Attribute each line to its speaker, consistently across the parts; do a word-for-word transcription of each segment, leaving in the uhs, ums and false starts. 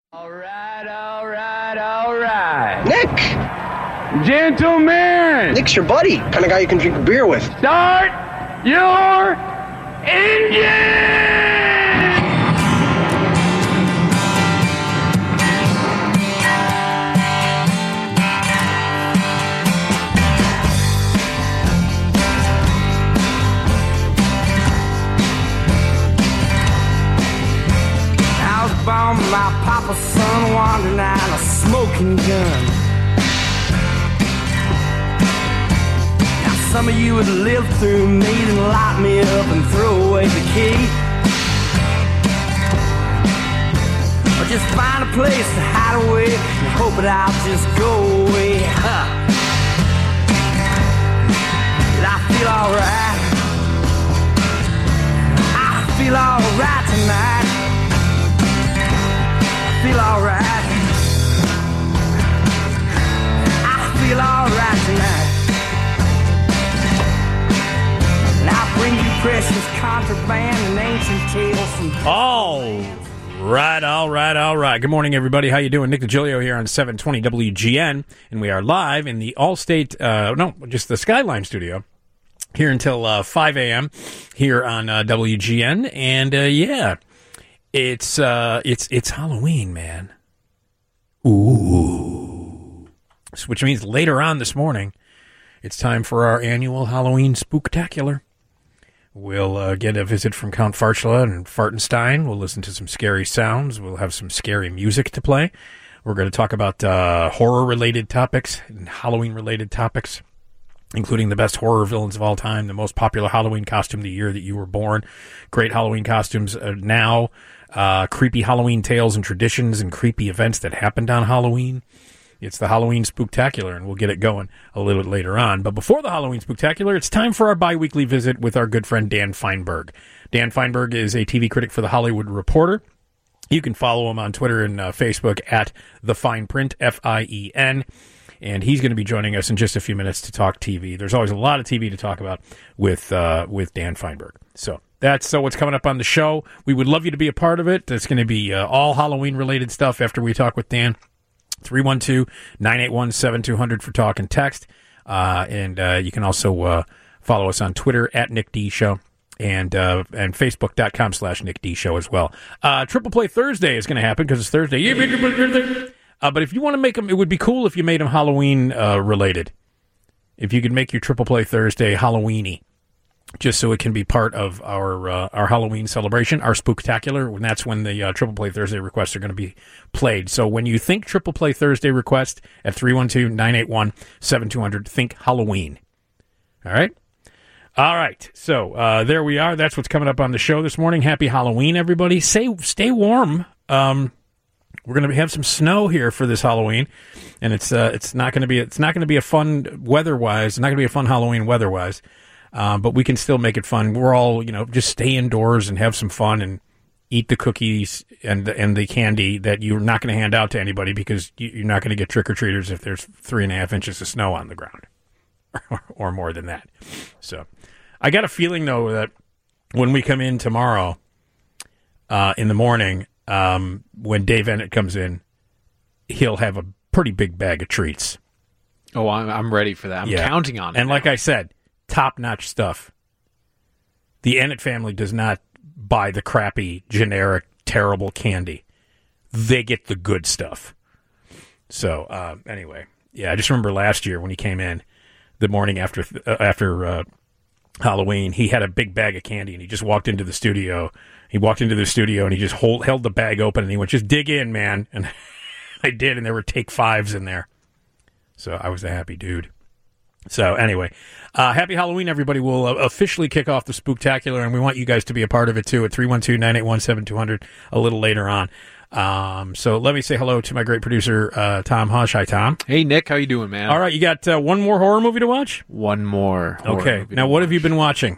Speaker 1: All right, all right, all right.
Speaker 2: Nick!
Speaker 1: Gentlemen!
Speaker 2: Nick's your buddy. Kind of guy you can drink a beer with.
Speaker 1: Start your engine! Outbound, my papa's son wandering out a smoking gun. Some of you would live through me and lock me up and throw away the key. Or just find a place to hide away and hope that I'll just go away. Huh. But I feel alright. I feel alright tonight. I feel alright. I feel alright tonight. Bring you precious contraband and ancient tales from...
Speaker 3: All right, all right, all right. Good morning, everybody. How you doing? Nick DiGilio here on seven twenty W G N, and we are live in the Allstate, uh, no, just the Skyline studio, here until uh, five a.m. here on uh, W G N, and uh, yeah, it's uh, it's it's Halloween, man. Ooh, which means later on this morning, it's time for our annual Halloween Spooktacular. We'll uh, get a visit from Count Farchula and Fartenstein. We'll listen to some scary sounds. We'll have some scary music to play. We're going to talk about uh, horror-related topics and Halloween-related topics, including the best horror villains of all time, the most popular Halloween costume the year that you were born, great Halloween costumes uh, now, uh, creepy Halloween tales and traditions and creepy events that happened on Halloween. It's the Halloween Spooktacular, and we'll get it going a little bit later on. But before the Halloween Spooktacular, it's time for our bi-weekly visit with our good friend Dan Feinberg. Dan Feinberg is a T V critic for The Hollywood Reporter. You can follow him on Twitter and uh, Facebook at The Fine Print, F I E N. And he's going to be joining us in just a few minutes to talk T V. There's always a lot of T V to talk about with uh, with Dan Feinberg. So that's uh, what's coming up on the show. We would love you to be a part of it. It's going to be uh, all Halloween-related stuff after we talk with Dan. three one two, nine eight one, seven two zero zero for talk and text. Uh, and uh, you can also uh, follow us on Twitter at Nick D Show and uh, and Facebook.com slash Nick D Show as well. Uh, Triple Play Thursday is going to happen because it's Thursday. Uh, but if you want to make them, it would be cool if you made them Halloween uh, related. If you could make your Triple Play Thursday Halloween-y, just so it can be part of our uh, our Halloween celebration, our Spooktacular, and that's when the uh, Triple Play Thursday requests are going to be played. So when you think Triple Play Thursday request at three one two, nine eight one, seven two zero zero, think Halloween. All right? All right. So uh, there we are. That's what's coming up on the show this morning. Happy Halloween, everybody. Stay, stay warm. Um, we're going to have some snow here for this Halloween, and it's uh, it's not going to be it's not going to be a fun weather-wise. It's not going to be a fun Halloween weather-wise. Um, but we can still make it fun. We're all, you know, just stay indoors and have some fun and eat the cookies and the, and the candy that you're not going to hand out to anybody because you, you're not going to get trick-or-treaters if there's three and a half inches of snow on the ground or, or more than that. So I got a feeling, though, that when we come in tomorrow uh, in the morning, um, when Dave Ennett comes in, he'll have a pretty big bag of treats.
Speaker 4: Oh, I'm, I'm ready for that. I'm
Speaker 3: yeah.
Speaker 4: counting on it.
Speaker 3: And
Speaker 4: now.
Speaker 3: like I said, top-notch stuff. The Ennett family does not buy the crappy, generic, terrible candy. They get the good stuff. So, uh, anyway, yeah, I just remember last year when he came in the morning after uh, after uh, Halloween, he had a big bag of candy, and he just walked into the studio. He walked into the studio, and he just hold, held the bag open, and he went, just dig in, man. And I did, and there were take fives in there. So I was a happy dude. So anyway, uh, happy Halloween, everybody. We'll uh, officially kick off the Spooktacular, and we want you guys to be a part of it, too, at three one two, nine eight one, seven two zero zero a little later on. Um, so let me say hello to my great producer, uh, Tom Hush. Hi, Tom.
Speaker 4: Hey, Nick. How you doing, man?
Speaker 3: All right, you got uh, one more horror movie to watch?
Speaker 4: One more.
Speaker 3: Okay. Now, what watch. have you been watching?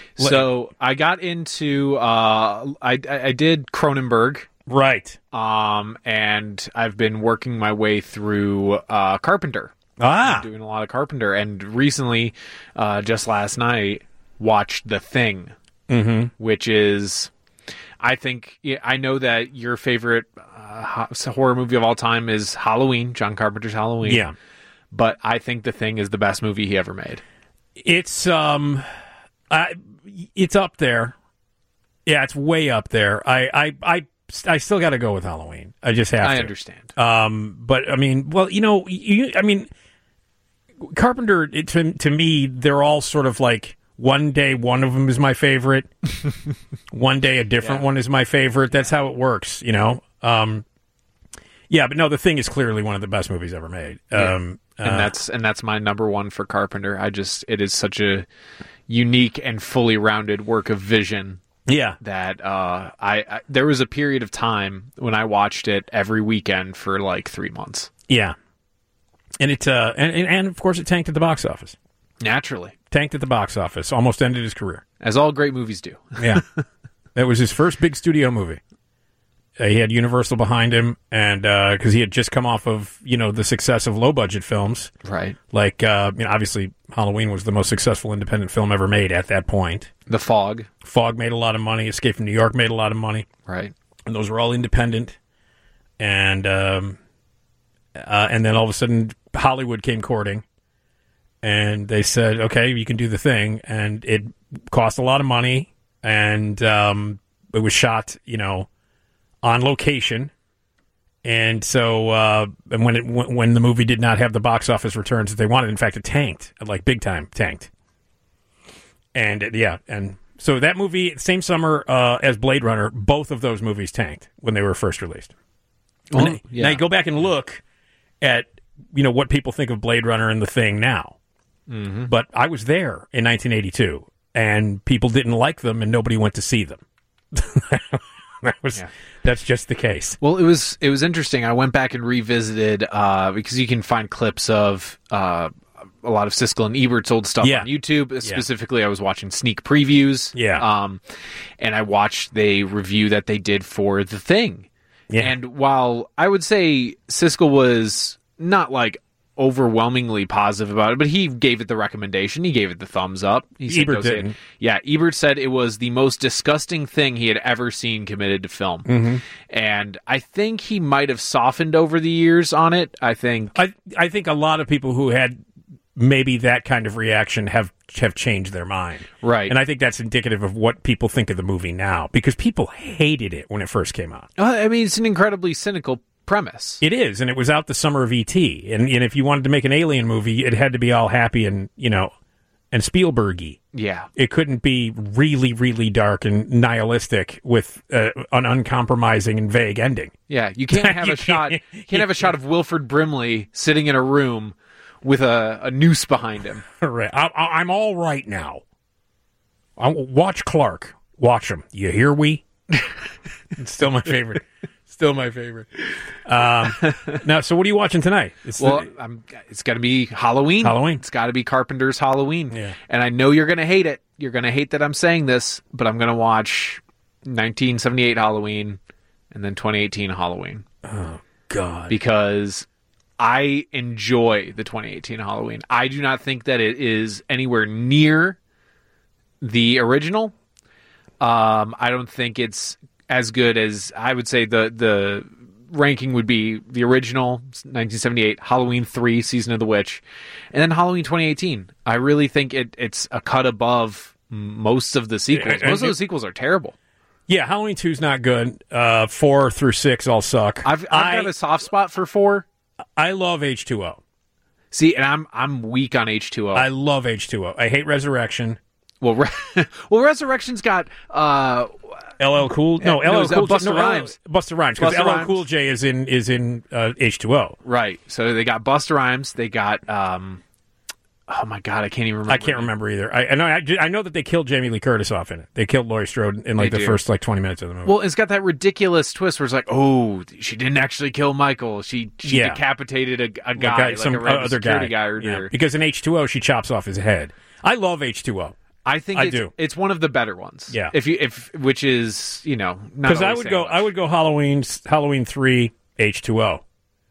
Speaker 4: So I got into, uh, I, I did Cronenberg.
Speaker 3: Right.
Speaker 4: Um, and I've been working my way through uh, Carpenter.
Speaker 3: Ah.
Speaker 4: I'm doing a lot of Carpenter. And recently, uh, just last night, watched The Thing,
Speaker 3: mm-hmm.
Speaker 4: which is... I think yeah, I know that your favorite uh, horror movie of all time is Halloween, John Carpenter's Halloween.
Speaker 3: Yeah.
Speaker 4: But I think The Thing is the best movie he ever made.
Speaker 3: It's um, I, it's up there. Yeah, it's way up there. I I I, I still got to go with Halloween. I just have
Speaker 4: I
Speaker 3: to.
Speaker 4: understand.
Speaker 3: Um, but I mean, well, you know, you, I mean, Carpenter it, to to me, they're all sort of like one day one of them is my favorite, one day a different
Speaker 4: Yeah.
Speaker 3: one is my favorite. That's how it works, you know. Um, yeah, but no, The Thing is clearly one of the best movies ever made.
Speaker 4: Yeah.
Speaker 3: Um,
Speaker 4: and
Speaker 3: uh,
Speaker 4: that's and that's my number one for Carpenter. I just it is such a unique and fully rounded work of vision
Speaker 3: yeah,
Speaker 4: that uh, I, I there was a period of time when I watched it every weekend for like three months.
Speaker 3: yeah, and it uh, and, and and of course it tanked at the box office.
Speaker 4: Naturally,
Speaker 3: Tanked at the box office, almost ended his career.
Speaker 4: as all great movies do.
Speaker 3: Yeah, that was his first big studio movie. Uh, he had Universal behind him, and because uh, he had just come off of you know the success of low budget films,
Speaker 4: Right.
Speaker 3: like uh, you know, obviously Halloween was the most successful independent film ever made at that point.
Speaker 4: The Fog.
Speaker 3: Fog made a lot of money. Escape from New York made a lot of money,
Speaker 4: Right.
Speaker 3: and those were all independent. And um, uh, and then all of a sudden Hollywood came courting, and they said, "Okay, you can do The Thing," and it cost a lot of money, and um, it was shot, you know. on location, and so uh, and when it when when the movie did not have the box office returns that they wanted, in fact, it tanked, like big time tanked. And it, yeah, and so that movie, same summer uh, as Blade Runner, both of those movies tanked when they were first released.
Speaker 4: Well,
Speaker 3: And
Speaker 4: yeah.
Speaker 3: Now you go back and look at you know what people think of Blade Runner and The Thing now,
Speaker 4: Mm-hmm.
Speaker 3: but I was there in nineteen eighty-two, and people didn't like them, and nobody went to see them. That was
Speaker 4: Yeah.
Speaker 3: that's just the case.
Speaker 4: Well, it was it was interesting. I went back and revisited uh, because you can find clips of uh, a lot of Siskel and Ebert's old stuff
Speaker 3: Yeah.
Speaker 4: on YouTube. Specifically, I was watching sneak previews.
Speaker 3: Yeah.
Speaker 4: Um, and I watched the review that they did for The Thing.
Speaker 3: Yeah.
Speaker 4: And while I would say Siskel was not like overwhelmingly positive about it, but he gave it the recommendation. He gave it the thumbs up. He said,
Speaker 3: Ebert
Speaker 4: "Go see it."
Speaker 3: didn't.
Speaker 4: Yeah, Ebert said it was the most disgusting thing he had ever seen committed to film.
Speaker 3: Mm-hmm.
Speaker 4: And I think he might have softened over the years on it. I think
Speaker 3: I I think a lot of people who had maybe that kind of reaction have have changed their mind.
Speaker 4: Right.
Speaker 3: And I think that's indicative of what people think of the movie now, because people hated it when it first came out.
Speaker 4: Uh, I mean, it's an incredibly cynical premise.
Speaker 3: It is, and it was out the summer of E T And, and if you wanted to make an alien movie, it had to be all happy and, you know, and Spielberg-y.
Speaker 4: Yeah.
Speaker 3: It couldn't be really, really dark and nihilistic with uh, an uncompromising and vague ending.
Speaker 4: Yeah, you can't have
Speaker 3: You
Speaker 4: a shot.
Speaker 3: can't-
Speaker 4: You can't have a shot of Wilford Brimley sitting in a room with a, a noose behind him.
Speaker 3: Right. I, I, I'm all right now. I, watch Clark. Watch him. You hear we? It's still my favorite. Still my favorite. Um, now, so what are you watching tonight? It's the-
Speaker 4: Well, I'm, it's got to be Halloween.
Speaker 3: Halloween.
Speaker 4: It's got to be Carpenter's Halloween.
Speaker 3: Yeah.
Speaker 4: And I know you're going to hate it. You're going to hate that I'm saying this, but I'm going to watch nineteen seventy-eight Halloween and then twenty eighteen Halloween
Speaker 3: God.
Speaker 4: because I enjoy the twenty eighteen Halloween. I do not think that it is anywhere near the original. Um, I don't think it's as good as I would say the the ranking would be the original nineteen seventy-eight, Halloween three, Season of the Witch, and then Halloween twenty eighteen. I really think it it's a cut above most of the sequels.
Speaker 3: And-
Speaker 4: Most of
Speaker 3: and-
Speaker 4: the sequels are terrible.
Speaker 3: Yeah, Halloween two's not good. Uh, four through six all suck.
Speaker 4: I've I've
Speaker 3: I,
Speaker 4: got a soft spot for four.
Speaker 3: I love H two O.
Speaker 4: See, and I'm I'm weak on H two O.
Speaker 3: I love H two O. I hate Resurrection.
Speaker 4: Well, Re- well, Resurrection's got uh,
Speaker 3: L L Cool no,
Speaker 4: no,
Speaker 3: L L
Speaker 4: it's, uh,
Speaker 3: Cool
Speaker 4: Busta
Speaker 3: no,
Speaker 4: Rhymes.
Speaker 3: Busta Rhymes because
Speaker 4: Busta
Speaker 3: L L
Speaker 4: Rhymes.
Speaker 3: Cool J is in is in uh, H two O.
Speaker 4: right. So they got Busta Rhymes. They got um, oh my god, I can't even remember.
Speaker 3: I can't remember either. I, I know. I, I know that they killed Jamie Lee Curtis off in it. They killed Laurie Strode in like
Speaker 4: They
Speaker 3: the
Speaker 4: do.
Speaker 3: first like twenty minutes of the movie.
Speaker 4: Well, it's got that ridiculous twist where it's like, oh, she didn't actually kill Michael. She she
Speaker 3: Yeah.
Speaker 4: decapitated a, a
Speaker 3: The
Speaker 4: guy, like
Speaker 3: some
Speaker 4: a random
Speaker 3: other
Speaker 4: security
Speaker 3: guy,
Speaker 4: guy. or
Speaker 3: Yeah.
Speaker 4: or-
Speaker 3: Because in H two O she chops off his head. I love H two O
Speaker 4: I think
Speaker 3: I
Speaker 4: it's,
Speaker 3: do.
Speaker 4: it's one of the better ones.
Speaker 3: Yeah.
Speaker 4: If you if which is you know not
Speaker 3: because I
Speaker 4: always
Speaker 3: would
Speaker 4: saying
Speaker 3: go.
Speaker 4: much.
Speaker 3: I would go Halloween Halloween three H two O.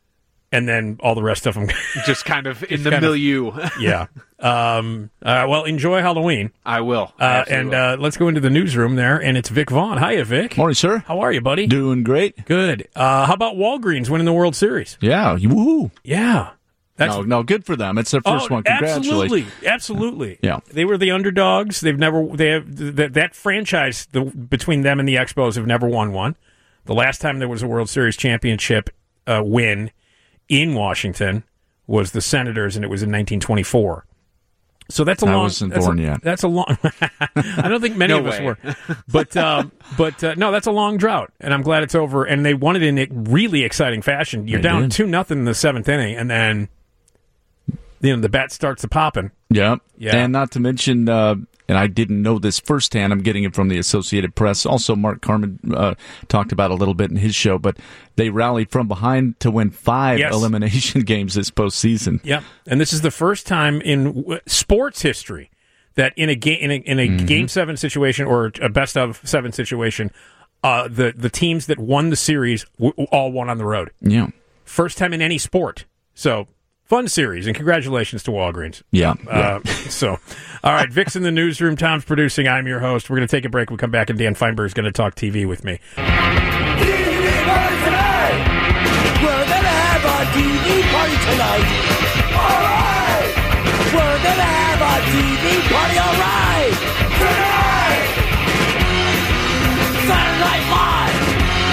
Speaker 3: and then all the rest of them
Speaker 4: just kind of in the
Speaker 3: kind of-
Speaker 4: milieu.
Speaker 3: yeah. Um, uh, well, enjoy Halloween.
Speaker 4: I will. I
Speaker 3: Uh,
Speaker 4: absolutely
Speaker 3: and
Speaker 4: will.
Speaker 3: uh, let's go into the newsroom there, and it's Vic Vaughn. Hiya, Vic.
Speaker 5: Morning, sir.
Speaker 3: How are you, buddy?
Speaker 5: Doing great.
Speaker 3: Good. Uh, how about Walgreens winning the World Series?
Speaker 5: Yeah. Woohoo.
Speaker 3: Yeah. That's
Speaker 5: No, no, good for them. It's their first
Speaker 3: oh,
Speaker 5: one. Congratulations.
Speaker 3: Absolutely, absolutely.
Speaker 5: Yeah.
Speaker 3: They were the underdogs. They've never they have that that franchise the, between them and the Expos have never won one. The last time there was a World Series championship uh, win in Washington was the Senators, and it was in nineteen twenty-four. So that's a
Speaker 5: I
Speaker 3: long.
Speaker 5: wasn't
Speaker 3: that's
Speaker 5: born
Speaker 3: a,
Speaker 5: yet.
Speaker 3: That's a long. I don't think many
Speaker 4: No
Speaker 3: of us
Speaker 4: way.
Speaker 3: were, but um, but uh, no, that's a long drought, and I'm glad it's over. And they won it in a really exciting fashion. You're
Speaker 5: They
Speaker 3: down
Speaker 5: did.
Speaker 3: two nothing in the seventh inning, and then you know the bat starts to popping.
Speaker 5: Yeah.
Speaker 3: Yeah.
Speaker 5: And not to mention, uh, and I didn't know this firsthand, I'm getting it from the Associated Press. Also, Mark Carmen uh, talked about it a little bit in his show, but they rallied from behind to win five
Speaker 3: Yes.
Speaker 5: elimination games this postseason.
Speaker 3: Yep, and this is the first time in w- sports history that in a game in a, in a
Speaker 5: Mm-hmm.
Speaker 3: game seven situation or a best of seven situation, uh, the the teams that won the series w- all won on the road.
Speaker 5: Yeah.
Speaker 3: First time in any sport. So fun series, and congratulations to Walgreens.
Speaker 5: Yeah.
Speaker 3: Uh, so, all right, Vic's in the newsroom. Tom's producing. I'm your host. We're going to take a break. We'll come back, and Dan Feinberg is going to talk T V with me.
Speaker 1: T V party tonight! We're gonna have a T V party tonight! Alright! We're gonna have a T V party, alright! Tonight! Saturday Night Live!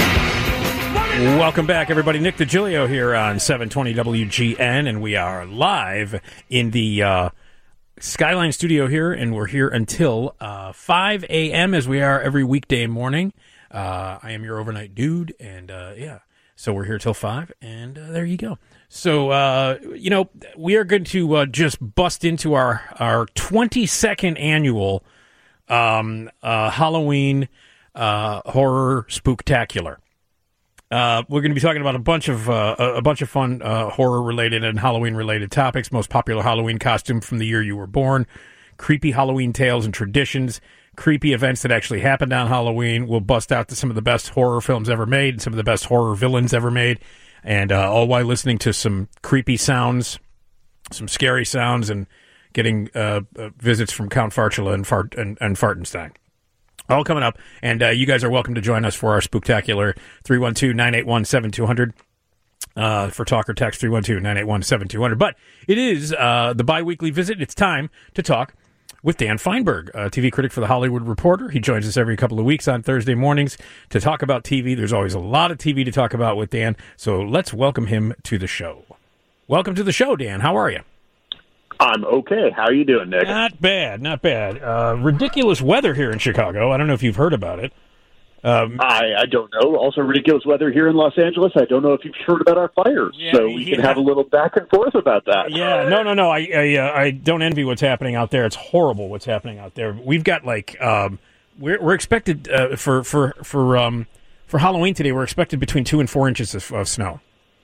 Speaker 3: Welcome back, everybody. Nick DiGilio here on seven twenty W G N, and we are live in the uh, Skyline studio here, and we're here until uh, five a.m. as we are every weekday morning. Uh, I am your overnight dude, and uh, yeah, so we're here till five, and uh, there you go. So, uh, you know, we are going to uh, just bust into our, our twenty-second annual um, uh, Halloween uh, horror spooktacular. Uh, we're going to be talking about a bunch of uh, a a bunch of fun uh, horror-related and Halloween-related topics. Most popular Halloween costume from the year you were born, creepy Halloween tales and traditions, creepy events that actually happened on Halloween. We'll bust out to some of the best horror films ever made, and some of the best horror villains ever made, and uh, all while listening to some creepy sounds, some scary sounds, and getting uh, uh, visits from Count Farchula and, Fart- and, and Fartenstein. All coming up, and uh, you guys are welcome to join us for our spooktacular. Three one two, nine eight one, seven two zero zero uh, for talk or text, three one two, nine eight one, seven two zero zero. But it is uh, the bi-weekly visit. It's time to talk with Dan Feinberg, a T V critic for The Hollywood Reporter. He joins us every couple of weeks on Thursday mornings to talk about T V. There's always a lot of T V to talk about with Dan, so let's welcome him to the show. Welcome to the show, Dan. How are you?
Speaker 6: I'm okay. How are you doing, Nick?
Speaker 3: Not bad, not bad. Uh, ridiculous weather here in Chicago. I don't know if you've heard about it. Um,
Speaker 6: I, I don't know. Also, ridiculous weather here in Los Angeles. I don't know if you've heard about our fires,
Speaker 3: Yeah,
Speaker 6: so we can
Speaker 3: yeah.
Speaker 6: have a little back and forth about that.
Speaker 3: Yeah, no, no, no. I, I, uh, I don't envy what's happening out there. It's horrible what's happening out there. We've got like, um, we're we're expected uh, for for for um for Halloween today. We're expected between two and four inches of, of snow.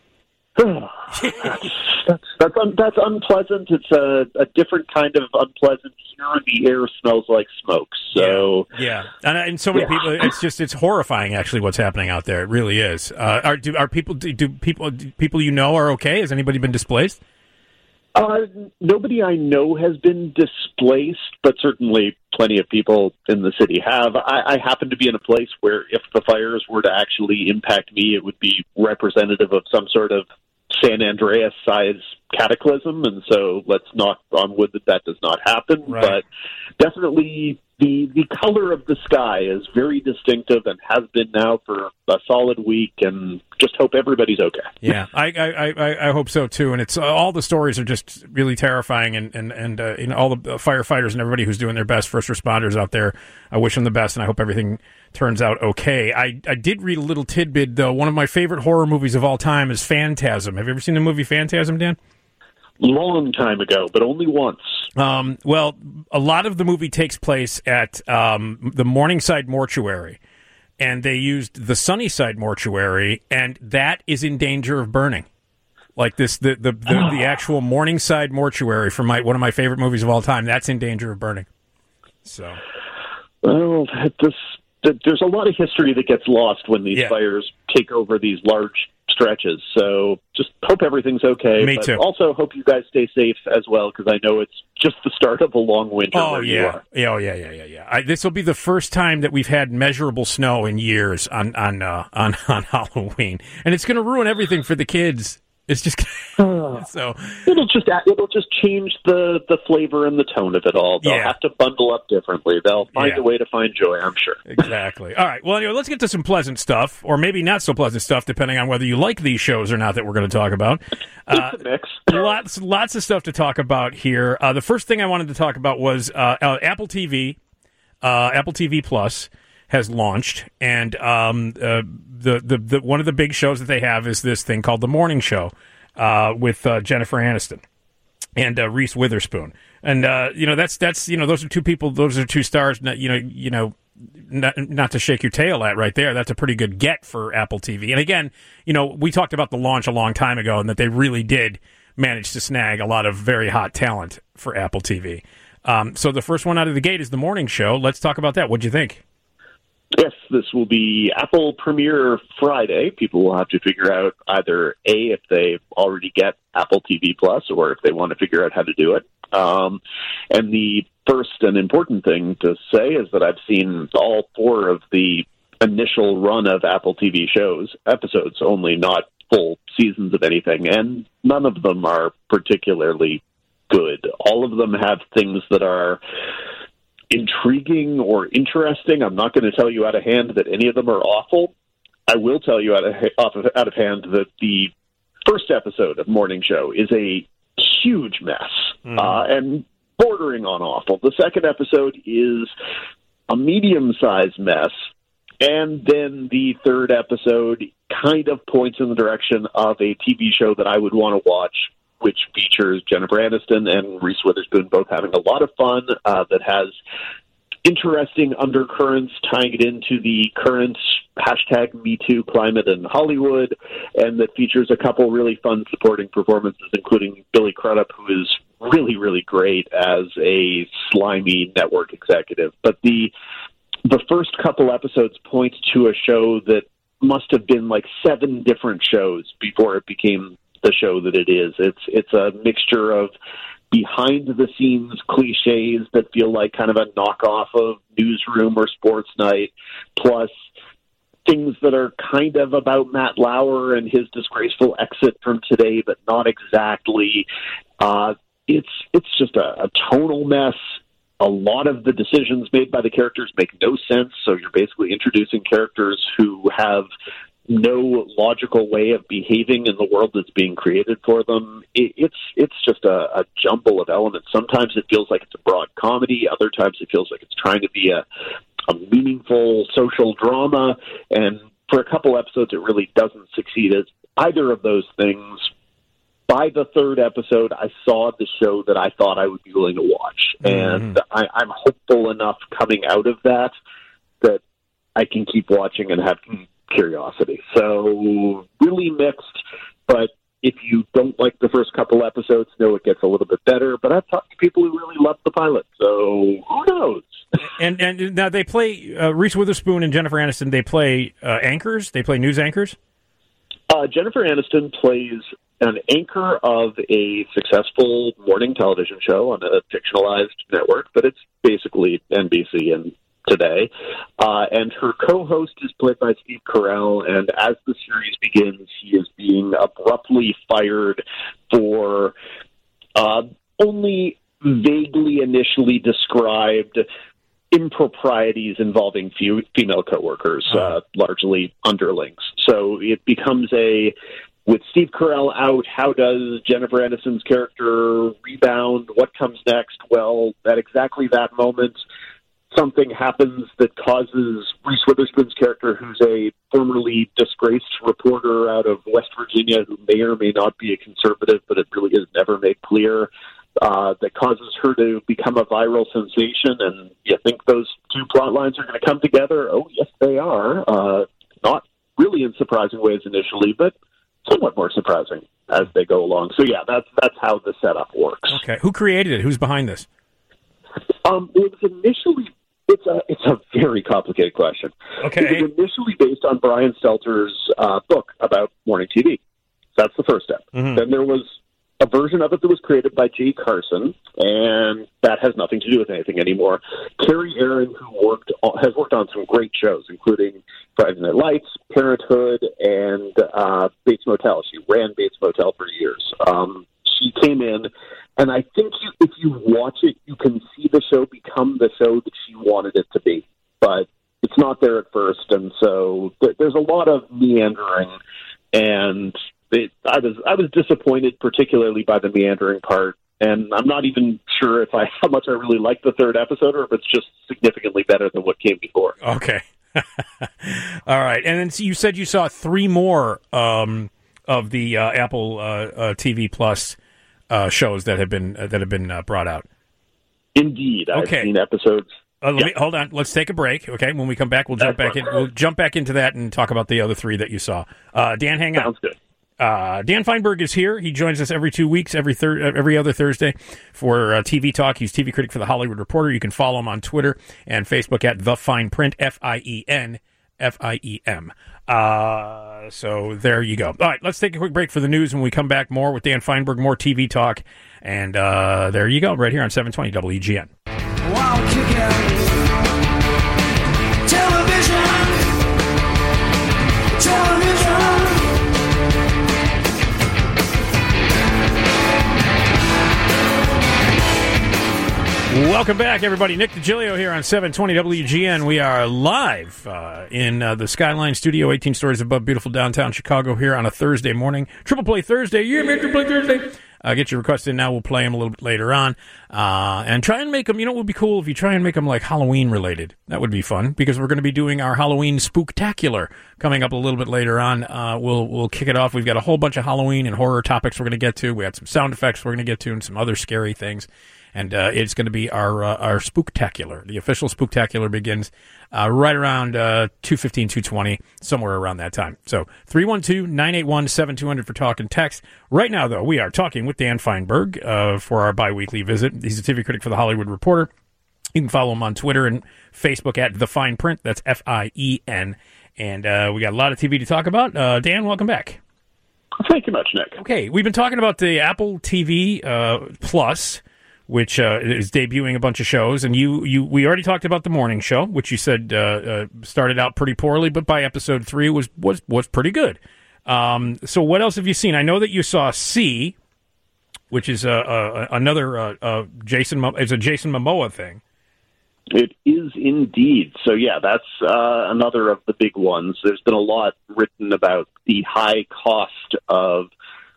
Speaker 6: that's that's, un, that's unpleasant. It's a, a different kind of unpleasant. Here, the air smells like smoke. So
Speaker 3: yeah, and, and so many
Speaker 6: Yeah.
Speaker 3: people. It's just it's horrifying. Actually, what's happening out there, it really is. Uh, are do are people do, do people do people you know are okay? Has anybody been displaced?
Speaker 6: Uh, nobody I know has been displaced, but certainly plenty of people in the city have. I, I happen to be in a place where if the fires were to actually impact me, it would be representative of some sort of San Andreas-size cataclysm, and so let's knock on wood that that does not happen.
Speaker 3: Right.
Speaker 6: But definitely the the color of the sky is very distinctive and has been now for a solid week, and just hope everybody's okay.
Speaker 3: Yeah, I, I, I, I hope so too. And it's uh, all the stories are just really terrifying, and and and uh, you know, all the firefighters and everybody who's doing their best, first responders out there. I wish them the best, and I hope everything turns out okay. I, I did read a little tidbit though. One of my favorite horror movies of all time is Phantasm. Have you ever seen the movie Phantasm, Dan?
Speaker 6: Long time ago, but only once.
Speaker 3: Um, well, a lot of the movie takes place at um, the Morningside Mortuary, and they used the Sunnyside Mortuary, and that is in danger of burning. Like this, the the, the, the actual Morningside Mortuary from my one of my favorite movies of all time. That's in danger of burning. So,
Speaker 6: Well, this, there's a lot of history that gets lost when these
Speaker 3: Yeah.
Speaker 6: fires take over these large stretches. So just hope everything's okay.
Speaker 3: Me
Speaker 6: but
Speaker 3: too.
Speaker 6: Also hope you guys stay safe as well, because I know it's just the start of a long winter.
Speaker 3: Oh,
Speaker 6: where you
Speaker 3: yeah.
Speaker 6: are.
Speaker 3: yeah. Oh, yeah, yeah, yeah, yeah. This will be the first time that we've had measurable snow in years on, on, uh, on, on Halloween. And it's going to ruin everything for the kids. It's just so
Speaker 6: it'll just it'll just change the, the flavor and the tone of it all. They'll
Speaker 3: Yeah.
Speaker 6: have to bundle up differently. They'll find
Speaker 3: Yeah.
Speaker 6: a way to find joy, I'm sure.
Speaker 3: Exactly. All right. Well, anyway, let's get to some pleasant stuff, or maybe not so pleasant stuff, depending on whether you like these shows or not that we're going to talk about. Uh,
Speaker 6: It's a mix.
Speaker 3: lots, lots of stuff to talk about here. Uh, the first thing I wanted to talk about was uh, uh, Apple T V. Uh, Apple T V Plus has launched, and um, uh, the, the the one of the big shows that they have is this thing called The Morning Show uh, with uh, Jennifer Aniston and uh, Reese Witherspoon, and uh, you know that's that's you know those are two people, those are two stars. Not, you know you know. Not, not to shake your tail at right there. That's a pretty good get for Apple T V. And again, you know, we talked about the launch a long time ago, and that they really did manage to snag a lot of very hot talent for Apple T V. Um, so the first one out of the gate is The Morning Show. Let's talk about that. What'd you think?
Speaker 6: Yes, this will be Apple Premiere Friday. People will have to figure out either A, if they already get Apple T V Plus, or if they want to figure out how to do it. Um, and the first and important thing to say is that I've seen all four of the initial run of Apple T V shows, episodes only, not full seasons of anything, and none of them are particularly good. All of them have things that are intriguing or interesting. I'm not going to tell you out of hand that any of them are awful. I will tell you out of, off of, out of hand that the first episode of Morning Show is a huge mess, mm. uh, and bordering on awful. The second episode is a medium-sized mess, and then the third episode kind of points in the direction of a T V show that I would want to watch, which features Jennifer Aniston and Reese Witherspoon both having a lot of fun, uh, that has interesting undercurrents tying it into the current hashtag Me Too climate in Hollywood, and that features a couple really fun supporting performances, including Billy Crudup, who is really, really great as a slimy network executive. But the the first couple episodes point to a show that must have been like seven different shows before it became the show that it is. It's it's a mixture of behind the scenes cliches that feel like kind of a knockoff of Newsroom or Sports Night, plus things that are kind of about Matt Lauer and his disgraceful exit from Today, but not exactly. Uh, it's it's just a, a tonal mess. A lot of the decisions made by the characters make no sense, so you're basically introducing characters who have no logical way of behaving in the world that's being created for them. It, it's it's just a, a jumble of elements. Sometimes it feels like it's a broad comedy. Other times it feels like it's trying to be a, a meaningful social drama. And for a couple episodes, it really doesn't succeed as either of those things. By the third episode, I saw the show that I thought I would be willing to watch. Mm-hmm. And I, I'm hopeful enough coming out of that that I can keep watching and have curiosity. So really mixed, but if you don't like the first couple episodes, know it gets a little bit better. But I've talked to people who really love the pilot, so who knows?
Speaker 3: And and now they play uh, Reese Witherspoon and Jennifer Aniston. They play uh, anchors. They play news anchors.
Speaker 6: Uh, Jennifer Aniston plays an anchor of a successful morning television show on a fictionalized network, but it's basically N B C and Today. Uh, and her co-host is played by Steve Carell, and as the series begins, he is being abruptly fired for uh, only vaguely initially described improprieties involving few female coworkers, uh, largely underlings. So it becomes a, with Steve Carell out, how does Jennifer Aniston's character rebound? What comes next? Well, at exactly that moment, something happens that causes Reese Witherspoon's character, who's a formerly disgraced reporter out of West Virginia, who may or may not be a conservative, but it really is never made clear, uh, that causes her to become a viral sensation. And you think those two plot lines are going to come together? Oh, yes, they are. Uh, not really in surprising ways initially, but somewhat more surprising as they go along. So, yeah, that's that's how the setup works.
Speaker 3: Okay. Who created it? Who's behind this?
Speaker 6: Um, it was initially It's a it's a very complicated question.
Speaker 3: Okay.
Speaker 6: It was initially based on Brian Stelter's uh, book about morning T V. That's the first step.
Speaker 3: Mm-hmm.
Speaker 6: Then there was a version of it that was created by Jay Carson, and that has nothing to do with anything anymore. Carrie Aaron, who worked on, has worked on some great shows, including Friday Night Lights, Parenthood, and uh, Bates Motel. She ran Bates Motel for years. Um, she came in, and I think you, if you watch it, you can see the show become the show that she wanted it to be. But it's not there at first, and so th- there's a lot of meandering, and it, I was I was disappointed, particularly by the meandering part. And I'm not even sure if I how much I really liked the third episode, or if it's just significantly better than what came before.
Speaker 3: Okay. All right. And then so you said you saw three more um, of the uh, Apple uh, uh, T V Plus uh, shows that have been uh, that have been uh, brought out.
Speaker 6: Indeed, I've
Speaker 3: Okay.
Speaker 6: seen episodes.
Speaker 3: Uh, let
Speaker 6: Yeah.
Speaker 3: me, hold on. Let's take a break. Okay. When we come back, we'll jump back in. We'll jump back into that and talk about the other three that you saw. Uh, Dan, hang on.
Speaker 6: Sounds good.
Speaker 3: Uh, Dan Feinberg is here. He joins us every two weeks, every thir- every other Thursday for uh, T V Talk. He's T V critic for The Hollywood Reporter. You can follow him on Twitter and Facebook at The Fine Print, F I E N F I E M. Uh, so there you go. All right, let's take a quick break for the news. When we come back, more with Dan Feinberg, more T V Talk. And uh, there you go, right here on seven twenty W G N.
Speaker 1: Wow, kick ass. Television. Television.
Speaker 3: Welcome back, everybody. Nick DiGilio here on seven twenty W G N. We are live uh, in uh, the Skyline Studio, eighteen stories above beautiful downtown Chicago here on a Thursday morning. Triple Play Thursday. Yeah, man, Triple Play Thursday. Uh, get your requests in now. We'll play them a little bit later on. Uh, and try and make them, you know what would be cool? If you try and make them like Halloween related. That would be fun because we're going to be doing our Halloween Spooktacular coming up a little bit later on. Uh, we'll we'll kick it off. We've got a whole bunch of Halloween and horror topics we're going to get to. We had some sound effects we're going to get to and some other scary things. And uh, it's going to be our uh, our Spooktacular. The official Spooktacular begins uh, right around uh, two fifteen, two twenty, somewhere around that time. So three one two, nine eight one, seven two zero zero for talk and text. Right now, though, we are talking with Dan Feinberg uh, for our biweekly visit. He's a T V critic for The Hollywood Reporter. You can follow him on Twitter and Facebook at The Fine Print. That's F I E N. And uh, we got a lot of T V to talk about. Uh, Dan, welcome back.
Speaker 6: Thank you much, Nick.
Speaker 3: Okay, we've been talking about the Apple T V uh, Plus, which uh, is debuting a bunch of shows, and you, you we already talked about the morning show, which you said uh, uh, started out pretty poorly, but by episode three was was was pretty good. Um, so what else have you seen? I know that you saw C, which is uh, uh, another uh, uh, Jason Mo- it's a Jason Momoa thing.
Speaker 6: It is indeed. So, yeah, that's uh, another of the big ones. There's been a lot written about the high cost of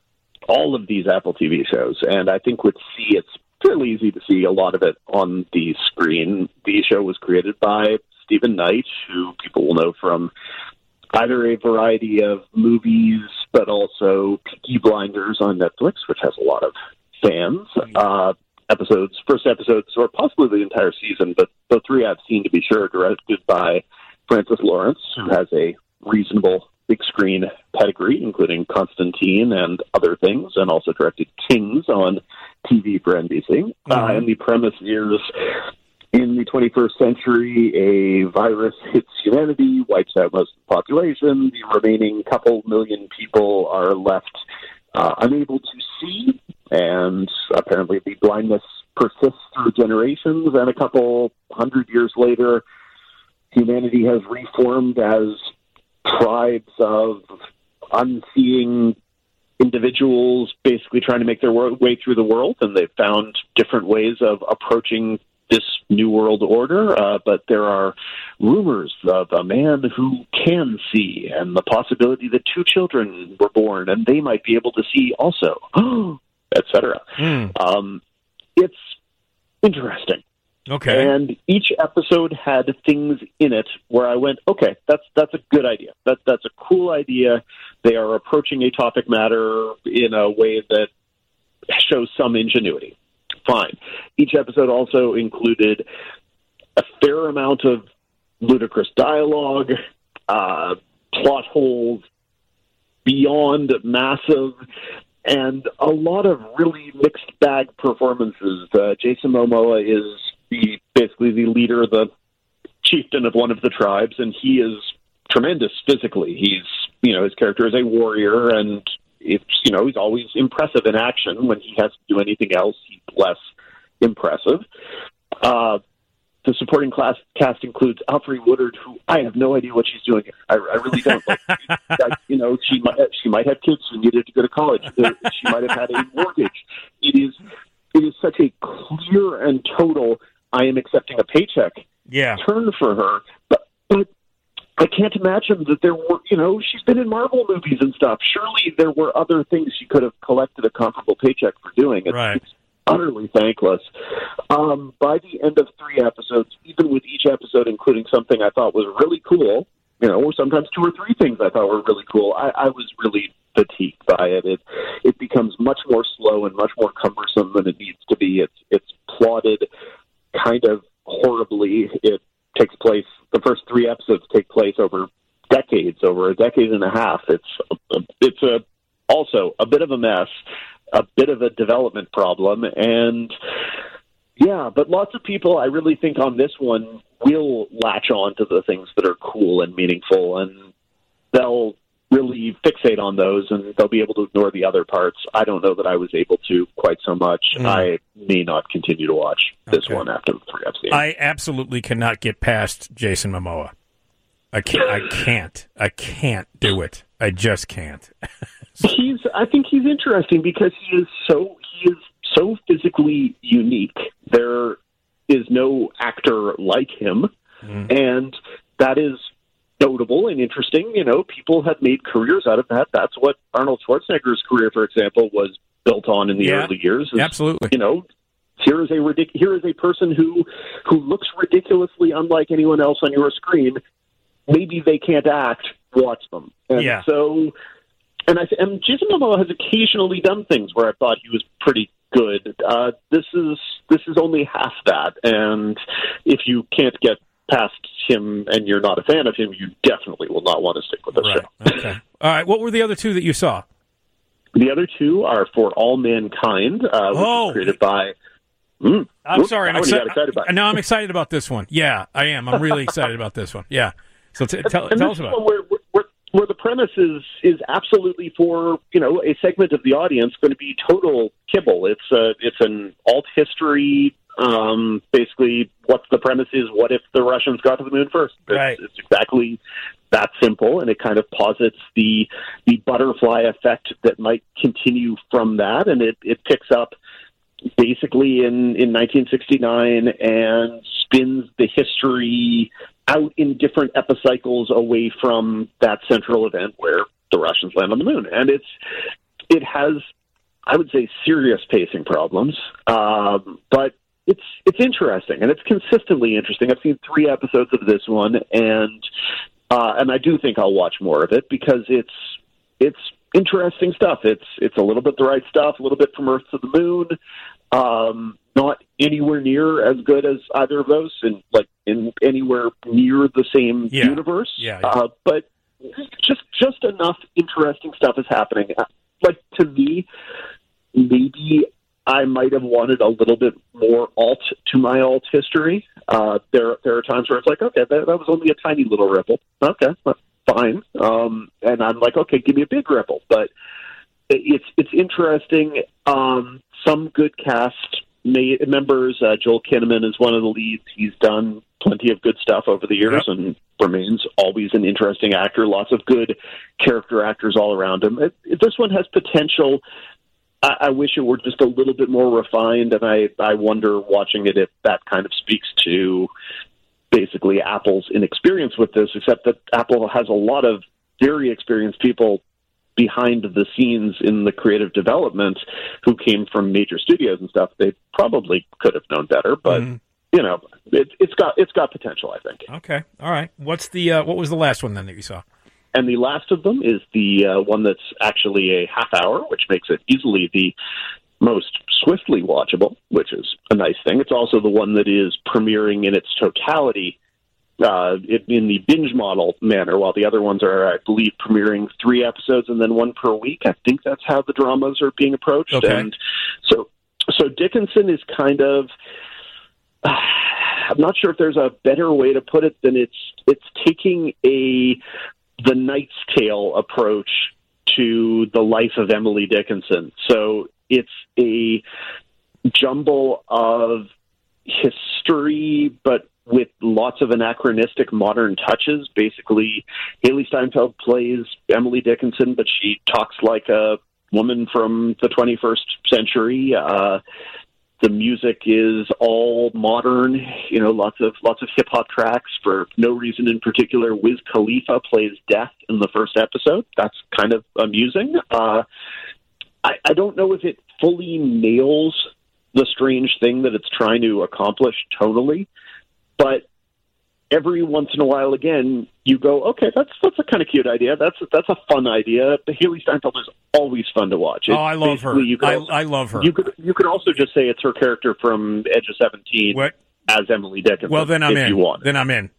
Speaker 6: all of these Apple T V shows, and I think with C, it's fairly easy to see a lot of it on the screen. The show was created by Stephen Knight, who people will know from either a variety of movies, but also Peaky Blinders on Netflix, which has a lot of fans. Uh, episodes, first episodes, or possibly the entire season, but the three I've seen to be sure, directed by Francis Lawrence, who has a reasonable big screen pedigree, including Constantine and other things, and also directed Kings on T V for N B C. Mm-hmm. Uh, and the premise is, in the twenty-first century, a virus hits humanity, wipes out most of the population. The remaining couple million people are left uh, unable to see, and apparently the blindness persists through generations. And a couple hundred years later, humanity has reformed as tribes of unseeing individuals basically trying to make their way through the world, and they've found different ways of approaching this new world order, uh, but there are rumors of a man who can see, and the possibility that two children were born and they might be able to see also, et cetera. Mm. Um, it's interesting.
Speaker 3: Okay.
Speaker 6: And each episode had things in it where I went, okay, that's that's a good idea. That that's a cool idea. They are approaching a topic matter in a way that shows some ingenuity. Fine. Each episode also included a fair amount of ludicrous dialogue, uh, plot holes beyond massive, and a lot of really mixed bag performances. Uh, Jason Momoa is the basically the leader, the chieftain of one of the tribes, and he is tremendous physically. He's, you know, his character is a warrior, and it's, you know, he's always impressive in action. When he has to do anything else, he's less impressive. Uh, the supporting class cast includes Alfre Woodard, who I have no idea what she's doing here. I, I really don't. Like, I, you know, she might she might have kids who needed to go to college. She might have had a mortgage. It is it is such a clear and total, I am accepting a paycheck
Speaker 3: yeah.
Speaker 6: turn for her. But, but I can't imagine that there were, you know, she's been in Marvel movies and stuff. Surely there were other things she could have collected a comparable paycheck for doing. It's,
Speaker 3: right.
Speaker 6: it's utterly thankless. Um, by the end of three episodes, even with each episode including something I thought was really cool, you know, or sometimes two or three things I thought were really cool, I, I was really fatigued by it. It it becomes much more slow and much more cumbersome than it needs to be. It's it's plotted kind of horribly. It takes place, the first three episodes take place over decades, over a decade and a half. It's a, it's a also a bit of a mess, a bit of a development problem, and yeah, but lots of people, I really think on this one, will latch on to the things that are cool and meaningful, and they'll really fixate on those, and they'll be able to ignore the other parts. I don't know that I was able to quite so much. Mm. I may not continue to watch this
Speaker 3: okay.
Speaker 6: one after the three episodes.
Speaker 3: I absolutely cannot get past Jason Momoa. I can't. I can't. I can't do it. I just can't.
Speaker 6: he's. I think he's interesting because he is so. He is so physically unique. There is no actor like him, mm. and that is notable and interesting. You know, people have made careers out of that. That's what Arnold Schwarzenegger's career, for example, was built on in the
Speaker 3: yeah,
Speaker 6: early years. Is,
Speaker 3: absolutely.
Speaker 6: You know, here is a ridic- here is a person who who looks ridiculously unlike anyone else on your screen. Maybe they can't act. Watch them. And
Speaker 3: yeah.
Speaker 6: so, and I th- and Jason Momoa has occasionally done things where I thought he was pretty good. Uh, this is this is only half that, and if you can't get past him and you're not a fan of him, you definitely will not want to stick with the
Speaker 3: right.
Speaker 6: show.
Speaker 3: Okay. All right. What were the other two that you saw?
Speaker 6: The other two are For All Mankind, uh, which
Speaker 3: oh.
Speaker 6: is created by... Mm,
Speaker 3: I'm
Speaker 6: whoops,
Speaker 3: sorry. I'm
Speaker 6: exci-
Speaker 3: excited.
Speaker 6: excited
Speaker 3: No, I'm excited about this one. Yeah, I am. I'm really excited about this one. Yeah. So t- tell, tell us about it.
Speaker 6: Where, where, where the premise is, is absolutely for, you know, a segment of the audience going to be total kibble. It's a, it's an alt history. Um, basically, what the premise is, what if the Russians got to the moon first? It's,
Speaker 3: right.
Speaker 6: it's exactly that simple, and it kind of posits the the butterfly effect that might continue from that, and it, it picks up basically in, in nineteen sixty-nine and spins the history out in different epicycles away from that central event where the Russians land on the moon. And it's it has, I would say, serious pacing problems, um, but it's it's interesting, and it's consistently interesting. I've seen three episodes of this one, and uh, and I do think I'll watch more of it because it's it's interesting stuff. It's it's a little bit the right stuff, a little bit From Earth to the Moon. Um, not anywhere near as good as either of those, and like in anywhere near the same
Speaker 3: yeah.
Speaker 6: universe.
Speaker 3: Yeah, yeah.
Speaker 6: Uh, but just just enough interesting stuff is happening. Like, to me, maybe I might have wanted a little bit more alt to my alt history. Uh, there there are times where it's like, okay, that, that was only a tiny little ripple. Okay, fine. Um, and I'm like, okay, give me a big ripple. But it's it's interesting. Um, some good cast may, members. Uh, Joel Kinnaman is one of the leads. He's done plenty of good stuff over the years, yep. and remains always an interesting actor. Lots of good character actors all around him. It, it, this one has potential. I, I wish it were just a little bit more refined, and I, I wonder, watching it, if that kind of speaks to basically Apple's inexperience with this, except that Apple has a lot of very experienced people behind the scenes in the creative development who came from major studios and stuff. They probably could have known better, but mm. you know, it, it's got it's got potential, I think.
Speaker 3: Okay, all right. What's the uh, what was the last one then that you saw?
Speaker 6: And the last of them is the uh, one that's actually a half hour, which makes it easily the most swiftly watchable, which is a nice thing. It's also the one that is premiering in its totality uh, in the binge model manner, while the other ones are, I believe, premiering three episodes and then one per week. I think that's how the dramas are being approached.
Speaker 3: Okay.
Speaker 6: And so, so Dickinson is kind of... Uh, I'm not sure if there's a better way to put it than it's it's taking a the Knight's Tale approach to the life of Emily Dickinson. So it's a jumble of history, but with lots of anachronistic modern touches. Basically, Haley Steinfeld plays Emily Dickinson, but she talks like a woman from the twenty-first century. Uh, the music is all modern, you know, lots of lots of hip hop tracks for no reason in particular. Wiz Khalifa plays Death in the first episode. That's kind of amusing. Uh, I, I don't know if it fully nails the strange thing that it's trying to accomplish tonally, but every once in a while, again, you go, okay, that's that's a kind of cute idea. That's that's a fun idea. Haley Steinfeld is always fun to watch.
Speaker 3: Oh, I love her.
Speaker 6: You could
Speaker 3: I,
Speaker 6: also,
Speaker 3: I love her.
Speaker 6: You could you could also just say it's her character from Edge of seventeen
Speaker 3: What?
Speaker 6: as Emily Dickinson.
Speaker 3: Well, then I'm
Speaker 6: if
Speaker 3: in.
Speaker 6: You want.
Speaker 3: Then I'm in.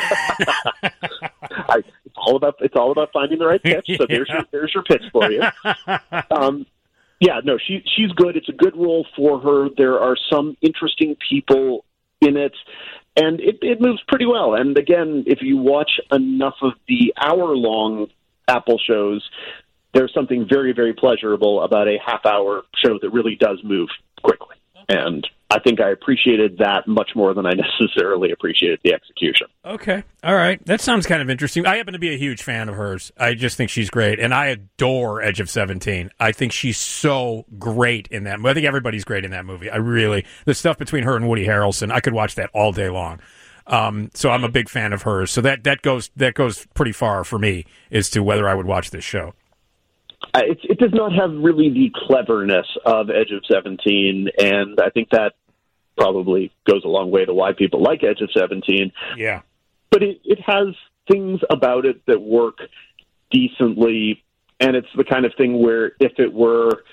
Speaker 6: I, it's all about it's all about finding the right pitch. So there's your there's your pitch for you. Um, yeah, no, she she's good. It's a good role for her. There are some interesting people in it, and it, it moves pretty well. And again, if you watch enough of the hour-long Apple shows, there's something very, very pleasurable about a half-hour show that really does move quickly. And I think I appreciated that much more than I necessarily appreciated the execution.
Speaker 3: Okay. All right. That sounds kind of interesting. I happen to be a huge fan of hers. I just think she's great. And I adore Edge of seventeen. I think she's so great in that movie. I think everybody's great in that movie. I really, the stuff between her and Woody Harrelson, I could watch that all day long. Um, so I'm a big fan of hers. So that, that goes, that goes pretty far for me as to whether I would watch this show.
Speaker 6: Uh, it, it does not have really the cleverness of Edge of seventeen, and I think that probably goes a long way to why people like Edge of seventeen.
Speaker 3: Yeah.
Speaker 6: But it, it has things about it that work decently, and it's the kind of thing where if it were,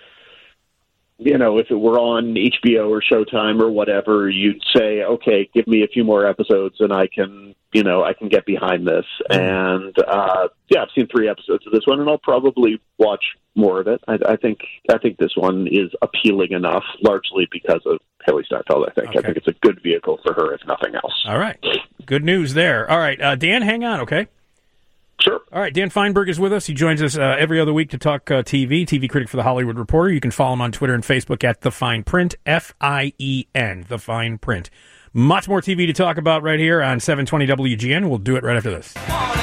Speaker 6: you know, if it were on H B O or Showtime or whatever, you'd say, okay, give me a few more episodes and I can, you know, I can get behind this. And, uh, yeah, I've seen three episodes of this one, and I'll probably watch more of it. I, I think I think this one is appealing enough, largely because of Haley Steinfeld, I think.
Speaker 3: Okay.
Speaker 6: I think it's a good vehicle for her, if nothing else.
Speaker 3: All right. Good news there. All right. Uh, Dan, hang on, okay?
Speaker 6: Sure.
Speaker 3: All right, Dan Feinberg is with us. He joins us uh, every other week to talk uh, T V, T V critic for The Hollywood Reporter. You can follow him on Twitter and Facebook at The Fine Print, F I E N, The Fine Print. Much more T V to talk about right here on seven twenty W G N. We'll do it right after this.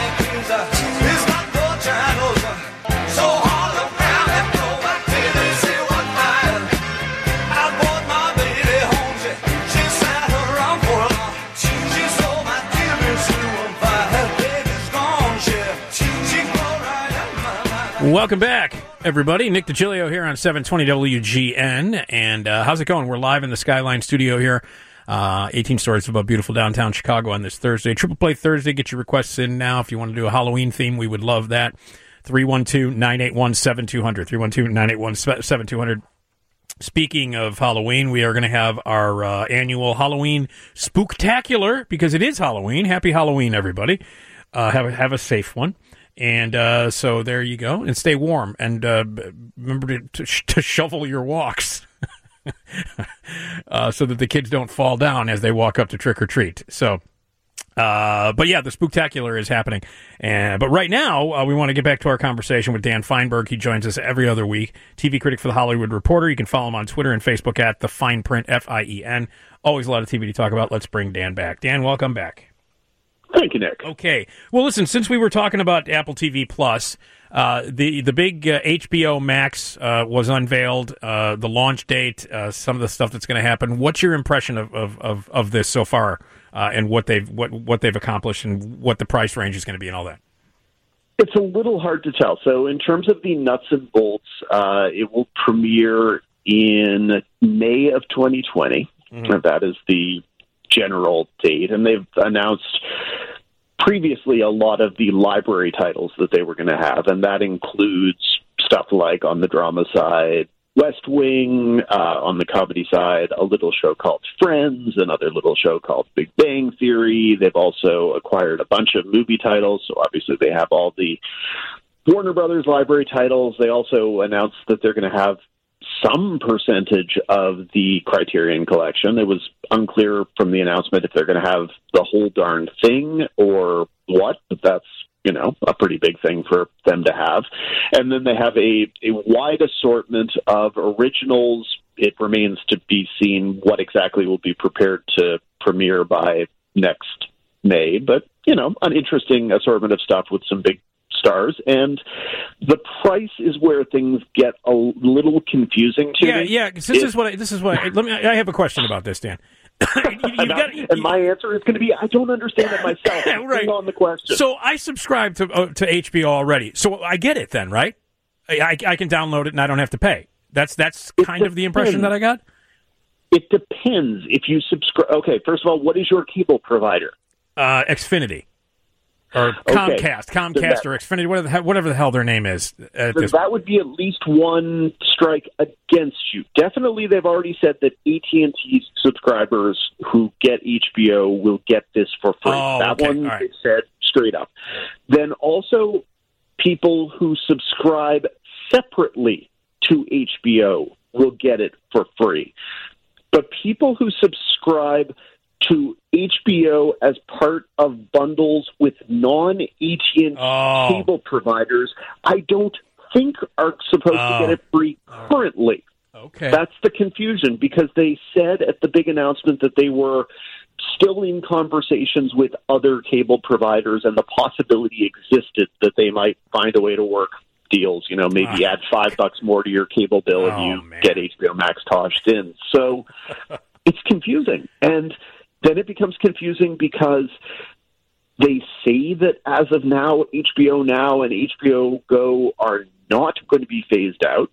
Speaker 3: Welcome back, everybody. Nick DiGilio here on seven twenty W G N. And uh, how's it going? We're live in the Skyline studio here. Uh, eighteen stories above beautiful downtown Chicago on this Thursday. Triple Play Thursday. Get your requests in now. If you want to do a Halloween theme, we would love that. three one two, nine eight one, seven two zero zero. three one two, nine eight one, seven two zero zero. Speaking of Halloween, we are going to have our uh, annual Halloween Spooktacular, because it is Halloween. Happy Halloween, everybody. Uh, have a, have a safe one. And uh, so there you go. And stay warm. And uh, remember to, to, sh- to shovel your walks uh, so that the kids don't fall down as they walk up to trick or treat. So, uh, but yeah, the Spooktacular is happening. And, but right now, uh, we want to get back to our conversation with Dan Feinberg. He joins us every other week. T V critic for The Hollywood Reporter. You can follow him on Twitter and Facebook at The Fine Print, F I E N. Always a lot of T V to talk about. Let's bring Dan back. Dan, welcome back.
Speaker 6: Thank you, Nick.
Speaker 3: Okay. Well, listen, since we were talking about Apple T V Plus, uh, the the big uh, H B O Max uh, was unveiled, uh, the launch date, uh, some of the stuff that's going to happen. What's your impression of, of, of, of this so far, uh, and what they've what what they've accomplished, and what the price range is going to be, and all that?
Speaker 6: It's a little hard to tell. So in terms of the nuts and bolts, uh, it will premiere in May of twenty twenty. Mm-hmm. That is the general date, and they've announced previously a lot of the library titles that they were going to have, and that includes stuff like, on the drama side, West Wing, uh, on the comedy side, a little show called Friends, another little show called Big Bang Theory. They've also acquired a bunch of movie titles, so obviously they have all the Warner Brothers library titles. They also announced that they're going to have some percentage of the Criterion Collection. It was unclear from the announcement if they're going to have the whole darn thing or what, but that's, you know, a pretty big thing for them to have. And then they have a, a wide assortment of originals. It remains to be seen what exactly will be prepared to premiere by next May, but, you know, an interesting assortment of stuff with some big stars, and the price is where things get a little confusing to
Speaker 3: yeah,
Speaker 6: me.
Speaker 3: Yeah, yeah. This is what I, this is what I, let me. I have a question about this, Dan. you,
Speaker 6: and,
Speaker 3: got, you,
Speaker 6: and my answer is going to be I don't understand it myself.
Speaker 3: Right.
Speaker 6: Bring on the question.
Speaker 3: So I subscribe to uh, to H B O already, so I get it then, right? I, I, I can download it and I don't have to pay. That's that's
Speaker 6: it
Speaker 3: kind
Speaker 6: depends.
Speaker 3: of the impression that I got.
Speaker 6: It depends if you subscribe. Okay, first of all, what is your cable provider?
Speaker 3: Uh, Xfinity. Or
Speaker 6: Okay.
Speaker 3: Comcast, Comcast
Speaker 6: that,
Speaker 3: or Xfinity, whatever the, hell, whatever the hell their name is. At
Speaker 6: so
Speaker 3: this
Speaker 6: that would be at least one strike against you. Definitely, they've already said that A T and T subscribers who get H B O will get this for free.
Speaker 3: Oh,
Speaker 6: that
Speaker 3: okay.
Speaker 6: one
Speaker 3: All right.
Speaker 6: they said straight up. Then also, people who subscribe separately to H B O will get it for free. But people who subscribe to H B O as part of bundles with non-A T and T
Speaker 3: Oh.
Speaker 6: cable providers, I don't think are supposed
Speaker 3: Oh.
Speaker 6: to get it free currently.
Speaker 3: Okay.
Speaker 6: That's the confusion, because they said at the big announcement that they were still in conversations with other cable providers, and the possibility existed that they might find a way to work deals, you know, maybe
Speaker 3: Ah.
Speaker 6: add five bucks more to your cable bill
Speaker 3: Oh,
Speaker 6: and you
Speaker 3: man.
Speaker 6: get H B O Max toshed in. So it's confusing. And then it becomes confusing because they say that as of now, H B O Now and H B O Go are not going to be phased out,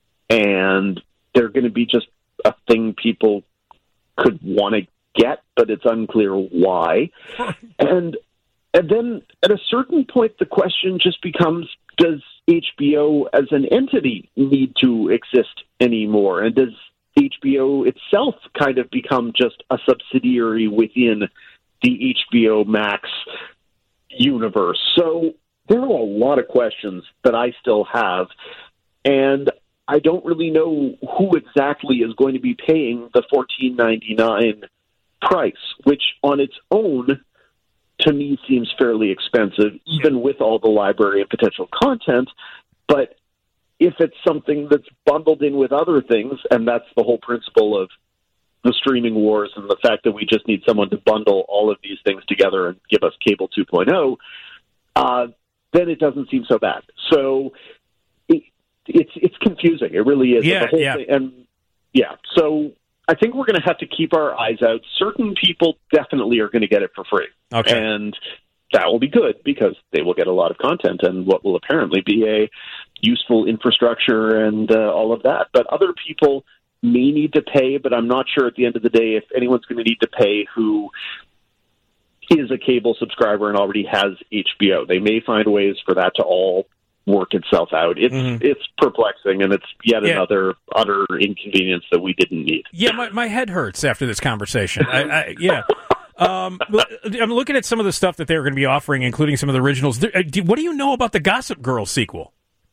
Speaker 6: and they're going to be just a thing people could want to get, but it's unclear why. and and then at a certain point, the question just becomes, does H B O as an entity need to exist anymore? And does H B O itself kind of become just a subsidiary within the H B O Max universe? So there are a lot of questions that I still have, and I don't really know who exactly is going to be paying the fourteen ninety-nine price, which on its own, to me, seems fairly expensive, even with all the library and potential content. But if it's something that's bundled in with other things, and that's the whole principle of the streaming wars and the fact that we just need someone to bundle all of these things together and give us cable two point oh, uh, then it doesn't seem so bad. So it, it's it's confusing. It really is.
Speaker 3: Yeah,
Speaker 6: the whole
Speaker 3: yeah.
Speaker 6: thing, and yeah, so I think we're going to have to keep our eyes out. Certain people definitely are going to get it for free.
Speaker 3: Okay.
Speaker 6: And that will be good because they will get a lot of content and what will apparently be a useful infrastructure and uh, all of that. But other people may need to pay, but I'm not sure at the end of the day if anyone's going to need to pay who is a cable subscriber and already has H B O. They may find ways for that to all work itself out. It's
Speaker 3: Mhm.
Speaker 6: it's perplexing, and it's yet
Speaker 3: Yeah.
Speaker 6: another utter inconvenience that we didn't need.
Speaker 3: Yeah, my, my head hurts after this conversation. I, I, yeah. Um, I'm looking at some of the stuff that they're going to be offering, including some of the originals. There- uh, do- What do you know about the Gossip Girl sequel?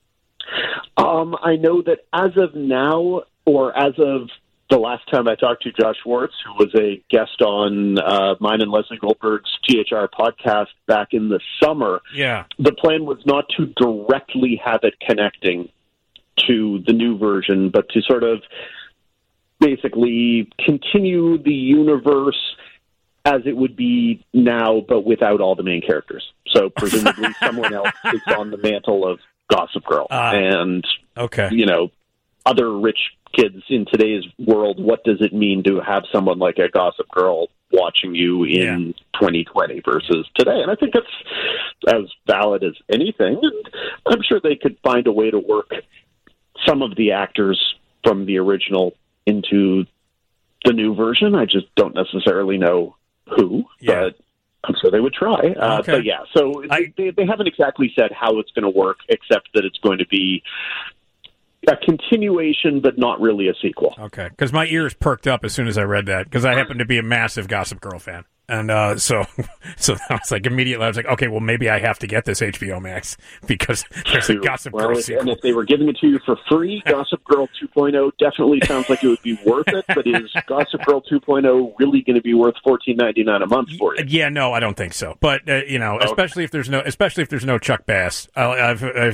Speaker 6: Um, I know that as of now, or as of the last time I talked to Josh Schwartz, who was a guest on uh, mine and Leslie Goldberg's T H R podcast back in the summer,
Speaker 3: Yeah.
Speaker 6: the plan was not to directly have it connecting to the new version, but to sort of basically continue the universe as it would be now, but without all the main characters. So presumably someone else is on the mantle of Gossip Girl.
Speaker 3: Ah.
Speaker 6: and,
Speaker 3: Okay.
Speaker 6: you know, other rich kids in today's world, what does it mean to have someone like a Gossip Girl watching you in
Speaker 3: Yeah.
Speaker 6: twenty twenty versus today? And I think that's as valid as anything. And I'm sure they could find a way to work some of the actors from the original into the new version. I just don't necessarily know who,
Speaker 3: Yeah.
Speaker 6: but I'm sure they would try. Uh,
Speaker 3: Okay.
Speaker 6: But yeah, so
Speaker 3: I-
Speaker 6: they, they haven't exactly said how it's going to work, except that it's going to be a continuation, but not really a sequel.
Speaker 3: Okay. Because my ears perked up as soon as I read that, because I happen to be a massive Gossip Girl fan. And uh, so, so I was like, immediately, I was like, okay, well, maybe I have to get this H B O Max because there's a Gossip
Speaker 6: well,
Speaker 3: Girl
Speaker 6: if,
Speaker 3: sequel.
Speaker 6: And if they were giving it to you for free, Gossip Girl two point oh definitely sounds like it would be worth it. But is Gossip Girl two point oh really going to be worth fourteen ninety-nine a month for you?
Speaker 3: Yeah, no, I don't think so. But uh, you know, okay. especially if there's no, especially if there's no Chuck Bass. I, I've, I've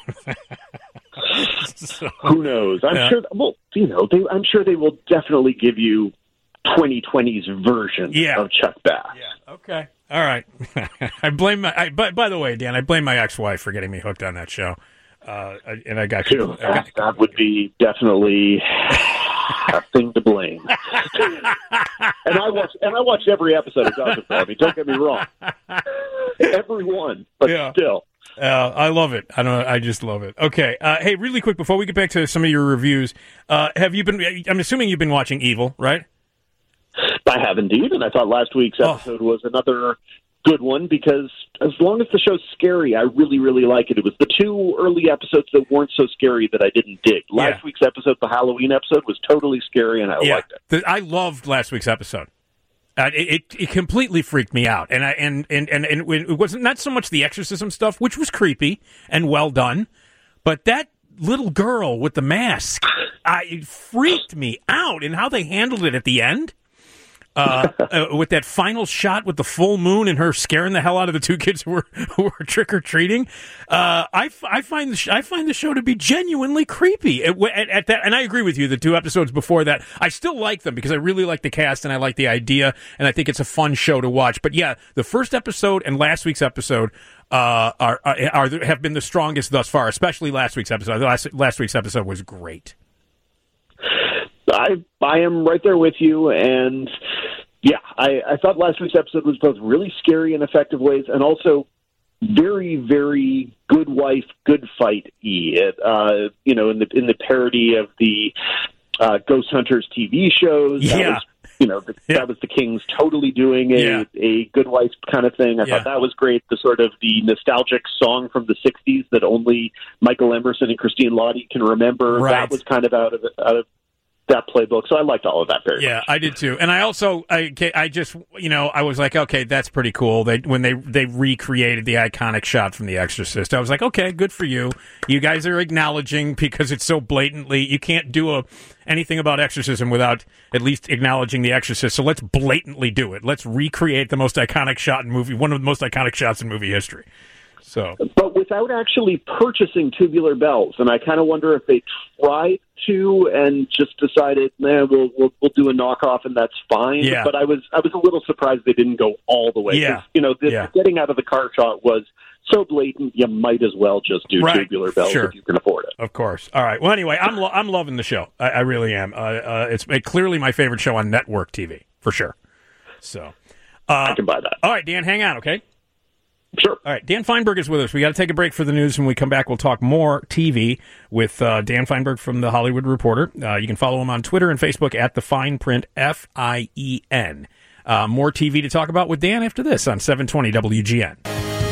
Speaker 6: so, Who knows? I'm
Speaker 3: yeah.
Speaker 6: sure. Well, you know, they, I'm sure they will definitely give you twenty twenty's version
Speaker 3: yeah.
Speaker 6: of Chuck Bass.
Speaker 3: Yeah. Okay. All right. I blame my. I, by, by the way, Dan, I blame my ex-wife for getting me hooked on that show. Uh, and I got
Speaker 6: Too.
Speaker 3: I got,
Speaker 6: that would be definitely a thing to blame. and I watched. And I watched every episode of Gossip Girl. I mean, don't get me wrong. Every one, but
Speaker 3: yeah.
Speaker 6: still.
Speaker 3: Uh, I love it. I don't. I just love it. Okay. Uh, hey, really quick before we get back to some of your reviews, uh, have you been? I'm assuming you've been watching Evil, right?
Speaker 6: I have indeed, and I thought last week's episode oh. was another good one because as long as the show's scary, I really, really like it. It was the two early episodes that weren't so scary that I didn't dig. Last
Speaker 3: yeah.
Speaker 6: week's episode, the Halloween episode, was totally scary, and I
Speaker 3: yeah.
Speaker 6: liked it.
Speaker 3: The, I loved last week's episode. Uh, it, it it completely freaked me out, and I and, and, and, and it wasn't not so much the exorcism stuff, which was creepy and well done, but that little girl with the mask, uh, it freaked me out, and how they handled it at the end. Uh, uh, with that final shot with the full moon and her scaring the hell out of the two kids who were who were trick or treating, uh, I, I find the sh- I find the show to be genuinely creepy. At, at, at that, and I agree with you. The two episodes before that, I still like them because I really like the cast and I like the idea, and I think it's a fun show to watch. But yeah, the first episode and last week's episode uh, are, are are have been the strongest thus far. Especially last week's episode. Last last week's episode was great.
Speaker 6: I I am right there with you, and yeah, I, I thought last week's episode was both really scary in effective ways, and also very, very good wife, good fight. It, uh, you know, in the in the parody of the uh, Ghost Hunters T V shows,
Speaker 3: yeah.
Speaker 6: that was, you know, the, yeah. that was the Kings totally doing a
Speaker 3: yeah.
Speaker 6: a good wife kind of thing. I
Speaker 3: yeah.
Speaker 6: thought that was great. The sort of the nostalgic song from the sixties that only Michael Emerson and Christine Lottie can remember.
Speaker 3: Right.
Speaker 6: That was kind of out of out of. that playbook, so I liked all of that very
Speaker 3: yeah,
Speaker 6: much.
Speaker 3: I did too, and I also, I, I just, you know, I was like, okay, that's pretty cool. They when they they recreated the iconic shot from The Exorcist, I was like, okay, good for you. You guys are acknowledging because it's so blatantly. You can't do a anything about exorcism without at least acknowledging The Exorcist. So let's blatantly do it. Let's recreate the most iconic shot in movie, one of the most iconic shots in movie history. So,
Speaker 6: but without actually purchasing Tubular Bells, and I kind of wonder if they tried to and just decided, nah, we'll we'll, we'll do a knockoff and that's fine.
Speaker 3: Yeah.
Speaker 6: But I was I was a little surprised they didn't go all the way.
Speaker 3: Yeah.
Speaker 6: You know, the,
Speaker 3: yeah.
Speaker 6: getting out of the car shot was so blatant. You might as well just do
Speaker 3: right.
Speaker 6: Tubular Bells
Speaker 3: sure.
Speaker 6: if you can afford it.
Speaker 3: Of course. All right. Well, anyway, I'm lo- I'm loving the show. I, I really am. Uh, uh, it's uh, clearly my favorite show on network T V for sure. So, uh,
Speaker 6: I can buy that.
Speaker 3: All right, Dan, hang on, okay?
Speaker 6: Sure.
Speaker 3: All right, Dan Feinberg is with us. We got to take a break for the news. When we come back, we'll talk more T V with uh, Dan Feinberg from The Hollywood Reporter. Uh, you can follow him on Twitter and Facebook at The Fine Print, F I E N. Uh, more T V to talk about with Dan after this on seven twenty W G N.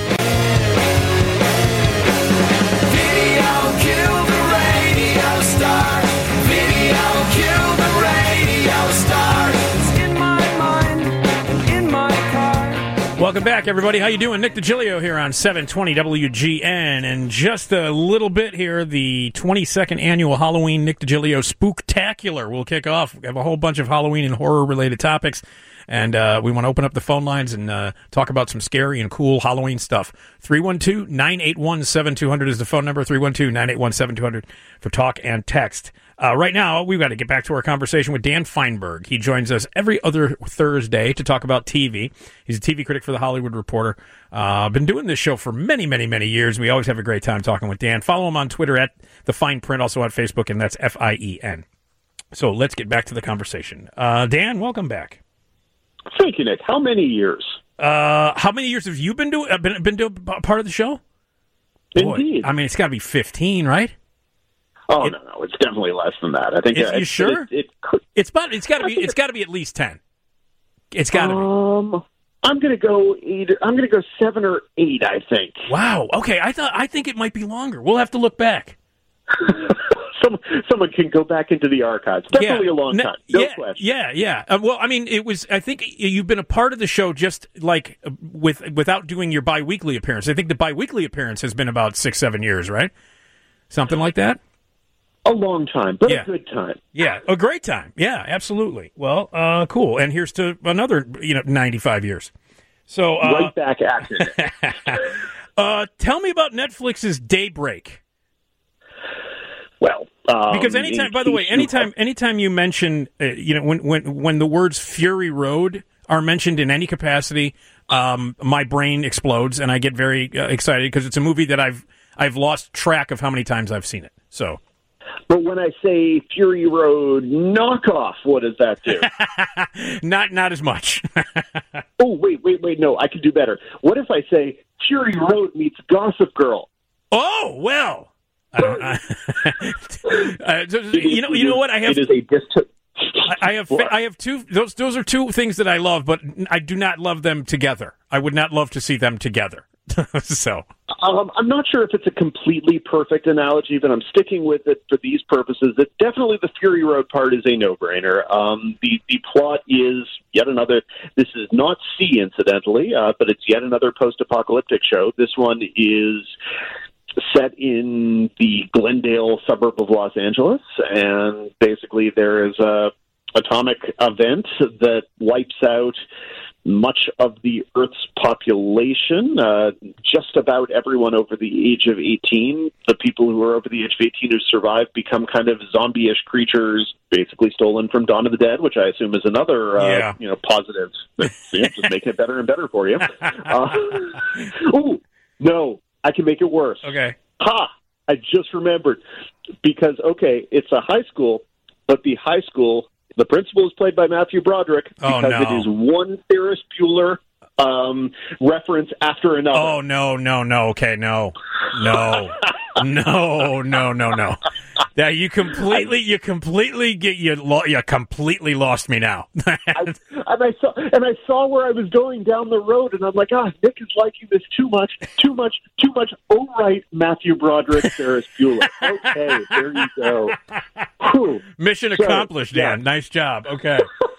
Speaker 1: Video killed the radio star. Video killed the radio star. It's in my mind and in my car.
Speaker 3: Welcome back, everybody. How you doing? Nick DiGilio here on seven twenty W G N. And just a little bit here, the twenty-second annual Halloween Nick DiGilio Spooktacular will kick off. We have a whole bunch of Halloween and horror-related topics. And uh, we want to open up the phone lines and uh, talk about some scary and cool Halloween stuff. three one two, nine eight one, seven two zero zero is the phone number, three one two, nine eight one, seven two zero zero for talk and text. Uh, right now, we've got to get back to our conversation with Dan Feinberg. He joins us every other Thursday to talk about T V. He's a T V critic for The Hollywood Reporter. Uh, been doing this show for many, many, many years. We always have a great time talking with Dan. Follow him on Twitter at The Fine Print, also on Facebook, and that's F I E N. So let's get back to the conversation. Uh, Dan, welcome back.
Speaker 6: Thank you, Nick. How many years?
Speaker 3: Uh, how many years have you been doing? Uh, been been doing part of the show? Boy,
Speaker 6: Indeed.
Speaker 3: I mean, it's got to be fifteen, right?
Speaker 6: Oh
Speaker 3: it,
Speaker 6: no, no, it's definitely less than that. I think.
Speaker 3: Is,
Speaker 6: uh,
Speaker 3: you
Speaker 6: it,
Speaker 3: sure?
Speaker 6: It, it could.
Speaker 3: It's about. It's got to be. It's got to be at least ten. It's got to
Speaker 6: um,
Speaker 3: be.
Speaker 6: I'm gonna go eight. I'm gonna go seven or eight. I think.
Speaker 3: Wow. Okay. I thought. I think it might be longer. We'll have to look back.
Speaker 6: Some, someone can go back into the archives. Definitely
Speaker 3: yeah.
Speaker 6: a long
Speaker 3: no,
Speaker 6: time. No
Speaker 3: yeah,
Speaker 6: question.
Speaker 3: Yeah, yeah. Uh, well, I mean, it was. I think you've been a part of the show just like uh, with without doing your biweekly appearance. I think the biweekly appearance has been about six, seven years, right? Something like that.
Speaker 6: A long time, but
Speaker 3: yeah.
Speaker 6: a good time.
Speaker 3: Yeah, a great time. Yeah, absolutely. Well, uh, cool. And here's to another, you know, ninety-five years. So uh,
Speaker 6: right back at it.
Speaker 3: uh, tell me about Netflix's Daybreak.
Speaker 6: Well, um,
Speaker 3: because anytime, by the way, anytime, anytime you mention, uh, you know, when when when the words Fury Road are mentioned in any capacity, um, my brain explodes and I get very uh, excited because it's a movie that I've I've lost track of how many times I've seen it. So.
Speaker 6: But when I say Fury Road knockoff, what does that do?
Speaker 3: not not as much.
Speaker 6: oh, wait, wait, wait, no, I can do better. What if I say Fury Road meets Gossip Girl?
Speaker 3: Oh, well. I don't, I, uh, you know, you know what? I have.
Speaker 6: It is a dist-
Speaker 3: I have. I have two. Those. Those are two things that I love, but I do not love them together. I would not love to see them together. so.
Speaker 6: Um, I'm not sure if it's a completely perfect analogy, but I'm sticking with it for these purposes. That definitely the Fury Road part is a no-brainer. Um, the the plot is yet another. This is not C, incidentally, uh, but it's yet another post-apocalyptic show. This one is set in the Glendale suburb of Los Angeles, and basically there is a atomic event that wipes out much of the Earth's population, uh, just about everyone over the age of eighteen. The people who are over the age of eighteen who survive become kind of zombie-ish creatures, basically stolen from Dawn of the Dead, which I assume is another, uh, yeah. you know, positive. Yeah, just making it better and better for you. Uh, oh, no, I can make it worse.
Speaker 3: Okay.
Speaker 6: Ha! I just remembered. Because, okay, it's a high school, but the high school... The principal is played by Matthew Broderick because
Speaker 3: oh, no.
Speaker 6: it is one Ferris Bueller um, reference after another.
Speaker 3: Oh, no, no, no. Okay, no. No. no, no, no, no. Yeah, you completely, you completely get you, lo- you completely lost me now.
Speaker 6: I, and I saw, and I saw where I was going down the road, and I'm like, ah, Nick is liking this too much, too much, too much. Oh, right, Matthew Broderick, Ferris Bueller. Okay, there you go. Whew.
Speaker 3: Mission so, accomplished, Dan. Yeah. Nice job. Okay.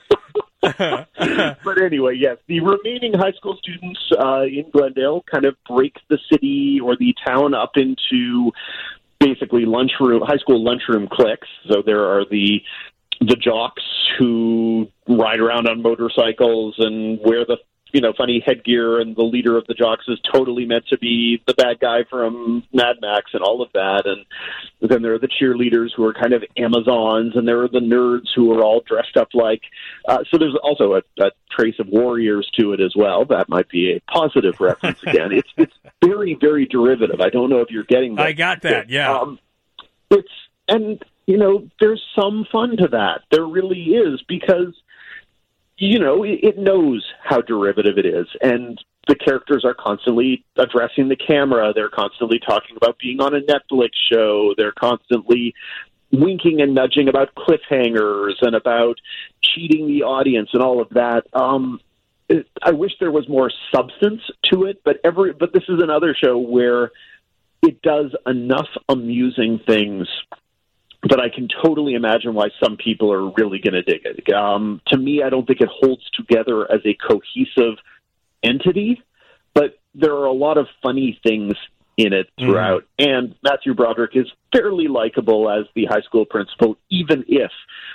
Speaker 6: But anyway, yes, the remaining high school students uh, in Glendale kind of break the city or the town up into basically lunchroom, high school lunchroom cliques. So there are the the jocks who ride around on motorcycles and wear the you know funny headgear, and the leader of the jocks is totally meant to be the bad guy from Mad Max and all of that. And then there are the cheerleaders who are kind of Amazons, and there are the nerds who are all dressed up like. Uh, so there's also a, a trace of warriors to it as well. That might be a positive reference again. It's it's very very derivative. I don't know if you're getting that.
Speaker 3: I got that. Yeah.
Speaker 6: Um, it's and you know there's some fun to that. There really is, because you know, it knows how derivative it is, and the characters are constantly addressing the camera. They're constantly talking about being on a Netflix show. They're constantly winking and nudging about cliffhangers and about cheating the audience and all of that. Um, it, I wish there was more substance to it, but every but this is another show where it does enough amusing things but I can totally imagine why some people are really going to dig it. Um, to me, I don't think it holds together as a cohesive entity, but there are a lot of funny things in it throughout. Mm. And Matthew Broderick is fairly likable as the high school principal, even if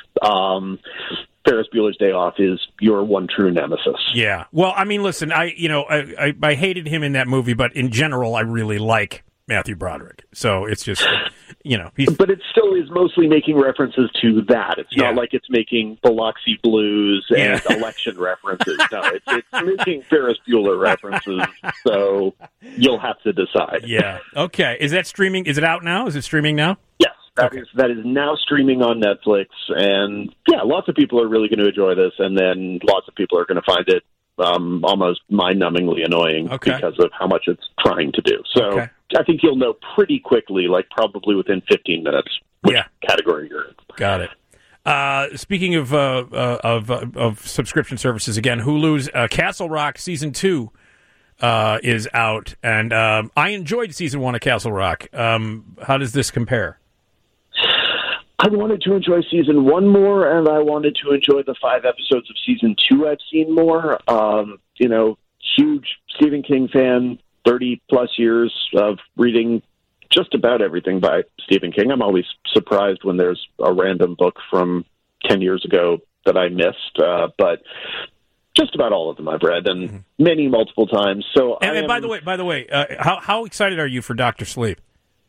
Speaker 6: um, Ferris Bueller's Day Off is your one true nemesis.
Speaker 3: Yeah. Well, I mean, listen, I you know I, I, I hated him in that movie, but in general, I really like Matthew Broderick. So it's just, you know. He's...
Speaker 6: But it still is mostly making references to that. It's
Speaker 3: yeah.
Speaker 6: not like it's making Biloxi Blues and
Speaker 3: yeah.
Speaker 6: election references. No, it's, it's making Ferris Bueller references. So you'll have to decide.
Speaker 3: Yeah. Okay. Is that streaming? Is it out now? Is it streaming now?
Speaker 6: Yes. That,
Speaker 3: okay.
Speaker 6: is, that is now streaming on Netflix. And yeah, lots of people are really going to enjoy this. And then lots of people are going to find it um, almost mind-numbingly annoying
Speaker 3: okay.
Speaker 6: because of how much it's trying to do. So okay. I think you'll know pretty quickly, like probably within fifteen minutes, which
Speaker 3: yeah.
Speaker 6: category you're in.
Speaker 3: Got it. Uh, speaking of uh, uh, of uh, of subscription services, again, Hulu's uh, Castle Rock season two uh, is out, and um, I enjoyed season one of Castle Rock. Um, how does this compare?
Speaker 6: I wanted to enjoy season one more, and I wanted to enjoy the five episodes of season two I've seen more. Um, you know, huge Stephen King fan, thirty plus years of reading just about everything by Stephen King. I'm always surprised when there's a random book from ten years ago that I missed, uh, but just about all of them I've read, and mm-hmm. many multiple times. So,
Speaker 3: and,
Speaker 6: I
Speaker 3: and
Speaker 6: am,
Speaker 3: by the way, by the way, uh, how how excited are you for Doctor Sleep?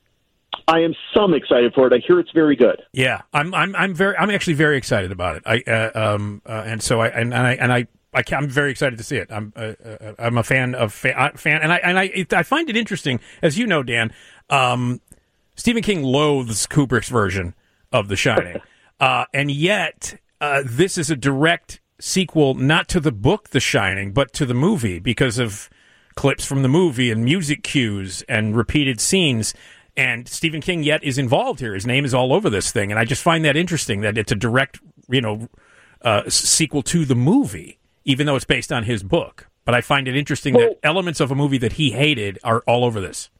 Speaker 6: I am some excited for it. I hear it's very good.
Speaker 3: Yeah, I'm I'm I'm very I'm actually very excited about it. I uh, um uh, and so I and, and I and I. I I'm very excited to see it. I'm uh, uh, I'm a fan of fa- fan, and I and I it, I find it interesting, as you know, Dan. Um, Stephen King loathes Kubrick's version of The Shining, uh, and yet uh, this is a direct sequel, not to the book The Shining, but to the movie, because of clips from the movie and music cues and repeated scenes. And Stephen King yet is involved here. His name is all over this thing, and I just find that interesting that it's a direct, you know, uh, sequel to the movie, even though it's based on his book. But I find it interesting well, that elements of a movie that he hated are all over this.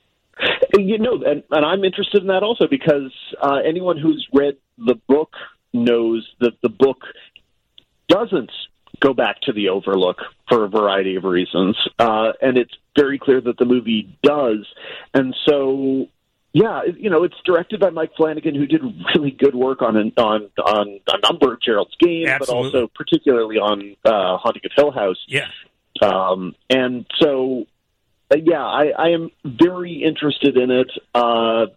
Speaker 6: You know, and, and I'm interested in that also, because uh, anyone who's read the book knows that the book doesn't go back to the Overlook for a variety of reasons. Uh, and it's very clear that the movie does. And so, yeah, you know, it's directed by Mike Flanagan, who did really good work on an, on on a number of Gerald's Game,
Speaker 3: Absolutely.
Speaker 6: but also particularly on uh, Haunting of Hill House.
Speaker 3: Yeah.
Speaker 6: Um, and so, uh, yeah, I, I am very interested in it, uh,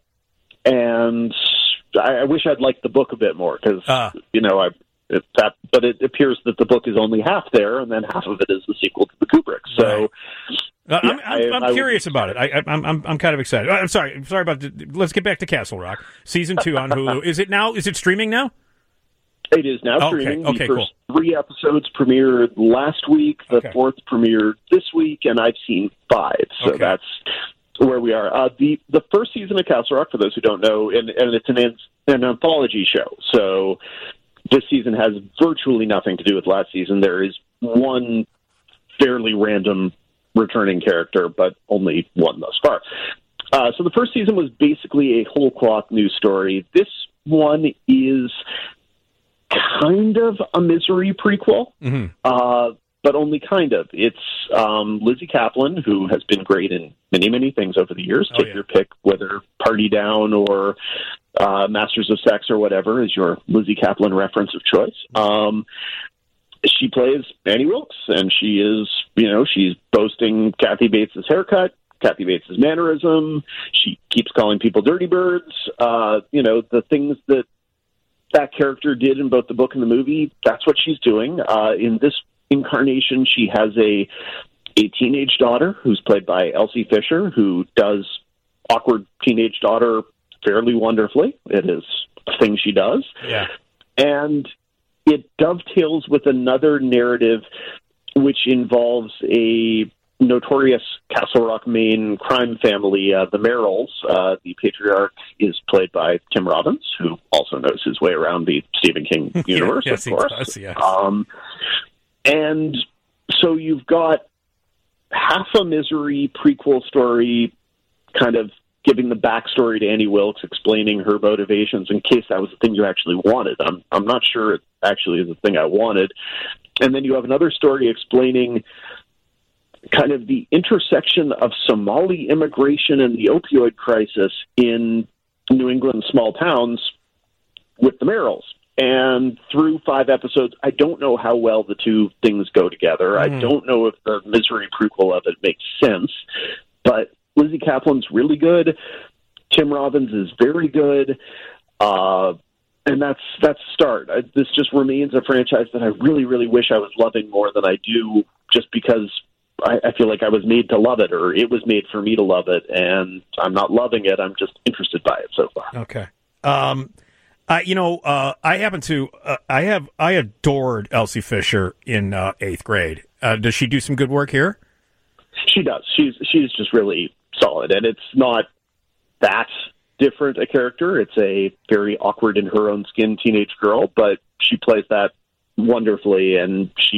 Speaker 6: and I, I wish I'd liked the book a bit more, because, uh. you know, I it, that, but it appears that the book is only half there, and then half of it is the sequel to the Kubrick. So.
Speaker 3: Right. Uh,
Speaker 6: yeah,
Speaker 3: I'm, I'm, I'm
Speaker 6: I,
Speaker 3: curious
Speaker 6: I,
Speaker 3: about it. I, I'm, I'm, I'm kind of excited. I'm sorry. I'm sorry about. The, let's get back to Castle Rock, season two on Hulu. Is it now? Is it streaming now?
Speaker 6: It is now
Speaker 3: okay.
Speaker 6: streaming.
Speaker 3: Okay,
Speaker 6: the first
Speaker 3: cool.
Speaker 6: three episodes premiered last week. The
Speaker 3: okay.
Speaker 6: fourth premiered this week, and I've seen five. So
Speaker 3: okay.
Speaker 6: that's where we are. Uh, the the first season of Castle Rock, for those who don't know, and, and it's an an anthology show. So this season has virtually nothing to do with last season. There is one fairly random returning character, but only one thus far. Uh, so the first season was basically a whole cloth news story. This one is kind of a Misery prequel, mm-hmm. uh, but only kind of. It's um, Lizzie Kaplan, who has been great in many, many things over the years.
Speaker 3: Oh,
Speaker 6: Take
Speaker 3: yeah.
Speaker 6: your pick, whether Party Down or uh, Masters of Sex or whatever is your Lizzie Kaplan reference of choice. Um, She plays Annie Wilkes, and she is, you know, she's boasting Kathy Bates' haircut, Kathy Bates' mannerism. She keeps calling people dirty birds. Uh, you know, the things that that character did in both the book and the movie, that's what she's doing. Uh, in this incarnation, she has a a teenage daughter who's played by Elsie Fisher, who does awkward teenage daughter fairly wonderfully. It is a thing she does.
Speaker 3: Yeah.
Speaker 6: And it dovetails with another narrative which involves a notorious Castle Rock, Maine crime family, uh, the Merrills. Uh, the patriarch is played by Tim Robbins, who also knows his way around the Stephen King universe,
Speaker 3: yes,
Speaker 6: of course.
Speaker 3: He does, yes.
Speaker 6: Um, and so you've got half a Misery prequel story kind of giving the backstory to Annie Wilkes, explaining her motivations in case that was the thing you actually wanted. I'm I'm not sure it actually is the thing I wanted. And then you have another story explaining kind of the intersection of Somali immigration and the opioid crisis in New England small towns with the Merrills. And through five episodes, I don't know how well the two things go together. Mm. I don't know if the Misery prequel of it makes sense, but Lizzie Kaplan's really good. Tim Robbins is very good. Uh, and that's that's the start. I, this just remains a franchise that I really, really wish I was loving more than I do, just because I, I feel like I was made to love it, or it was made for me to love it, and I'm not loving it. I'm just interested by it so far.
Speaker 3: Okay. Um, I, you know, uh, I happen to, uh, I have, I adored Elsie Fisher in uh, eighth grade. Uh, does she do some good work here?
Speaker 6: She does. She's she's just really solid, and it's not that different a character. It's a very awkward in her own skin teenage girl, but she plays that wonderfully, and she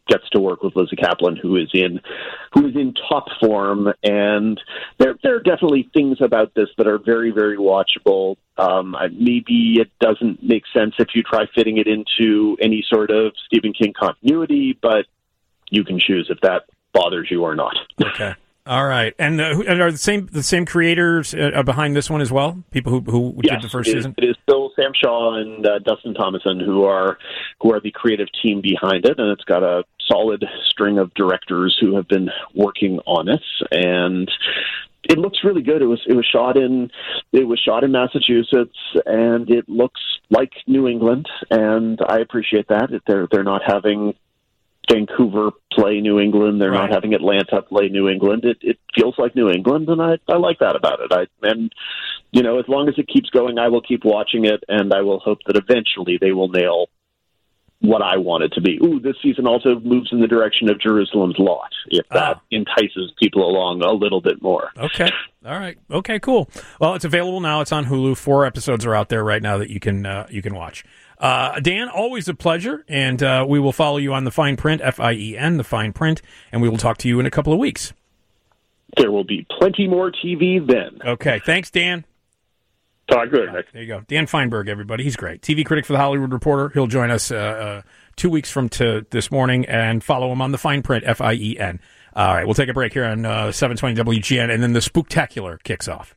Speaker 6: gets to work with Lizzie Kaplan, who is in who is in top form. And there there are definitely things about this that are very, very watchable. Um, maybe it doesn't make sense if you try fitting it into any sort of Stephen King continuity, but you can choose if that bothers you or not.
Speaker 3: Okay. All right. And, uh, and are the same the same creators uh, behind this one as well? People who who
Speaker 6: yes,
Speaker 3: did the first
Speaker 6: it is,
Speaker 3: season?
Speaker 6: It is still Sam Shaw and uh, Dustin Thomason who are who are the creative team behind it, and it's got a solid string of directors who have been working on it, and it looks really good. It was it was shot in it was shot in Massachusetts, and it looks like New England, and I appreciate that. They're they're not having Vancouver play New England. They're
Speaker 3: right.
Speaker 6: not having Atlanta play New England. It it feels like New England, and I, I like that about it. I and you know, as long as it keeps going, I will keep watching it, and I will hope that eventually they will nail what I want it to be. Ooh, this season also moves in the direction of Jerusalem's Lot, if that
Speaker 3: ah.
Speaker 6: entices people along a little bit more.
Speaker 3: Okay. All right. Okay, cool. Well, it's available now. It's on Hulu. Four episodes are out there right now that you can uh, you can watch. Uh, Dan, always a pleasure, and uh, we will follow you on the fine print, F I E N, the fine print, and we will talk to you in a couple of weeks.
Speaker 6: There will be plenty more T V then.
Speaker 3: Okay. Thanks, Dan.
Speaker 6: Talk good.
Speaker 3: Right, there you go. Dan Feinberg, everybody. He's great. T V critic for The Hollywood Reporter. He'll join us uh, uh, two weeks from to this morning, and follow him on the fine print, F I E N. All right, we'll take a break here on uh, seven twenty W G N, and then the Spooktacular kicks off.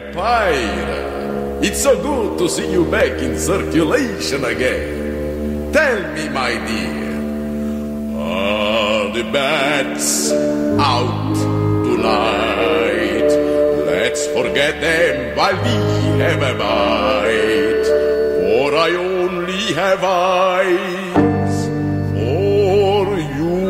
Speaker 7: Empire, it's so good to see you back in circulation again. Tell me, my dear, are the bats out tonight? Let's forget them while we have a bite, for I only have eyes for you,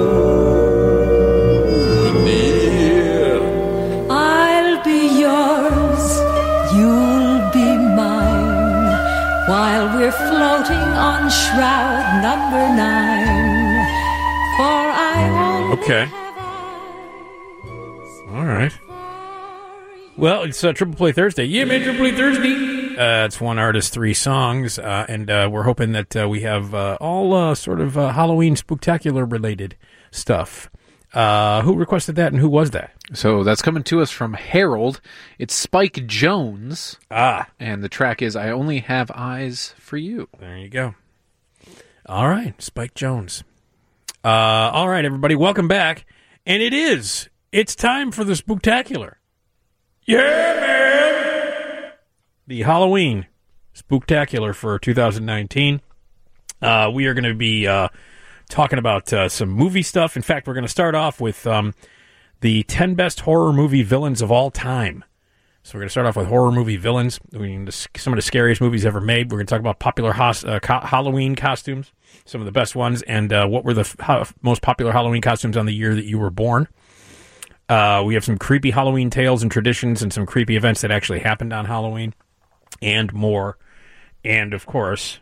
Speaker 7: dear.
Speaker 8: I'll be yours, you'll be mine, while we're floating on shroud number nine, for I only
Speaker 3: Okay.
Speaker 8: have eyes.
Speaker 3: All right. Well, it's uh, Triple Play Thursday. Yeah, man, Triple Play Thursday. Uh, it's one artist, three songs, uh, and uh, we're hoping that uh, we have uh, all uh, sort of uh, Halloween Spooktacular related stuff. Uh, who requested that, and who was that?
Speaker 4: So that's coming to us from Harold. It's Spike Jones.
Speaker 3: Ah,
Speaker 4: And the track is I Only Have Eyes for You.
Speaker 3: there you go. All right, Spike Jones. Uh, all right, everybody, welcome back. And it is. It's time for the Spooktacular. Yeah, man! The Halloween Spooktacular for two thousand nineteen. Uh, we are going to be uh, talking about uh, some movie stuff. In fact, we're going to start off with um, the ten best horror movie villains of all time. So we're going to start off with horror movie villains. We can just, some of the scariest movies ever made. We're going to talk about popular hos- uh, co- Halloween costumes, some of the best ones, and uh, what were the f- ho- most popular Halloween costumes on the year that you were born. Uh, we have some creepy Halloween tales and traditions and some creepy events that actually happened on Halloween and more. And, of course...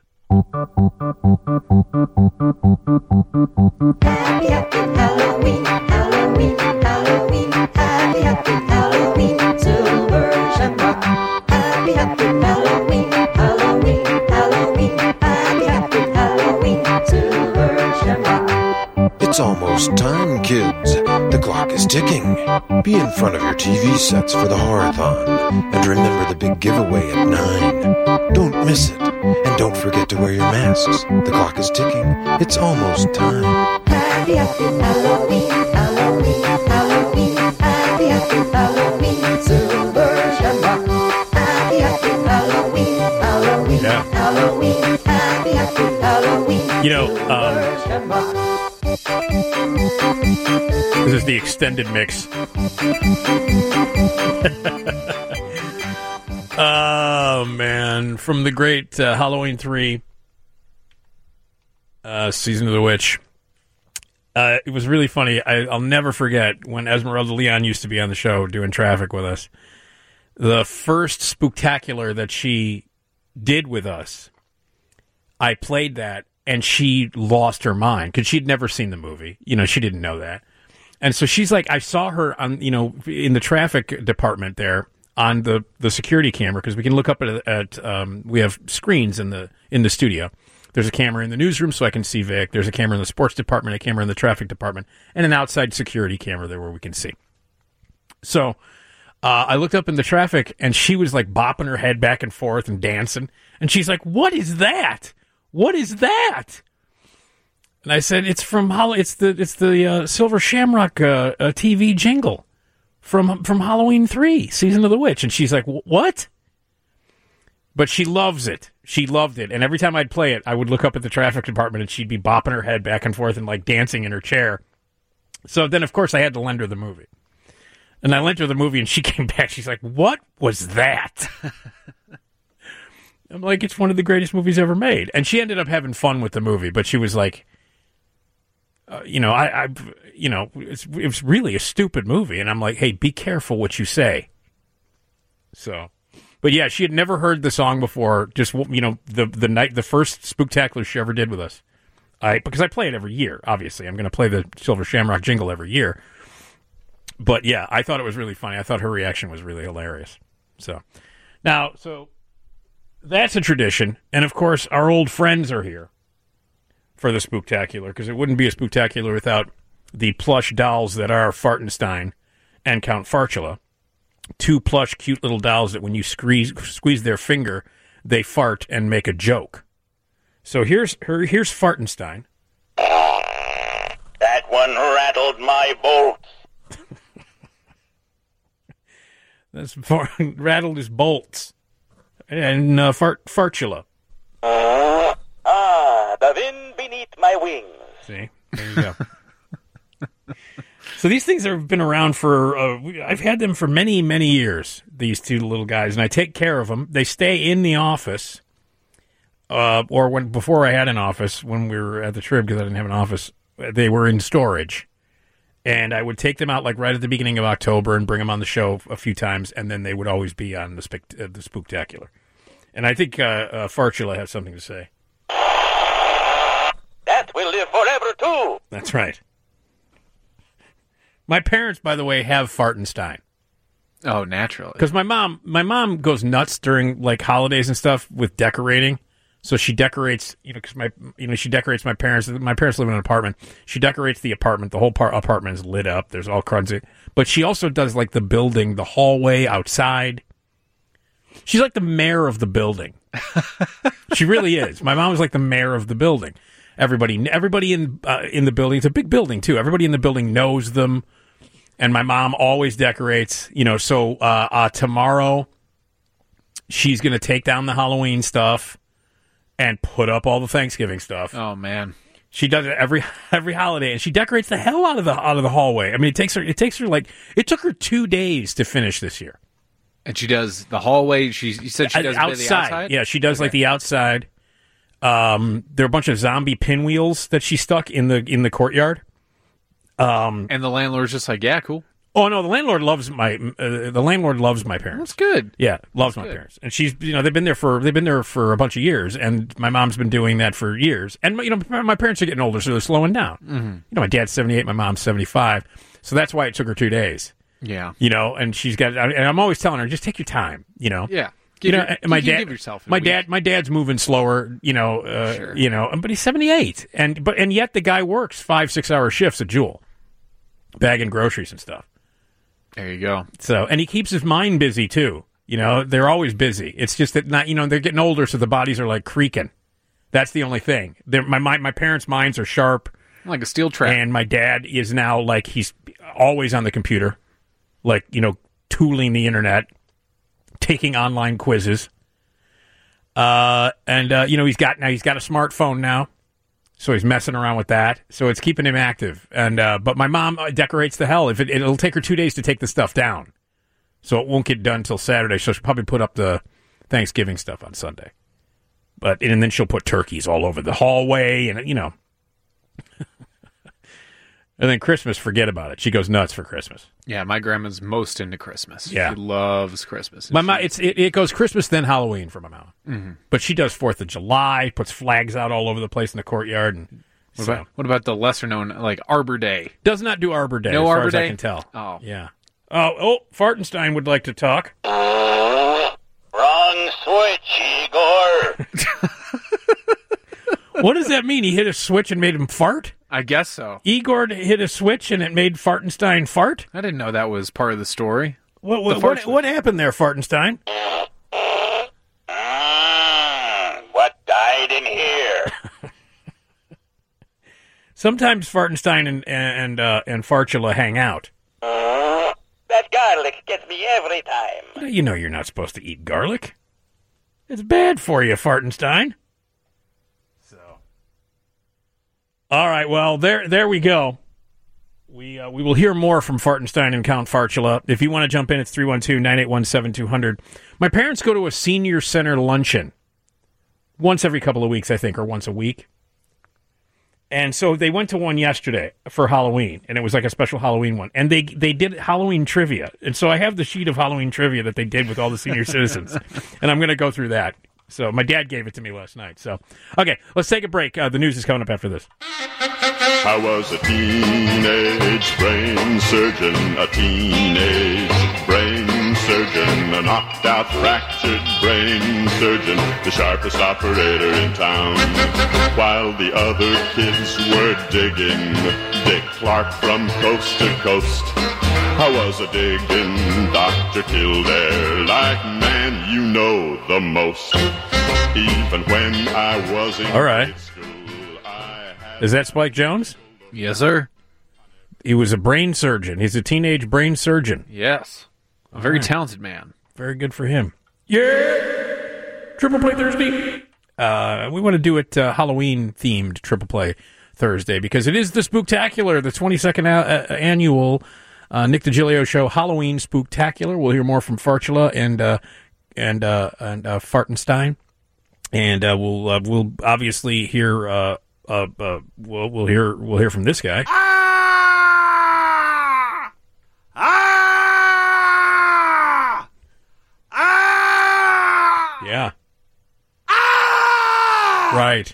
Speaker 9: Happy, happy Halloween, Halloween, Halloween, happy, happy Halloween, silver shamrock. Happy, happy Halloween, Halloween, Halloween, happy, happy Halloween, silver shamrock.
Speaker 10: It's almost time, kids. The clock is ticking. Be in front of your T V sets for the Horror-thon. And remember the big giveaway at nine. Don't miss it. And don't forget to wear your masks. The clock is ticking. It's almost time.
Speaker 9: Happy, happy Halloween, Halloween, Halloween, happy, happy Halloween, silver shamrock. Happy, happy Halloween, Halloween,
Speaker 3: Yeah.
Speaker 9: Halloween, happy, happy Halloween,
Speaker 3: You know, um,
Speaker 9: silver shamrock.
Speaker 3: this is the extended mix. Oh, man. From the great uh, Halloween three, uh, Season of the Witch. Uh, it was really funny. I, I'll never forget when Esmeralda Leon used to be on the show doing traffic with us. The first Spooktacular that she did with us, I played that, and she lost her mind because she'd never seen the movie. You know, she didn't know that. And so she's like, I saw her on, you know, in the traffic department there on the, the security camera, because we can look up at, at um, we have screens in the in the studio There's a camera in the newsroom so I can see Vic. There's a camera in the sports department, a camera in the traffic department, and an outside security camera there where we can see. So uh, I looked up in the traffic, and she was like bopping her head back and forth and dancing. And she's like, "What is that? What is that?" And I said, "It's from Hol- It's the it's the uh, Silver Shamrock uh, uh, T V jingle from from Halloween three, Season of the Witch." And she's like, "What?" But she loves it. She loved it. And every time I'd play it, I would look up at the traffic department and she'd be bopping her head back and forth and like dancing in her chair. So then, of course, I had to lend her the movie. And I lent her the movie and she came back. She's like, "What was that?" I'm like, "It's one of the greatest movies ever made." And she ended up having fun with the movie. But she was like, uh, you know, I, I you know, it's, it was really a stupid movie. And I'm like, "Hey, be careful what you say." So... But yeah, she had never heard the song before. Just, you know, the the night, the first Spooktacular she ever did with us. I because I play it every year. Obviously, I'm going to play the Silver Shamrock jingle every year. But yeah, I thought it was really funny. I thought her reaction was really hilarious. So now, so that's a tradition, and of course, our old friends are here for the Spooktacular because it wouldn't be a Spooktacular without the plush dolls that are Fartenstein and Count Farchula. Two plush, cute little dolls that when you squeeze squeeze their finger, they fart and make a joke. So here's her. Here's Fartenstein.
Speaker 11: That one rattled my bolts.
Speaker 3: That's far, rattled his bolts. And uh, fart Farchula.
Speaker 11: Uh, ah, the wind beneath my wings.
Speaker 3: See, there you go. So these things have been around for, uh, I've had them for many, many years, these two little guys, and I take care of them. They stay in the office, uh, or when before I had an office, when we were at the Trib, because I didn't have an office, they were in storage. And I would take them out like right at the beginning of October and bring them on the show a few times, and then they would always be on the, spect- uh, the Spooktacular. And I think uh, uh, Farchula has something to say.
Speaker 11: That will live forever, too.
Speaker 3: That's right. My parents, by the way, have Fartenstein.
Speaker 4: Oh, naturally.
Speaker 3: Because my mom, my mom goes nuts during like holidays and stuff with decorating. So she decorates, you know, because my, you know, she decorates my parents. My parents live in an apartment. She decorates the apartment. The whole par- apartment is lit up. There's all kinds of. But she also does like the building, the hallway outside. She's like the mayor of the building. She really is. My mom is like the mayor of the building. Everybody, everybody in uh, in the building. It's a big building too. Everybody in the building knows them. And my mom always decorates, you know, so uh, uh, tomorrow she's going to take down the Halloween stuff and put up all the Thanksgiving stuff.
Speaker 4: Oh, man.
Speaker 3: She does it every every holiday, and she decorates the hell out of the out of the hallway. I mean, it takes her it takes her like it took her two days to finish this year.
Speaker 4: And she does the hallway. She you said she does
Speaker 3: outside.
Speaker 4: The outside.
Speaker 3: Yeah, she does
Speaker 4: okay.
Speaker 3: like the outside. Um, there are a bunch of zombie pinwheels that she stuck in the in the courtyard. Um,
Speaker 4: and the landlord's just like, yeah, cool.
Speaker 3: Oh no, the landlord loves my uh, the landlord loves my parents.
Speaker 4: That's good.
Speaker 3: Yeah, loves
Speaker 4: That's
Speaker 3: my
Speaker 4: good.
Speaker 3: parents, and she's you know they've been there for they've been there for a bunch of years, and my mom's been doing that for years. And you know my parents are getting older, so they're slowing down.
Speaker 4: Mm-hmm.
Speaker 3: You know, my dad's seventy-eight, my mom's seventy-five, so that's why it took her two days.
Speaker 4: Yeah,
Speaker 3: you know, and she's got and I'm always telling her just take your time. You know,
Speaker 4: yeah.
Speaker 3: you
Speaker 4: Give
Speaker 3: know,
Speaker 4: your,
Speaker 3: my
Speaker 4: you
Speaker 3: dad,
Speaker 4: give yourself
Speaker 3: my
Speaker 4: week.
Speaker 3: dad, my dad's moving slower. You know, uh,
Speaker 4: Sure.
Speaker 3: you know, but he's seventy-eight, and but and yet the guy works five six hour shifts at Jewel, bagging groceries and stuff.
Speaker 4: There you go.
Speaker 3: So, and he keeps his mind busy too. You know, they're always busy. It's just that not, you know, they're getting older, so the bodies are like creaking. That's the only thing. They're, my my my parents' minds are sharp,
Speaker 4: like a steel trap.
Speaker 3: And my dad is now like he's always on the computer, like you know, tooling the internet, taking online quizzes. Uh, and uh, you know, he's got now he's got a smartphone now. So he's messing around with that. So it's keeping him active. And uh, but my mom decorates the hell. If it, it'll take her two days to take the stuff down, so it won't get done till Saturday. So she'll probably put up the Thanksgiving stuff on Sunday. But and then she'll put turkeys all over the hallway, and you know. And then Christmas, forget about it. She goes nuts for Christmas.
Speaker 4: Yeah, my grandma's most into Christmas.
Speaker 3: Yeah.
Speaker 4: She loves Christmas.
Speaker 3: My mom, it's it, it goes Christmas then Halloween for my mom.
Speaker 4: Mm-hmm.
Speaker 3: But she does Fourth of July, puts flags out all over the place in the courtyard, and
Speaker 4: What,
Speaker 3: so,
Speaker 4: about, what about the lesser known like Arbor Day?
Speaker 3: does not do Arbor Day.
Speaker 4: No
Speaker 3: as far
Speaker 4: Arbor
Speaker 3: as
Speaker 4: Day?
Speaker 3: I can tell.
Speaker 4: Oh,
Speaker 3: yeah. Oh, oh, Fartenstein would like to talk.
Speaker 11: Wrong switch, Igor.
Speaker 3: What does that mean? He hit a switch and made him fart?
Speaker 4: I guess so.
Speaker 3: Igor hit a switch and it made Fartenstein fart?
Speaker 4: I didn't know that was part of the story.
Speaker 3: What what, what, what happened there, Fartenstein?
Speaker 11: Mm, what died in here?
Speaker 3: Sometimes Fartenstein and and uh, and Fartula hang out.
Speaker 11: Uh, that garlic gets me every time.
Speaker 3: You know you're not supposed to eat garlic. It's bad for you, Fartenstein. So, all right. Well, there there we go. We uh, we will hear more from Fartenstein and Count Fartula. If you want to jump in, it's three one two, nine eight one, seven two zero zero. My parents go to a senior center luncheon once every couple of weeks, I think, or once a week. And so they went to one yesterday for Halloween, and it was like a special Halloween one. And they they did Halloween trivia. And so I have the sheet of Halloween trivia that they did with all the senior citizens. And I'm going to go through that. So my dad gave it to me last night. So, okay, let's take a break. Uh, the news is coming up after this.
Speaker 12: I was a teenage brain surgeon, a teenage brain surgeon, a knocked out, fractured brain surgeon, the sharpest operator in town. While the other kids were digging Dick Clark from coast to coast, I was a digging Doctor Kildare, like man you know the most. Even when I was in
Speaker 3: all right.
Speaker 12: grade school, I had...
Speaker 3: Is that Spike Jones?
Speaker 4: Yes, sir.
Speaker 3: He was a brain surgeon. He's a teenage brain surgeon.
Speaker 4: Yes. A very
Speaker 3: right.
Speaker 4: talented man.
Speaker 3: Very good for him. Yeah! Triple Play Thursday. Uh, we want to do it uh, Halloween-themed Triple Play Thursday because it is the Spooktacular, the twenty-second a- a- annual uh, Nick DiGilio Show Halloween Spooktacular. We'll hear more from Fartula and uh, and uh, and uh, Fartenstein, and uh, we'll uh, we'll obviously hear uh, uh, uh, we'll we'll hear we'll hear from this guy.
Speaker 1: Ah! Ah! Ah!
Speaker 3: Yeah.
Speaker 1: Ah!
Speaker 3: Right.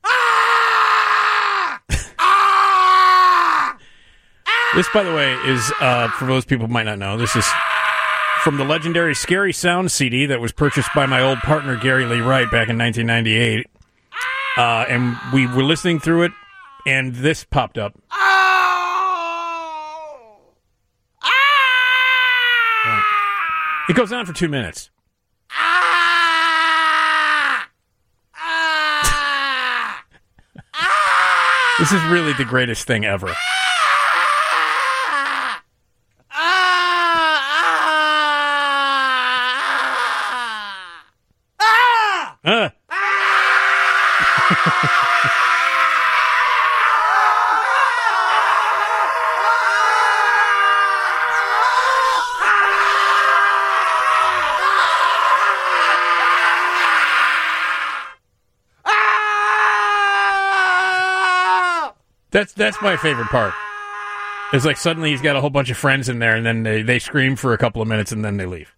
Speaker 1: Ah! Ah!
Speaker 3: This, by the way, is, uh, for those people who might not know, this is from the legendary Scary Sound C D that was purchased by my old partner, Gary Lee Wright, back in nineteen ninety-eight. Uh, and we were listening through it, and this popped up. Right. It goes on for two minutes. This is really the greatest thing ever. Uh. That's that's my favorite part. It's like suddenly he's got a whole bunch of friends in there, and then they, they scream for a couple of minutes, and then they leave.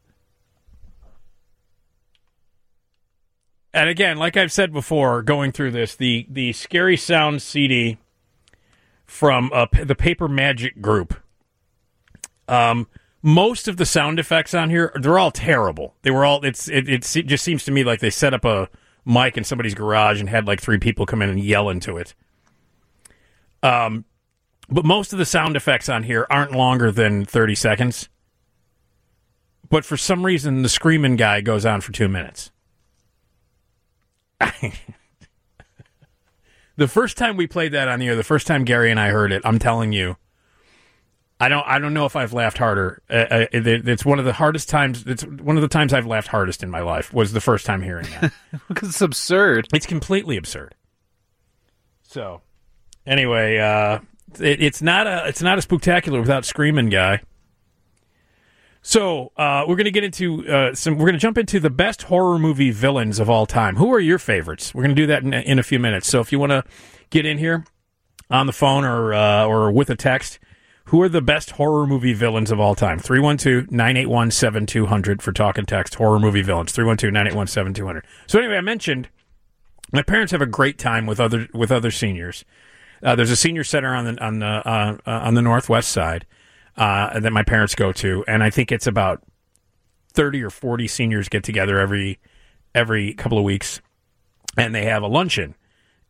Speaker 3: And again, like I've said before, going through this, the, the Scary Sound C D from uh, the Paper Magic Group, um, most of the sound effects on here, they're all terrible. They were all, it's it, it just seems to me like they set up a mic in somebody's garage and had like three people come in and yell into it. Um, but most of the sound effects on here aren't longer than thirty seconds. But for some reason, the screaming guy goes on for two minutes. The first time we played that on the air, the first time Gary and I heard it, I'm telling you, I don't, I don't know if I've laughed harder. Uh, it, it's one of the hardest times. It's one of the times I've laughed hardest in my life was the first time hearing that.
Speaker 4: Because it's absurd.
Speaker 3: It's completely absurd. So, anyway, uh, it, it's not a, it's not a spooktacular without screaming guy. So uh, we're going to get into uh, some. We're going to jump into the best horror movie villains of all time. Who are your favorites? We're going to do that in, in a few minutes. So if you want to get in here on the phone or uh, or with a text, who are the best horror movie villains of all time? three one two, nine eight one, seven two zero zero for talk and text. Horror movie villains. three one two, nine eight one, seven two zero zero. So anyway, I mentioned my parents have a great time with other with other seniors. Uh, there's a senior center on the on the uh, uh, on the northwest side. Uh, that my parents go to, and I think it's about thirty or forty seniors get together every every couple of weeks, and they have a luncheon.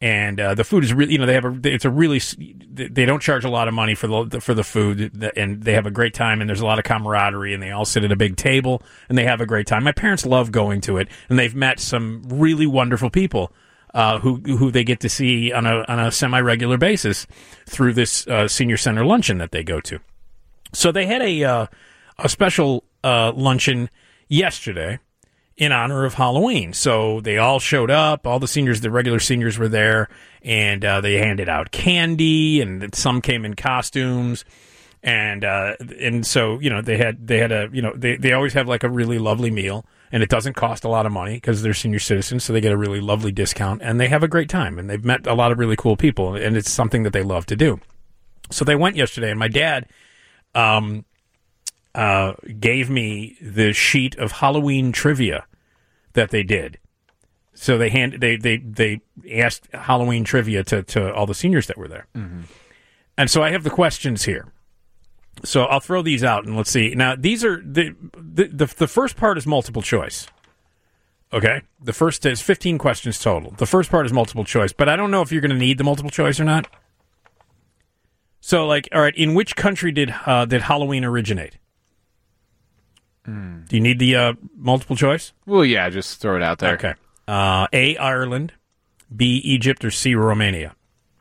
Speaker 3: And uh, the food is really, you know, they have a, it's a really, they don't charge a lot of money for the for the food, and they have a great time, and there's a lot of camaraderie, and they all sit at a big table, and they have a great time. My parents love going to it, and they've met some really wonderful people uh, who who they get to see on a on a semi-regular basis through this uh, senior center luncheon that they go to. So they had a uh, a special uh, luncheon yesterday in honor of Halloween. So they all showed up. All the seniors, the regular seniors were there, and uh, they handed out candy, and some came in costumes. And uh, and so, you know, they had they had a, you know, they, they always have like a really lovely meal, and it doesn't cost a lot of money because they're senior citizens, so they get a really lovely discount, and they have a great time, and they've met a lot of really cool people, and it's something that they love to do. So they went yesterday, and my dad um, uh, gave me the sheet of Halloween trivia that they did. So they hand they they they asked Halloween trivia to, to all the seniors that were there. Mm-hmm. And so I have the questions here. So I'll throw these out and let's see. Now these are the the the, the first part is multiple choice. Okay? The first is fifteen questions total. The first part is multiple choice, but I don't know if you're going to need the multiple choice or not. So like, all right, in which country did uh, did Halloween originate? Mm. Do you need the uh, multiple choice?
Speaker 4: Well, yeah, just throw it out there.
Speaker 3: Okay. Uh, A, Ireland, B, Egypt, or C, Romania?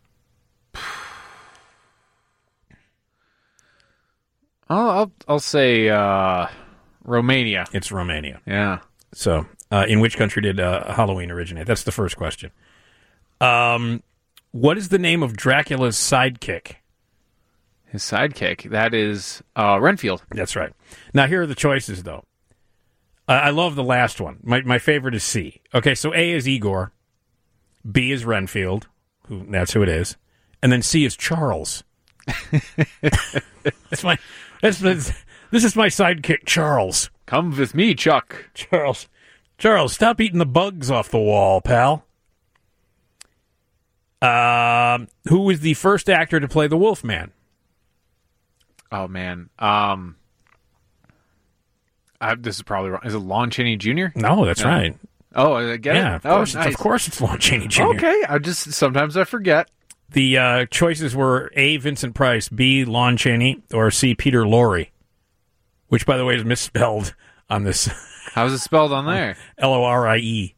Speaker 4: I'll I'll, I'll say uh, Romania.
Speaker 3: It's Romania.
Speaker 4: Yeah.
Speaker 3: So, uh, in which country did uh, Halloween originate? That's the first question. Um, what is the name of Dracula's sidekick?
Speaker 4: His sidekick. That is uh, Renfield.
Speaker 3: That's right. Now, here are the choices, though. Uh, I love the last one. My my favorite is C. Okay, so A is Igor. B is Renfield. Who that's who it is. And then C is Charles. that's my. That's, that's this is my sidekick, Charles.
Speaker 4: Come with me, Chuck.
Speaker 3: Charles. Charles, stop eating the bugs off the wall, pal. Um, who was the first actor to play the Wolfman?
Speaker 4: Oh, man. Um, I, this is probably wrong. Is it Lon Chaney Junior?
Speaker 3: No, that's no. right.
Speaker 4: Oh, I get
Speaker 3: yeah,
Speaker 4: it?
Speaker 3: Of
Speaker 4: oh,
Speaker 3: course,
Speaker 4: nice.
Speaker 3: Of course it's Lon Chaney Junior
Speaker 4: Okay, I just sometimes I forget.
Speaker 3: The uh, choices were A, Vincent Price, B, Lon Chaney, or C, Peter Lorre, which, by the way, is misspelled on this.
Speaker 4: How's it spelled on there?
Speaker 3: L O R I E.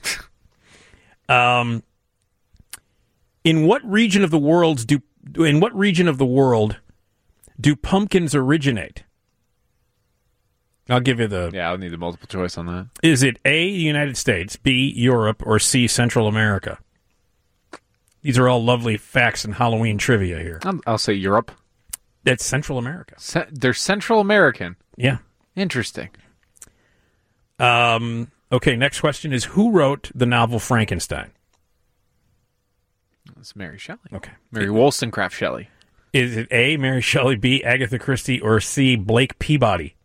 Speaker 3: um, in what region of the world do in what region of the world do pumpkins originate? I'll give you the...
Speaker 4: Yeah, I'll need the multiple choice on that.
Speaker 3: Is it A, the United States, B, Europe, or C, Central America? These are all lovely facts and Halloween trivia here.
Speaker 4: I'll, I'll say Europe.
Speaker 3: It's Central America.
Speaker 4: Ce- they're Central American.
Speaker 3: Yeah.
Speaker 4: Interesting.
Speaker 3: Um. Okay, next question is, who wrote the novel Frankenstein?
Speaker 4: It's Mary Shelley.
Speaker 3: Okay.
Speaker 4: Mary Wollstonecraft Shelley.
Speaker 3: Is it A, Mary Shelley, B, Agatha Christie, or C, Blake Peabody?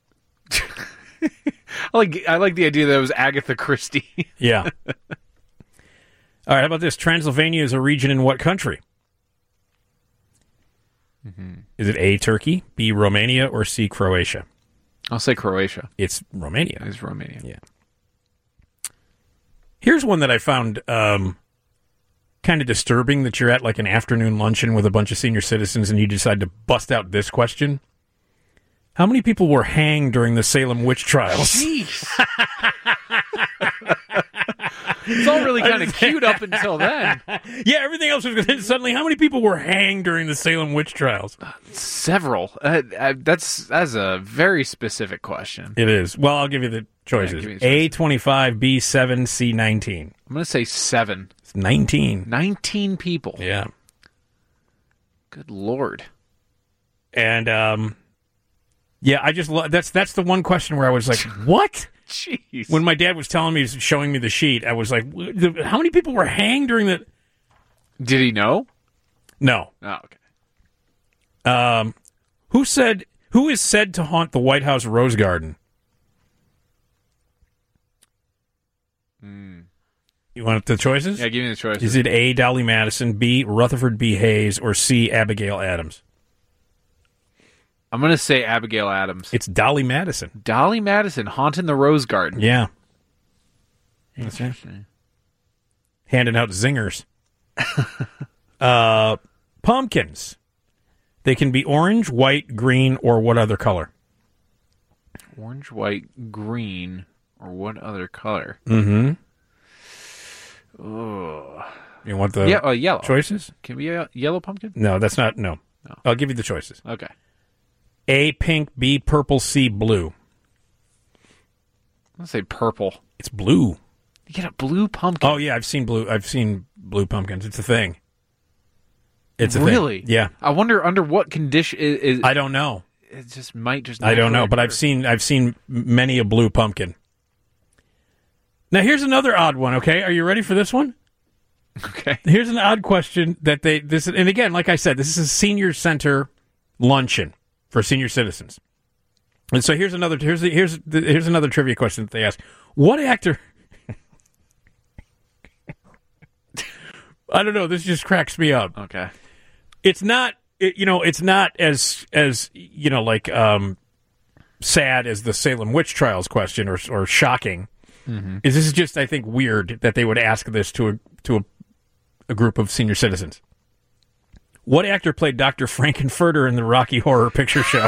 Speaker 4: I like I like the idea that it was Agatha Christie.
Speaker 3: Yeah. All right, how about this? Transylvania is a region in what country? Mm-hmm. Is it A, Turkey, B, Romania, or C, Croatia?
Speaker 4: I'll say Croatia.
Speaker 3: It's Romania.
Speaker 4: It's Romania.
Speaker 3: Yeah. Here's one that I found um, kind of disturbing, that you're at like an afternoon luncheon with a bunch of senior citizens and you decide to bust out this question. How many people were hanged during the Salem witch trials?
Speaker 4: Jeez. It's all really kind of cute up until then.
Speaker 3: Yeah, everything else was going to... Suddenly, how many people were hanged during the Salem witch trials?
Speaker 4: Uh, several. Uh, uh, that's that's a very specific question.
Speaker 3: It is. Well, I'll give you the choices. Yeah, A, twenty-five, B, seven, C, nineteen.
Speaker 4: I'm going to say seven.
Speaker 3: It's nineteen.
Speaker 4: nineteen people.
Speaker 3: Yeah.
Speaker 4: Good Lord.
Speaker 3: And, um... yeah, I just... Lo- that's, that's the one question where I was like, what?
Speaker 4: Jeez.
Speaker 3: When my dad was telling me, showing me the sheet, I was like, how many people were hanged during the...
Speaker 4: Did he know?
Speaker 3: No.
Speaker 4: Oh, okay.
Speaker 3: Um, who said... Who is said to haunt the White House Rose Garden?
Speaker 4: Mm.
Speaker 3: You want the choices?
Speaker 4: Yeah, give me the choices.
Speaker 3: Is it A, Dolly Madison, B, Rutherford B. Hayes, or C, Abigail Adams?
Speaker 4: I'm going to say Abigail Adams.
Speaker 3: It's Dolly Madison.
Speaker 4: Dolly Madison, haunting the Rose Garden.
Speaker 3: Yeah. That's it. Handing out zingers. uh, pumpkins. They can be orange, white, green, or what other color?
Speaker 4: Orange, white, green, or what other color?
Speaker 3: Mm-hmm.
Speaker 4: Oh.
Speaker 3: You want the
Speaker 4: yeah, uh, yellow
Speaker 3: choices?
Speaker 4: Can we a yellow pumpkin?
Speaker 3: No, that's not. No.
Speaker 4: no.
Speaker 3: I'll give you the choices.
Speaker 4: Okay.
Speaker 3: A, pink, B, purple, C, blue.
Speaker 4: Let's say purple.
Speaker 3: It's blue.
Speaker 4: You get a blue pumpkin.
Speaker 3: Oh yeah, I've seen blue. I've seen blue pumpkins. It's a thing. It's a
Speaker 4: really?
Speaker 3: thing. Yeah.
Speaker 4: I wonder under what condition is, is
Speaker 3: I don't know.
Speaker 4: It just might just.
Speaker 3: I don't know, but
Speaker 4: occur.
Speaker 3: I've seen I've seen many a blue pumpkin. Now here's another odd one. Okay, are you ready for this one?
Speaker 4: Okay.
Speaker 3: Here's an odd question that they this and again, like I said, this is a senior center luncheon for senior citizens. And so here's another here's the, here's the, here's another trivia question that they ask. What actor? I don't know. This just cracks me up.
Speaker 4: Okay.
Speaker 3: It's not. It, you know, it's not as as you know, like um, sad as the Salem witch trials question, or or shocking.
Speaker 4: Mm-hmm.
Speaker 3: Is this is just I think weird that they would ask this to a to a, a group of senior citizens. What actor played Doctor Frankenfurter in the Rocky Horror Picture Show?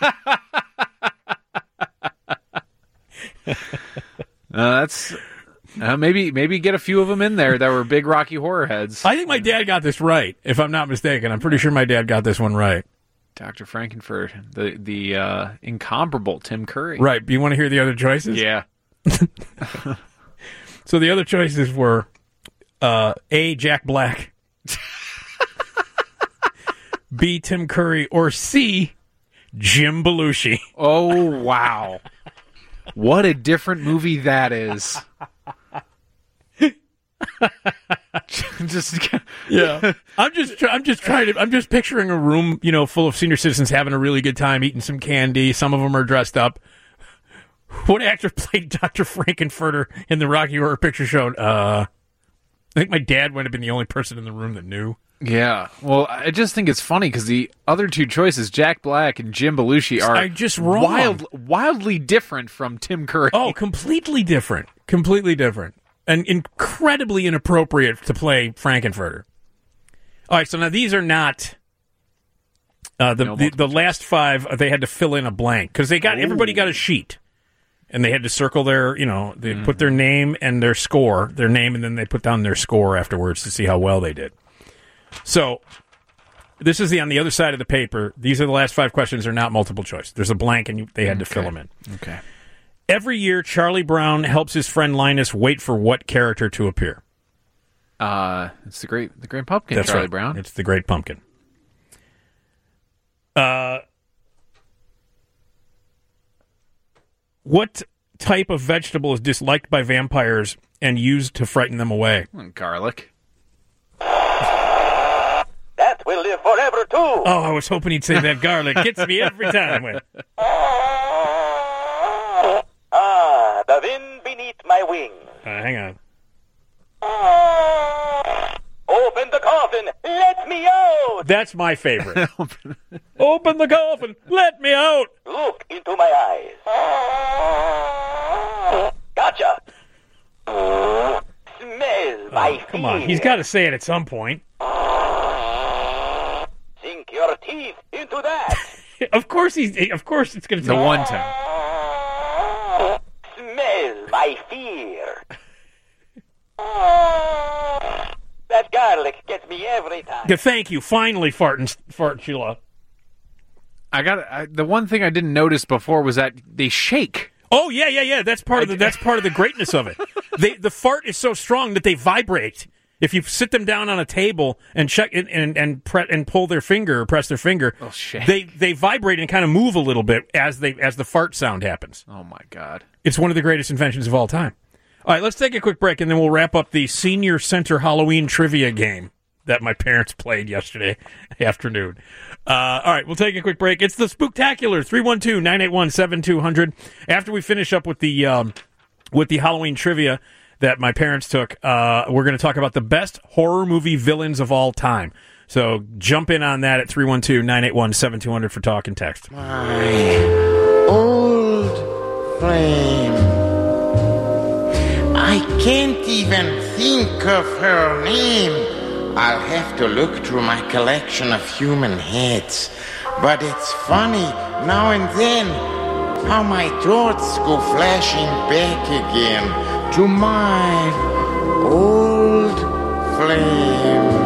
Speaker 4: uh, that's uh, maybe maybe get a few of them in there that were big Rocky Horror heads.
Speaker 3: I think my dad got this right, if I'm not mistaken. I'm pretty sure my dad got this one right.
Speaker 4: Doctor Frankenfurter, the the uh, incomparable Tim Curry.
Speaker 3: Right. Do you want to hear the other choices?
Speaker 4: Yeah.
Speaker 3: So the other choices were uh, A, Jack Black, B, Tim Curry, or C, Jim Belushi.
Speaker 4: Oh, wow. What a different movie that is. just
Speaker 3: yeah. I'm just I'm just trying to I'm just picturing a room, you know, full of senior citizens having a really good time, eating some candy. Some of them are dressed up. What actor played Doctor Frankenfurter in the Rocky Horror Picture Show? Uh, I think my dad might have been the only person in the room that knew.
Speaker 4: Yeah. Well, I just think it's funny because the other two choices, Jack Black and Jim Belushi, are
Speaker 3: I just wrong.
Speaker 4: wild, wildly different from Tim Curry.
Speaker 3: Oh, completely different. Completely different. And incredibly inappropriate to play Frankenfurter. All right, so now these are not... Uh, the,
Speaker 4: No
Speaker 3: the the last five, uh, they had to fill in a blank because they got
Speaker 4: Ooh.
Speaker 3: everybody got a sheet. And they had to circle their, you know, they mm. put their name and their score, their name, and then they put down their score afterwards to see how well they did. So, this is the on the other side of the paper. These are the last five questions. They're not multiple choice. There's a blank, and you, they had
Speaker 4: okay.
Speaker 3: to fill them in.
Speaker 4: Okay.
Speaker 3: Every year, Charlie Brown helps his friend Linus wait for what character to appear?
Speaker 4: Uh, it's the great, the Great Pumpkin.
Speaker 3: That's
Speaker 4: Charlie
Speaker 3: right.
Speaker 4: Brown.
Speaker 3: It's the Great Pumpkin. Uh. What type of vegetable is disliked by vampires and used to frighten them away?
Speaker 4: Garlic.
Speaker 11: That will live forever, too.
Speaker 3: Oh, I was hoping he'd say that. Garlic gets me every time.
Speaker 11: Ah, the wind beneath my wings.
Speaker 3: Uh, hang on.
Speaker 11: Open the coffin. Let me out.
Speaker 3: That's my favorite. Open the coffin. Let me out.
Speaker 11: Look into my eyes. Gotcha. Smell my
Speaker 3: Oh, come on. He's got to say it at some point.
Speaker 11: Sink your teeth into that.
Speaker 3: Of course he's. Of course it's going to
Speaker 4: The
Speaker 3: take
Speaker 4: one time.
Speaker 11: Smell my fear. That garlic gets me every time.
Speaker 3: Yeah, thank you. Finally, fart and fart, Sheila.
Speaker 4: I got I, the one thing I didn't notice before was that they shake.
Speaker 3: Oh yeah, yeah, yeah. That's part of the. That's part of the greatness of it. They the fart is so strong that they vibrate. If you sit them down on a table and check and and and, pre- and pull their finger or press their finger,
Speaker 4: oh, shake.
Speaker 3: they they vibrate and kind of move a little bit as they as the fart sound happens.
Speaker 4: Oh my God!
Speaker 3: It's one of the greatest inventions of all time. All right, let's take a quick break and then we'll wrap up the Senior Center Halloween trivia game that my parents played yesterday afternoon. Uh, all right, we'll take a quick break. It's the Spooktacular, three one two, nine eight one, seven two zero zero. After we finish up with the um, with the Halloween trivia that my parents took, uh, we're going to talk about the best horror movie villains of all time. So jump in on that at three one two, nine eight one, seven two zero zero for talk and text.
Speaker 9: My old flame. I can't even think of her name. I'll have to look through my collection of human heads. But it's funny, now and then, how my thoughts go flashing back again to my old flame.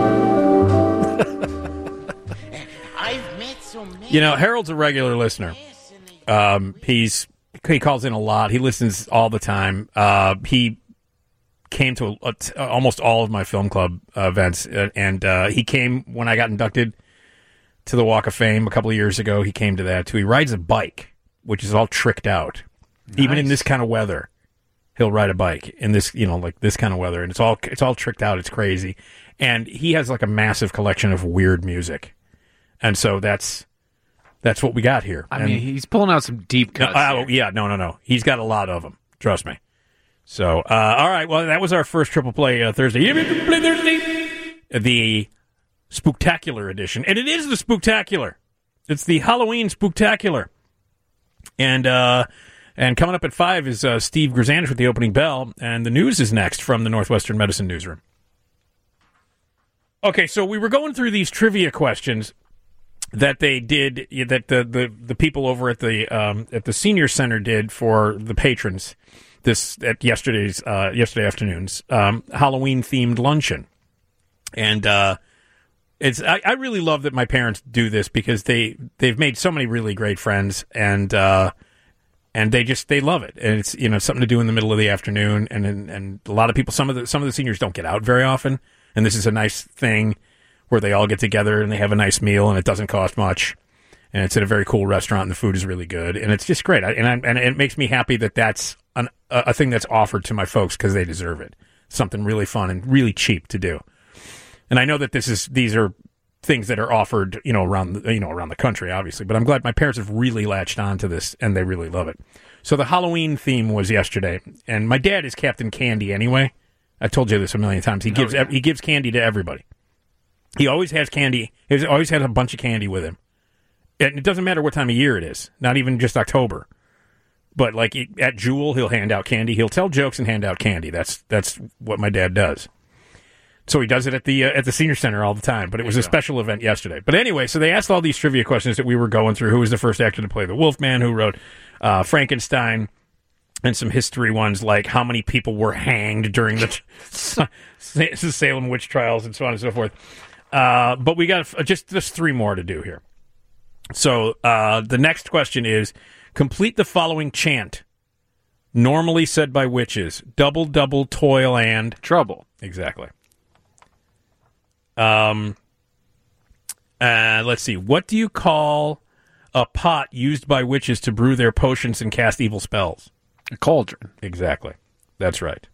Speaker 9: I've met so many.
Speaker 3: You know, Harold's a regular listener. Um, he's he calls in a lot. He listens all the time. Uh, he came to a, a, almost all of my film club uh, events, uh, and uh, he came when I got inducted to the Walk of Fame a couple of years ago. He came to that too. He rides a bike, which is all tricked out, nice. Even in this kind of weather. He'll ride a bike in this, you know, like this kind of weather, and it's all it's all tricked out. It's crazy, and he has like a massive collection of weird music, and so that's that's what we got here.
Speaker 4: I
Speaker 3: and,
Speaker 4: mean, he's pulling out some deep cuts.
Speaker 3: No, oh, yeah, no, no, no. He's got a lot of them. Trust me. So, uh, all right. Well, that was our first Triple Play uh, Thursday. Triple Play Thursday, the Spooktacular edition, and it is the Spooktacular. It's the Halloween Spooktacular, and uh, and coming up at five is uh, Steve Grzanich with the opening bell, and the news is next from the Northwestern Medicine newsroom. Okay, so we were going through these trivia questions that they did, that the, the, the people over at the um, at the senior center did for the patrons this at yesterday's uh, yesterday afternoon's um, Halloween themed luncheon, and uh, it's I, I really love that my parents do this because they they've made so many really great friends, and uh, and they just they love it, and it's you know something to do in the middle of the afternoon, and and, and a lot of people some of the some of the seniors don't get out very often, and this is a nice thing where they all get together and they have a nice meal and it doesn't cost much, and it's at a very cool restaurant and the food is really good, and it's just great. I, and I, and it makes me happy that that's an, a, a thing that's offered to my folks because they deserve it. Something really fun and really cheap to do. And I know that this is these are things that are offered, you know, around the, you know around the country, obviously. But I'm glad my parents have really latched on to this and they really love it. So the Halloween theme was yesterday, and my dad is Captain Candy anyway. I told you this a million times. He
Speaker 4: Oh,
Speaker 3: gives
Speaker 4: yeah.
Speaker 3: he gives candy to everybody. He always has candy. He's always had a bunch of candy with him. And it doesn't matter what time of year it is, not even just October. But like at Jewel, he'll hand out candy. He'll tell jokes and hand out candy. That's that's what my dad does. So he does it at the uh, at the senior center all the time. But it was a special event yesterday. But anyway, so they asked all these trivia questions that we were going through. Who was the first actor to play the Wolfman? Who wrote uh, Frankenstein? And some history ones like how many people were hanged during the Salem witch trials and so on and so forth. Uh, but we got just just three more to do here. So uh, the next question is, complete the following chant, normally said by witches. Double, double, toil, and...
Speaker 4: trouble.
Speaker 3: Exactly. Um. Uh, let's see. What do you call a pot used by witches to brew their potions and cast evil spells?
Speaker 4: A cauldron.
Speaker 3: Exactly. That's right.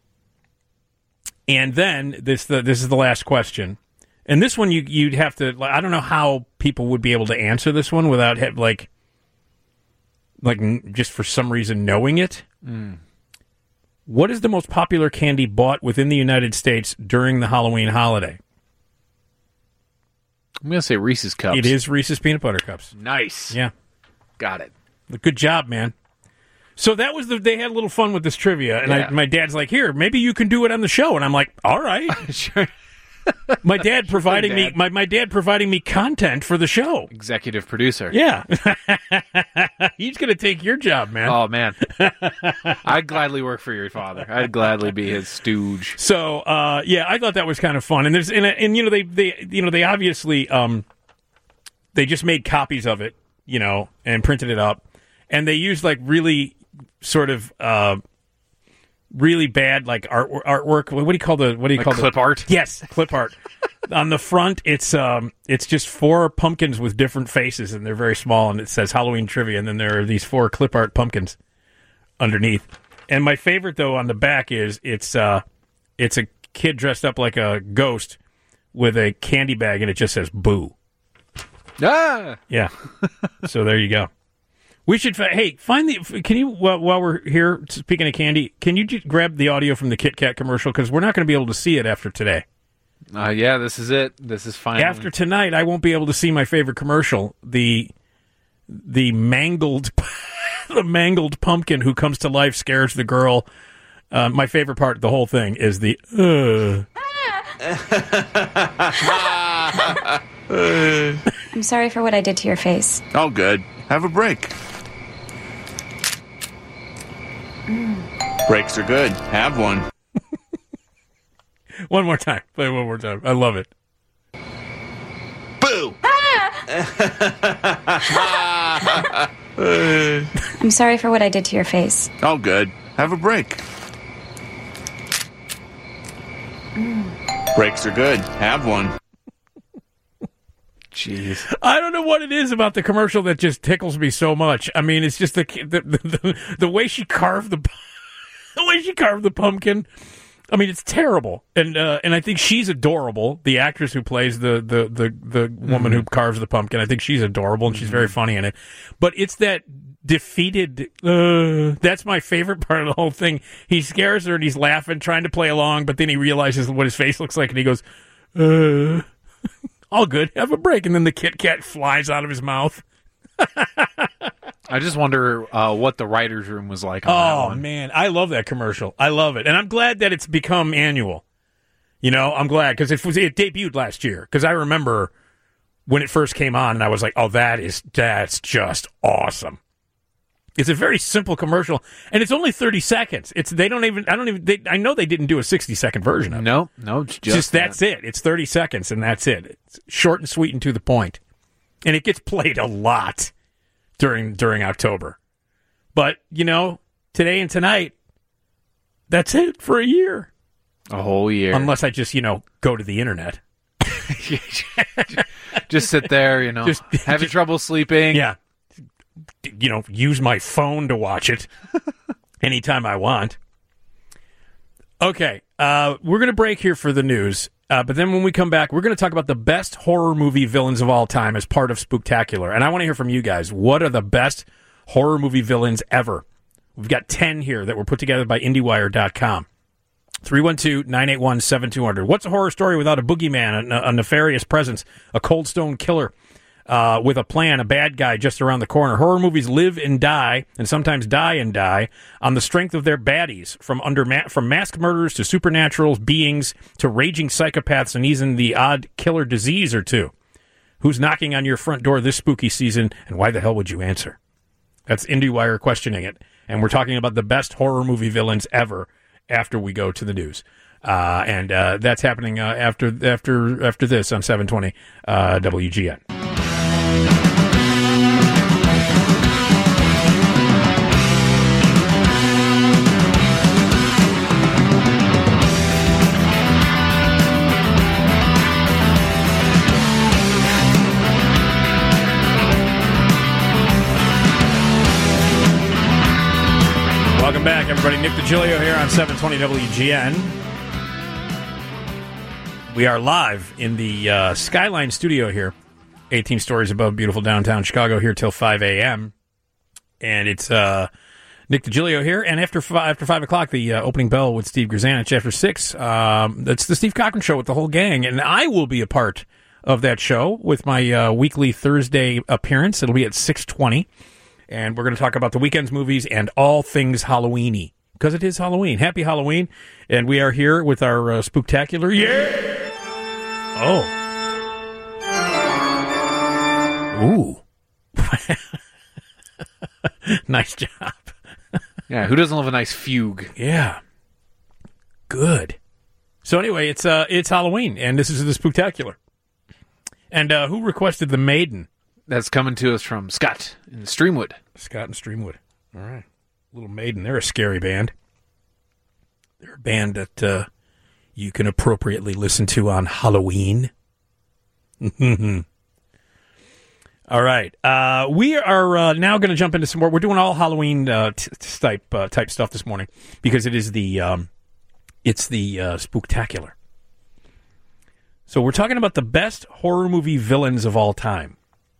Speaker 3: And then, this the, this is the last question. And this one, you, you'd have to... I don't know how people would be able to answer this one without, have, like, like just for some reason knowing it.
Speaker 4: Mm.
Speaker 3: What is the most popular candy bought within the United States during the Halloween holiday?
Speaker 4: I'm going to say Reese's Cups.
Speaker 3: It is Reese's Peanut Butter Cups.
Speaker 4: Nice.
Speaker 3: Yeah.
Speaker 4: Got it.
Speaker 3: Good job, man. So that was the... They had a little fun with this trivia, and
Speaker 4: Yeah.
Speaker 3: I, my dad's like, here, maybe you can do it on the show. And I'm like, all right.
Speaker 4: Sure.
Speaker 3: My dad providing
Speaker 4: Dad.
Speaker 3: me my, my dad providing me content for the show.
Speaker 4: Executive producer.
Speaker 3: Yeah. He's going to take your job, man.
Speaker 4: Oh, man. I'd gladly work for your father. I'd gladly be his stooge.
Speaker 3: So, uh, yeah, I thought that was kind of fun. And there's and, and you know they, they you know they obviously um they just made copies of it, you know, and printed it up. And they used like really sort of uh really bad like art artwork. What do you call the what do you
Speaker 4: Like
Speaker 3: call
Speaker 4: clip
Speaker 3: the,
Speaker 4: art?
Speaker 3: Yes, clip art. On the front, it's um, it's just four pumpkins with different faces, and they're very small, and it says Halloween trivia, and then there are these four clip art pumpkins underneath. And my favorite, though, on the back is it's uh, it's a kid dressed up like a ghost with a candy bag, and it just says "boo."
Speaker 4: Ah!
Speaker 3: Yeah. So there you go. We should, fi- hey, find the, can you, while, while we're here, speaking of candy, can you just grab the audio from the Kit Kat commercial? Because we're not going to be able to see it after today.
Speaker 4: Uh, yeah, this is it. This is finally.
Speaker 3: After tonight, I won't be able to see my favorite commercial, the the mangled the mangled pumpkin who comes to life, scares the girl. Uh, my favorite part of the whole thing is the, uh.
Speaker 13: I'm sorry for what I did to your face.
Speaker 14: All good. Have a break.
Speaker 13: Mm.
Speaker 14: Breaks are good. Have one.
Speaker 3: One more time. Play it one more time. I love it.
Speaker 14: Boo!
Speaker 13: I'm sorry for what I did to your face.
Speaker 14: All good. Have a break.
Speaker 13: Mm.
Speaker 14: Breaks are good. Have one.
Speaker 4: Jeez.
Speaker 3: I don't know what it is about the commercial that just tickles me so much. I mean, it's just the the the, the way she carved the the way she carved the pumpkin. I mean, it's terrible, and uh, and I think she's adorable. The actress who plays the the the, the woman mm-hmm. who carves the pumpkin, I think she's adorable and she's very funny in it. But it's that defeated. Uh, that's my favorite part of the whole thing. He scares her and he's laughing, trying to play along, but then he realizes what his face looks like, and he goes, "Uh, all good. Have a break." And then the Kit Kat flies out of his mouth.
Speaker 4: I just wonder uh, what the writer's room was like on that
Speaker 3: Oh,
Speaker 4: one.
Speaker 3: man. I love that commercial. I love it. And I'm glad that it's become annual. You know, I'm glad because it, was- it debuted last year. Because I remember when it first came on and I was like, oh, that is, that's just awesome. It's a very simple commercial and it's only thirty seconds. It's, they don't even, I don't even, they, I know they didn't do a sixty second version of it.
Speaker 4: No, no, it's
Speaker 3: It's
Speaker 4: just,
Speaker 3: just that's it. It's thirty seconds and that's it. It's short and sweet and to the point. And it gets played a lot during during October. But, you know, today and tonight, that's it for a year.
Speaker 4: A whole year.
Speaker 3: Unless I just, you know, go to the internet.
Speaker 4: Just sit there, you know,
Speaker 3: Just-
Speaker 4: having
Speaker 3: just-
Speaker 4: trouble sleeping.
Speaker 3: Yeah. You know, use my phone to watch it anytime I want. Okay, uh, we're going to break here for the news. Uh, but then when we come back, we're going to talk about the best horror movie villains of all time as part of Spooktacular. And I want to hear from you guys. What are the best horror movie villains ever? We've got ten here that were put together by IndieWire dot com. three one two, nine eight one, seven two zero zero. What's a horror story without a boogeyman, a, a nefarious presence, a cold stone killer uh, with a plan, a bad guy just around the corner? Horror movies live and die, and sometimes die and die, on the strength of their baddies, from under ma- from masked murderers to supernatural beings to raging psychopaths and even the odd killer disease or two. Who's knocking on your front door this spooky season, and why the hell would you answer? That's IndieWire questioning it. And we're talking about the best horror movie villains ever after we go to the news. Uh, and uh, that's happening uh, after after after this on seven twenty uh, W G N. Welcome back, everybody. Nick DiGilio here on seven twenty W G N. We are live in the uh, Skyline studio here, eighteen stories above beautiful downtown Chicago, here till five a.m. And it's uh, Nick DiGilio here. And after five, after five o'clock, the uh, opening bell with Steve Grzanich. After six, um, that's the Steve Cochran Show with the whole gang. And I will be a part of that show with my uh, weekly Thursday appearance. It'll be at six twenty. And we're going to talk about the weekend's movies and all things Halloween-y, because it is Halloween. Happy Halloween. And we are here with our uh, Spooktacular. Yeah! Oh. Ooh. Nice job.
Speaker 4: Yeah, who doesn't love a nice fugue?
Speaker 3: Yeah. Good. So anyway, it's uh, it's Halloween, and this is the Spooktacular. And uh, who requested The Maiden?
Speaker 4: That's coming to us from Scott in Streamwood.
Speaker 3: Scott and Streamwood. All right. Little Maiden. They're a scary band. They're a band that uh, you can appropriately listen to on Halloween. All right. Uh, we are uh, now going to jump into some more. We're doing all Halloween uh, t- type uh, type stuff this morning because it is the um, it's the uh, Spooktacular. So we're talking about the best horror movie villains of all time.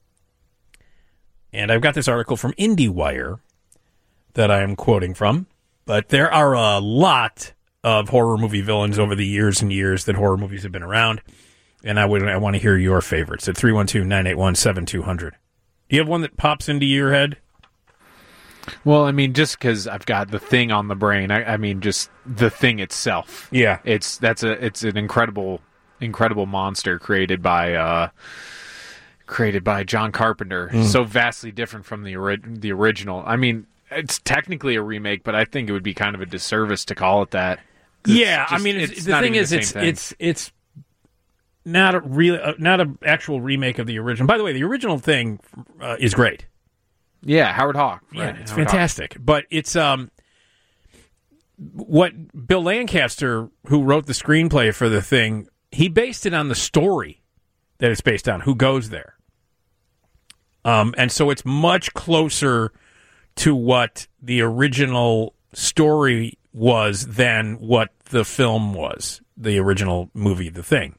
Speaker 3: And I've got this article from IndieWire that I am quoting from. But there are a lot of horror movie villains over the years and years that horror movies have been around. And I would I want to hear your favorites at three one two, nine eight one, seven two zero zero. Do you have one that pops into your head?
Speaker 4: Well, I mean, just because I've got the Thing on the brain, I, I mean, just the Thing itself.
Speaker 3: Yeah.
Speaker 4: It's that's a it's an incredible incredible monster created by uh, created by John Carpenter.
Speaker 3: Mm.
Speaker 4: So vastly different from the ori- the original. I mean, it's technically a remake, but I think it would be kind of a disservice to call it that. It's
Speaker 3: yeah,
Speaker 4: just,
Speaker 3: I mean, it's,
Speaker 4: it's
Speaker 3: the
Speaker 4: not
Speaker 3: thing
Speaker 4: even
Speaker 3: is,
Speaker 4: the
Speaker 3: it's
Speaker 4: same thing.
Speaker 3: it's it's not a real, uh, not an actual remake of the original. By the way, the original thing uh, is great.
Speaker 4: Yeah, Howard Hawk.
Speaker 3: Yeah,
Speaker 4: Right?
Speaker 3: it's
Speaker 4: Howard Hawk.
Speaker 3: fantastic. But it's um, what Bill Lancaster, who wrote the screenplay for the thing, he based it on the story that it's based on. Who Goes There? Um, and so it's much closer to what the original story was than what the film was, the original movie, The Thing.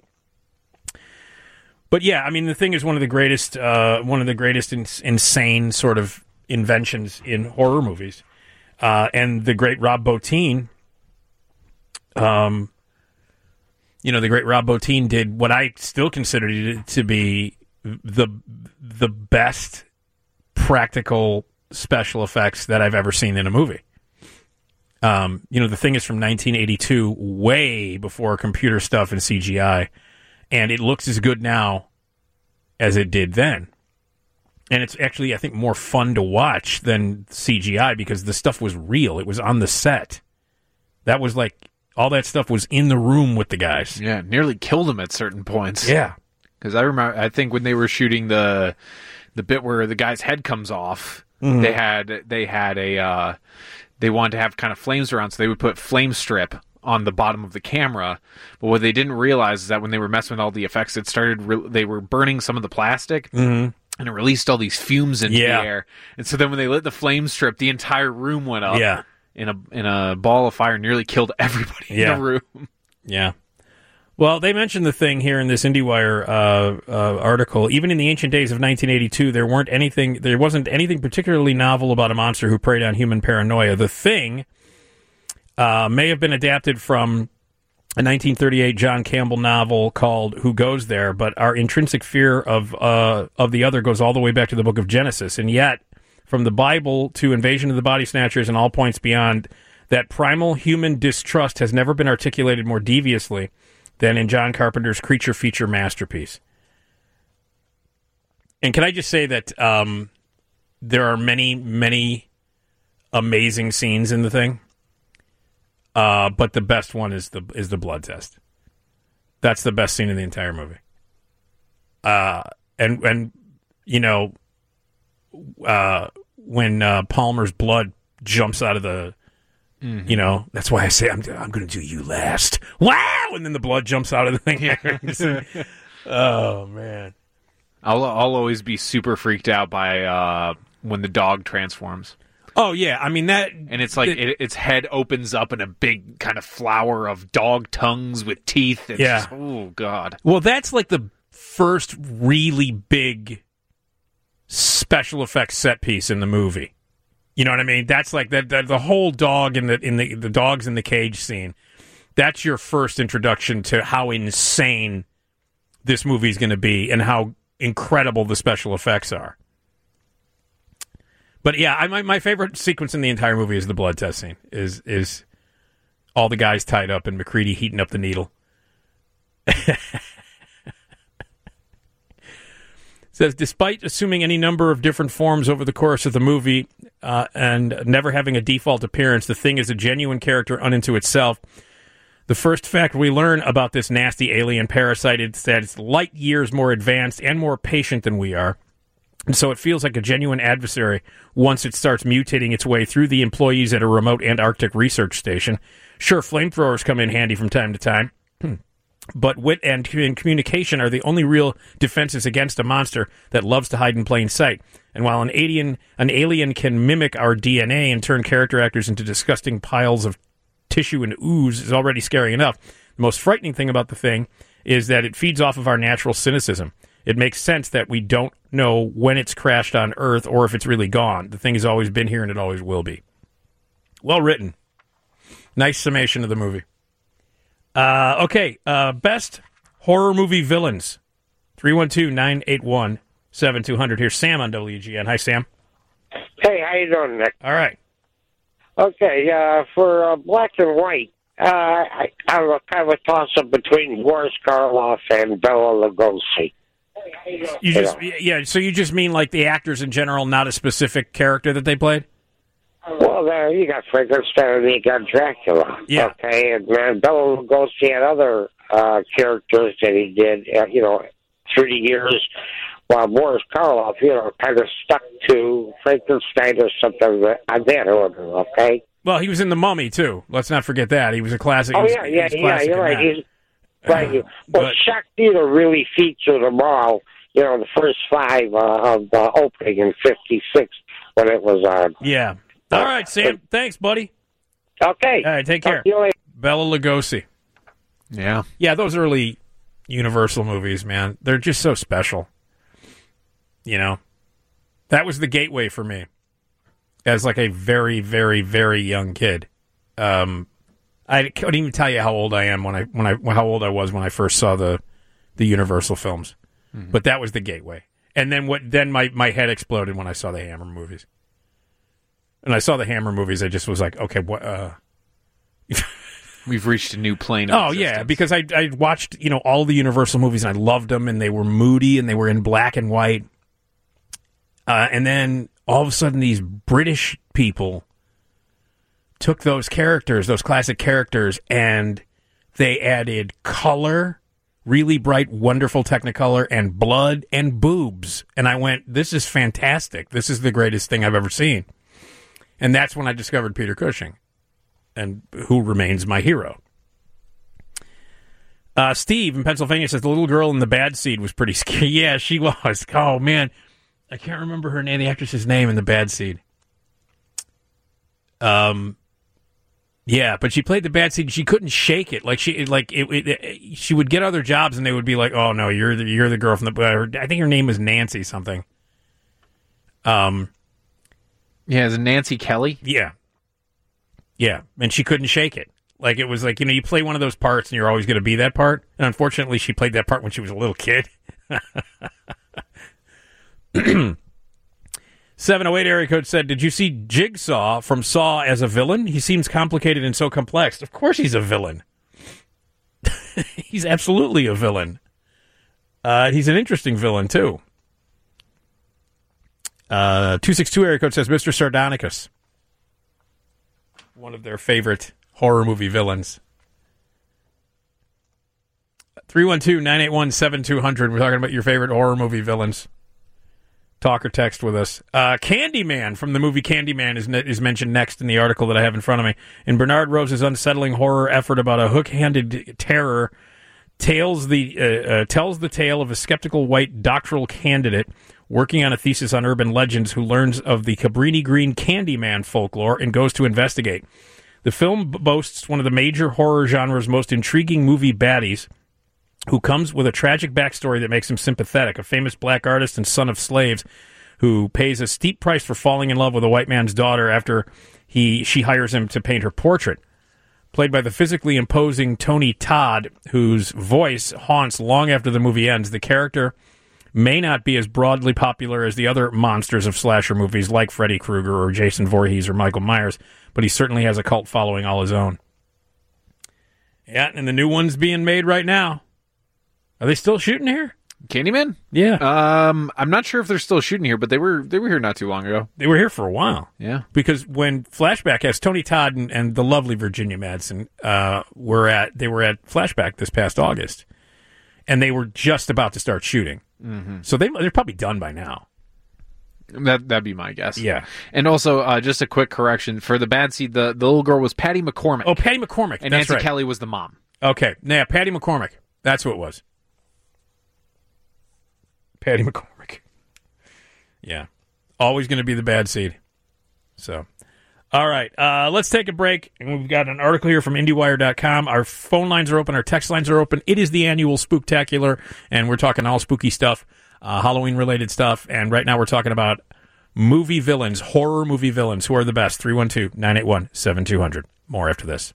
Speaker 3: But yeah, I mean, The Thing is one of the greatest, uh, one of the greatest in- insane sort of inventions in horror movies. Uh, and the great Rob Bottin, um, you know, the great Rob Bottin did what I still consider it to be the the best practical special effects that I've ever seen in a movie. Um, you know, The Thing is from nineteen eighty-two, way before computer stuff and C G I, and it looks as good now as it did then. And it's actually, I think, more fun to watch than C G I because the stuff was real. It was on the set. That was like, all that stuff was in the room with the guys.
Speaker 4: Yeah, nearly killed him at certain points.
Speaker 3: Yeah.
Speaker 4: Because I remember, I think when they were shooting the the bit where the guy's head comes off,
Speaker 3: Mhm.
Speaker 4: they had they had a uh, they wanted to have kind of flames around, so they would put flame strip on the bottom of the camera. But what they didn't realize is that when they were messing with all the effects, it started re- they were burning some of the plastic.
Speaker 3: Mhm.
Speaker 4: And it released all these fumes into
Speaker 3: Yeah.
Speaker 4: the air, and so then when they lit the flame strip, the entire room went up.
Speaker 3: Yeah.
Speaker 4: in a in a ball of fire, nearly killed everybody
Speaker 3: Yeah.
Speaker 4: in the room.
Speaker 3: Yeah. Well, they mentioned The Thing here in this IndieWire uh, uh, article. Even in the ancient days of nineteen eighty-two, there weren't anything. There wasn't anything particularly novel about a monster who preyed on human paranoia. The Thing uh, may have been adapted from a nineteen thirty-eight John Campbell novel called Who Goes There, but our intrinsic fear of uh, of the other goes all the way back to the Book of Genesis, and yet, from the Bible to Invasion of the Body Snatchers and all points beyond, that primal human distrust has never been articulated more deviously than in John Carpenter's creature feature masterpiece. And can I just say that um, there are many, many amazing scenes in The Thing, uh, but the best one is the is the blood test. That's the best scene in the entire movie. Uh, and and you know, uh, when uh, Palmer's blood jumps out of the.
Speaker 4: Mhm.
Speaker 3: You know, that's why I say I'm I'm going to do you last. Wow! And then the blood jumps out of the thing. Oh, man.
Speaker 4: I'll I'll always be super freaked out by uh, when the dog transforms.
Speaker 3: Oh, yeah. I mean, that...
Speaker 4: And it's like
Speaker 3: the-
Speaker 4: it, its head opens up in a big kind of flower of dog tongues with teeth. It's
Speaker 3: Yeah.
Speaker 4: just- oh, God.
Speaker 3: Well, that's like the first really big special effects set piece in the movie. You know what I mean? That's like that, that the whole dog in the in the the dogs in the cage scene. That's your first introduction to how insane this movie is going to be and how incredible the special effects are. But yeah, I, my my favorite sequence in the entire movie is the blood test scene. Is is all the guys tied up and McCready heating up the needle. Says, despite assuming any number of different forms over the course of the movie uh, and never having a default appearance, The Thing is a genuine character unto itself. The first fact we learn about this nasty alien parasite is that it's light years more advanced and more patient than we are. And so it feels like a genuine adversary once it starts mutating its way through the employees at a remote Antarctic research station. Sure, flamethrowers come in handy from time to time. But wit and communication are the only real defenses against a monster that loves to hide in plain sight. And while an alien, an alien can mimic our D N A and turn character actors into disgusting piles of tissue and ooze is already scary enough, the most frightening thing about The Thing is that it feeds off of our natural cynicism. It makes sense that we don't know when it's crashed on Earth or if it's really gone. The Thing has always been here and it always will be. Well written. Nice summation of the movie. Uh, okay, uh, best horror movie villains. three one two, nine eight one, seven two zero zero. Here's Sam on W G N. Hi, Sam.
Speaker 15: Hey, how you doing, Nick?
Speaker 3: All right.
Speaker 15: Okay, uh, for uh, Black and White, I, I was kind of a toss-up between Boris Karloff and Bela Lugosi.
Speaker 3: You just yeah. So you just mean like the actors in general, not a specific character that they played?
Speaker 15: Well, there you got Frankenstein and you got Dracula.
Speaker 3: Yeah.
Speaker 15: Okay, and uh, Bela Lugosi had other uh, characters that he did, uh, you know, through the years, while Boris Karloff, you know, kind of stuck to Frankenstein or something on that order, okay?
Speaker 3: Well, he was in The Mummy, too. Let's not forget that. He was a classic.
Speaker 15: Oh,
Speaker 3: was,
Speaker 15: yeah, yeah, yeah, you're right. He's,
Speaker 3: Uh,
Speaker 15: right. Well,
Speaker 3: but-
Speaker 15: Shock Theater really featured them all, you know, the first five uh, of the opening in fifty-six when it was on.
Speaker 3: Yeah. All right, Sam. Thanks, buddy.
Speaker 15: Okay.
Speaker 3: All right, take care.
Speaker 15: Talk to you later.
Speaker 3: Bela Lugosi.
Speaker 4: Yeah.
Speaker 3: Yeah, those early Universal movies, man, they're just so special. You know? That was the gateway for me as like a very, very, very young kid. Um, I couldn't even tell you how old I am when I when I how old I was when I first saw the the Universal films. Mm-hmm. But that was the gateway. And then what then my, my head exploded when I saw the Hammer movies. And I saw the Hammer movies, I just was like, okay, what uh
Speaker 4: We've reached a new plane of
Speaker 3: Oh, yeah, because I I watched, you know, all the Universal movies and I loved them and they were moody and they were in black and white. Uh, and then all of a sudden these British people took those characters, those classic characters, and they added color, really bright, wonderful Technicolor, and blood and boobs. And I went, this is fantastic. This is the greatest thing I've ever seen. And that's when I discovered Peter Cushing, and who remains my hero. Uh, Steve in Pennsylvania says the little girl in the Bad Seed was pretty scary. Yeah, she was. Oh, man. I can't remember her name, the actress's name in the Bad Seed. Um, yeah, but she played the Bad Seed. She couldn't shake it. Like she, like it, it, it, she would get other jobs, and they would be like, "Oh no, you're the you're the girl from the." Uh, I think her name was Nancy something. Um,
Speaker 4: yeah, is it Nancy Kelly?
Speaker 3: Yeah, yeah, and she couldn't shake it. Like it was like, you know, you play one of those parts, and you're always going to be that part. And unfortunately, she played that part when she was a little kid. seven oh eight area code said, did you see Jigsaw from Saw as a villain? He seems complicated and so complex. Of course he's a villain. He's absolutely a villain. Uh, he's an interesting villain, too. Uh, two six two area code says, Mister Sardonicus. One of their favorite horror movie villains. three one two, nine eight one, seven two zero zero. We're talking about your favorite horror movie villains. Talk or text with us. Uh, Candyman from the movie Candyman is ne- is mentioned next in the article that I have in front of me. In Bernard Rose's unsettling horror effort about a hook-handed terror, tales the uh, uh, tells the tale of a skeptical white doctoral candidate working on a thesis on urban legends who learns of the Cabrini Green Candyman folklore and goes to investigate. The film b- boasts one of the major horror genre's most intriguing movie baddies, who comes with a tragic backstory that makes him sympathetic, a famous black artist and son of slaves who pays a steep price for falling in love with a white man's daughter after he she hires him to paint her portrait. Played by the physically imposing Tony Todd, whose voice haunts long after the movie ends, the character may not be as broadly popular as the other monsters of slasher movies like Freddy Krueger or Jason Voorhees or Michael Myers, but he certainly has a cult following all his own. Yeah, and the new one's being made right now. Are they still shooting here?
Speaker 4: Candyman?
Speaker 3: Yeah.
Speaker 4: Um, I'm not sure if they're still shooting here, but they were they were here not too long ago.
Speaker 3: They were here for a while.
Speaker 4: Yeah.
Speaker 3: Because when Flashback has Tony Todd and, and the lovely Virginia Madsen uh, were at they were at Flashback this past August, and they were just about to start shooting.
Speaker 4: Mm-hmm.
Speaker 3: So they they're probably done by now.
Speaker 4: That that'd be my guess.
Speaker 3: Yeah.
Speaker 4: And also, uh, just a quick correction for the Bad Seed. The, the little girl was Patty McCormick.
Speaker 3: Oh, Patty McCormick.
Speaker 4: And
Speaker 3: That's
Speaker 4: Nancy
Speaker 3: right.
Speaker 4: Kelly was the mom.
Speaker 3: Okay. Yeah, Patty McCormick. That's who it was. Patty McCormick. Yeah. Always going to be the Bad Seed. So, all right. Uh, let's take a break. And we've got an article here from IndieWire dot com. Our phone lines are open. Our text lines are open. It is the annual Spooktacular, and we're talking all spooky stuff, uh, Halloween-related stuff. And right now we're talking about movie villains, horror movie villains. Who are the best? three one two, nine eight one, seven two zero zero. More after this.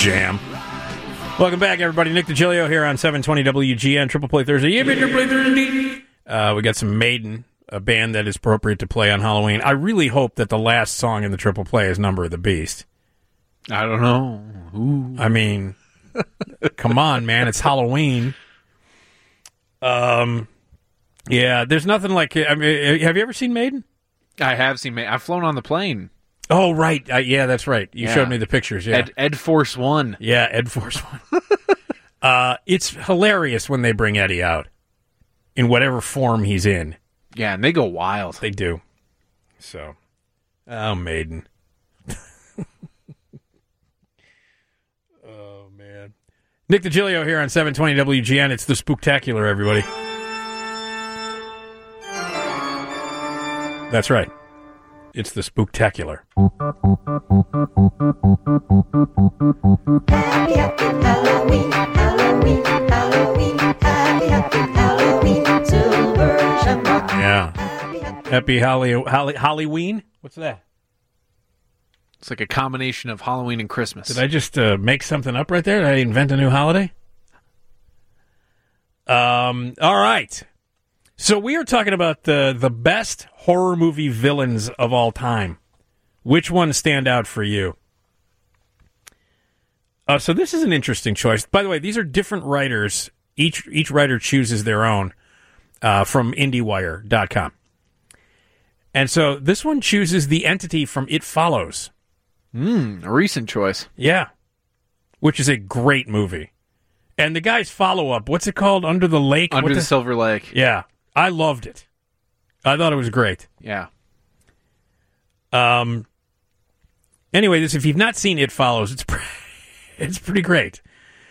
Speaker 3: jam. Welcome back, everybody. Nick DiGilio here on seven twenty W G N, Triple Play Thursday. Yeah, Triple Play Thursday. Uh, we got some Maiden, a band that is appropriate to play on Halloween. I really hope that the last song in the Triple Play is Number of the Beast.
Speaker 4: I don't know. Ooh.
Speaker 3: I mean, come on, man. It's Halloween. Um, yeah, there's nothing like... I mean, have you ever seen Maiden?
Speaker 4: I have seen Maiden. I've flown on the plane.
Speaker 3: Oh, right. Uh, yeah, that's right. You
Speaker 4: Yeah.
Speaker 3: showed me the pictures, yeah.
Speaker 4: Ed, Ed Force One.
Speaker 3: Yeah, Ed Force One. uh, it's hilarious when they bring Eddie out in whatever form he's in.
Speaker 4: Yeah, and they go wild.
Speaker 3: They do. So, oh, Maiden. Oh, man. Nick DiGilio here on seven twenty W G N. It's the Spooktacular, everybody. That's right. It's the Spooktacular.
Speaker 8: Happy, happy Halloween, Halloween, Halloween, happy, happy Halloween, silver shamrock.
Speaker 3: Yeah. Happy Holly, Holly, Halloween? What's that?
Speaker 4: It's like a combination of Halloween and Christmas.
Speaker 3: Did I just uh, make something up right there? Did I invent a new holiday? Um. All right. So we are talking about the the best horror movie villains of all time. Which ones stand out for you? Uh, so this is an interesting choice. By the way, these are different writers. Each each writer chooses their own uh, from IndieWire dot com. And so this one chooses the entity from It Follows.
Speaker 4: Hmm, a recent choice.
Speaker 3: Yeah. Which is a great movie. And the guy's follow-up, what's it called? Under the Lake?
Speaker 4: Under
Speaker 3: What
Speaker 4: the Silver Lake.
Speaker 3: Yeah. I loved it. I thought it was great.
Speaker 4: Yeah.
Speaker 3: Um. Anyway, this if you've not seen It Follows, it's pre- it's pretty great.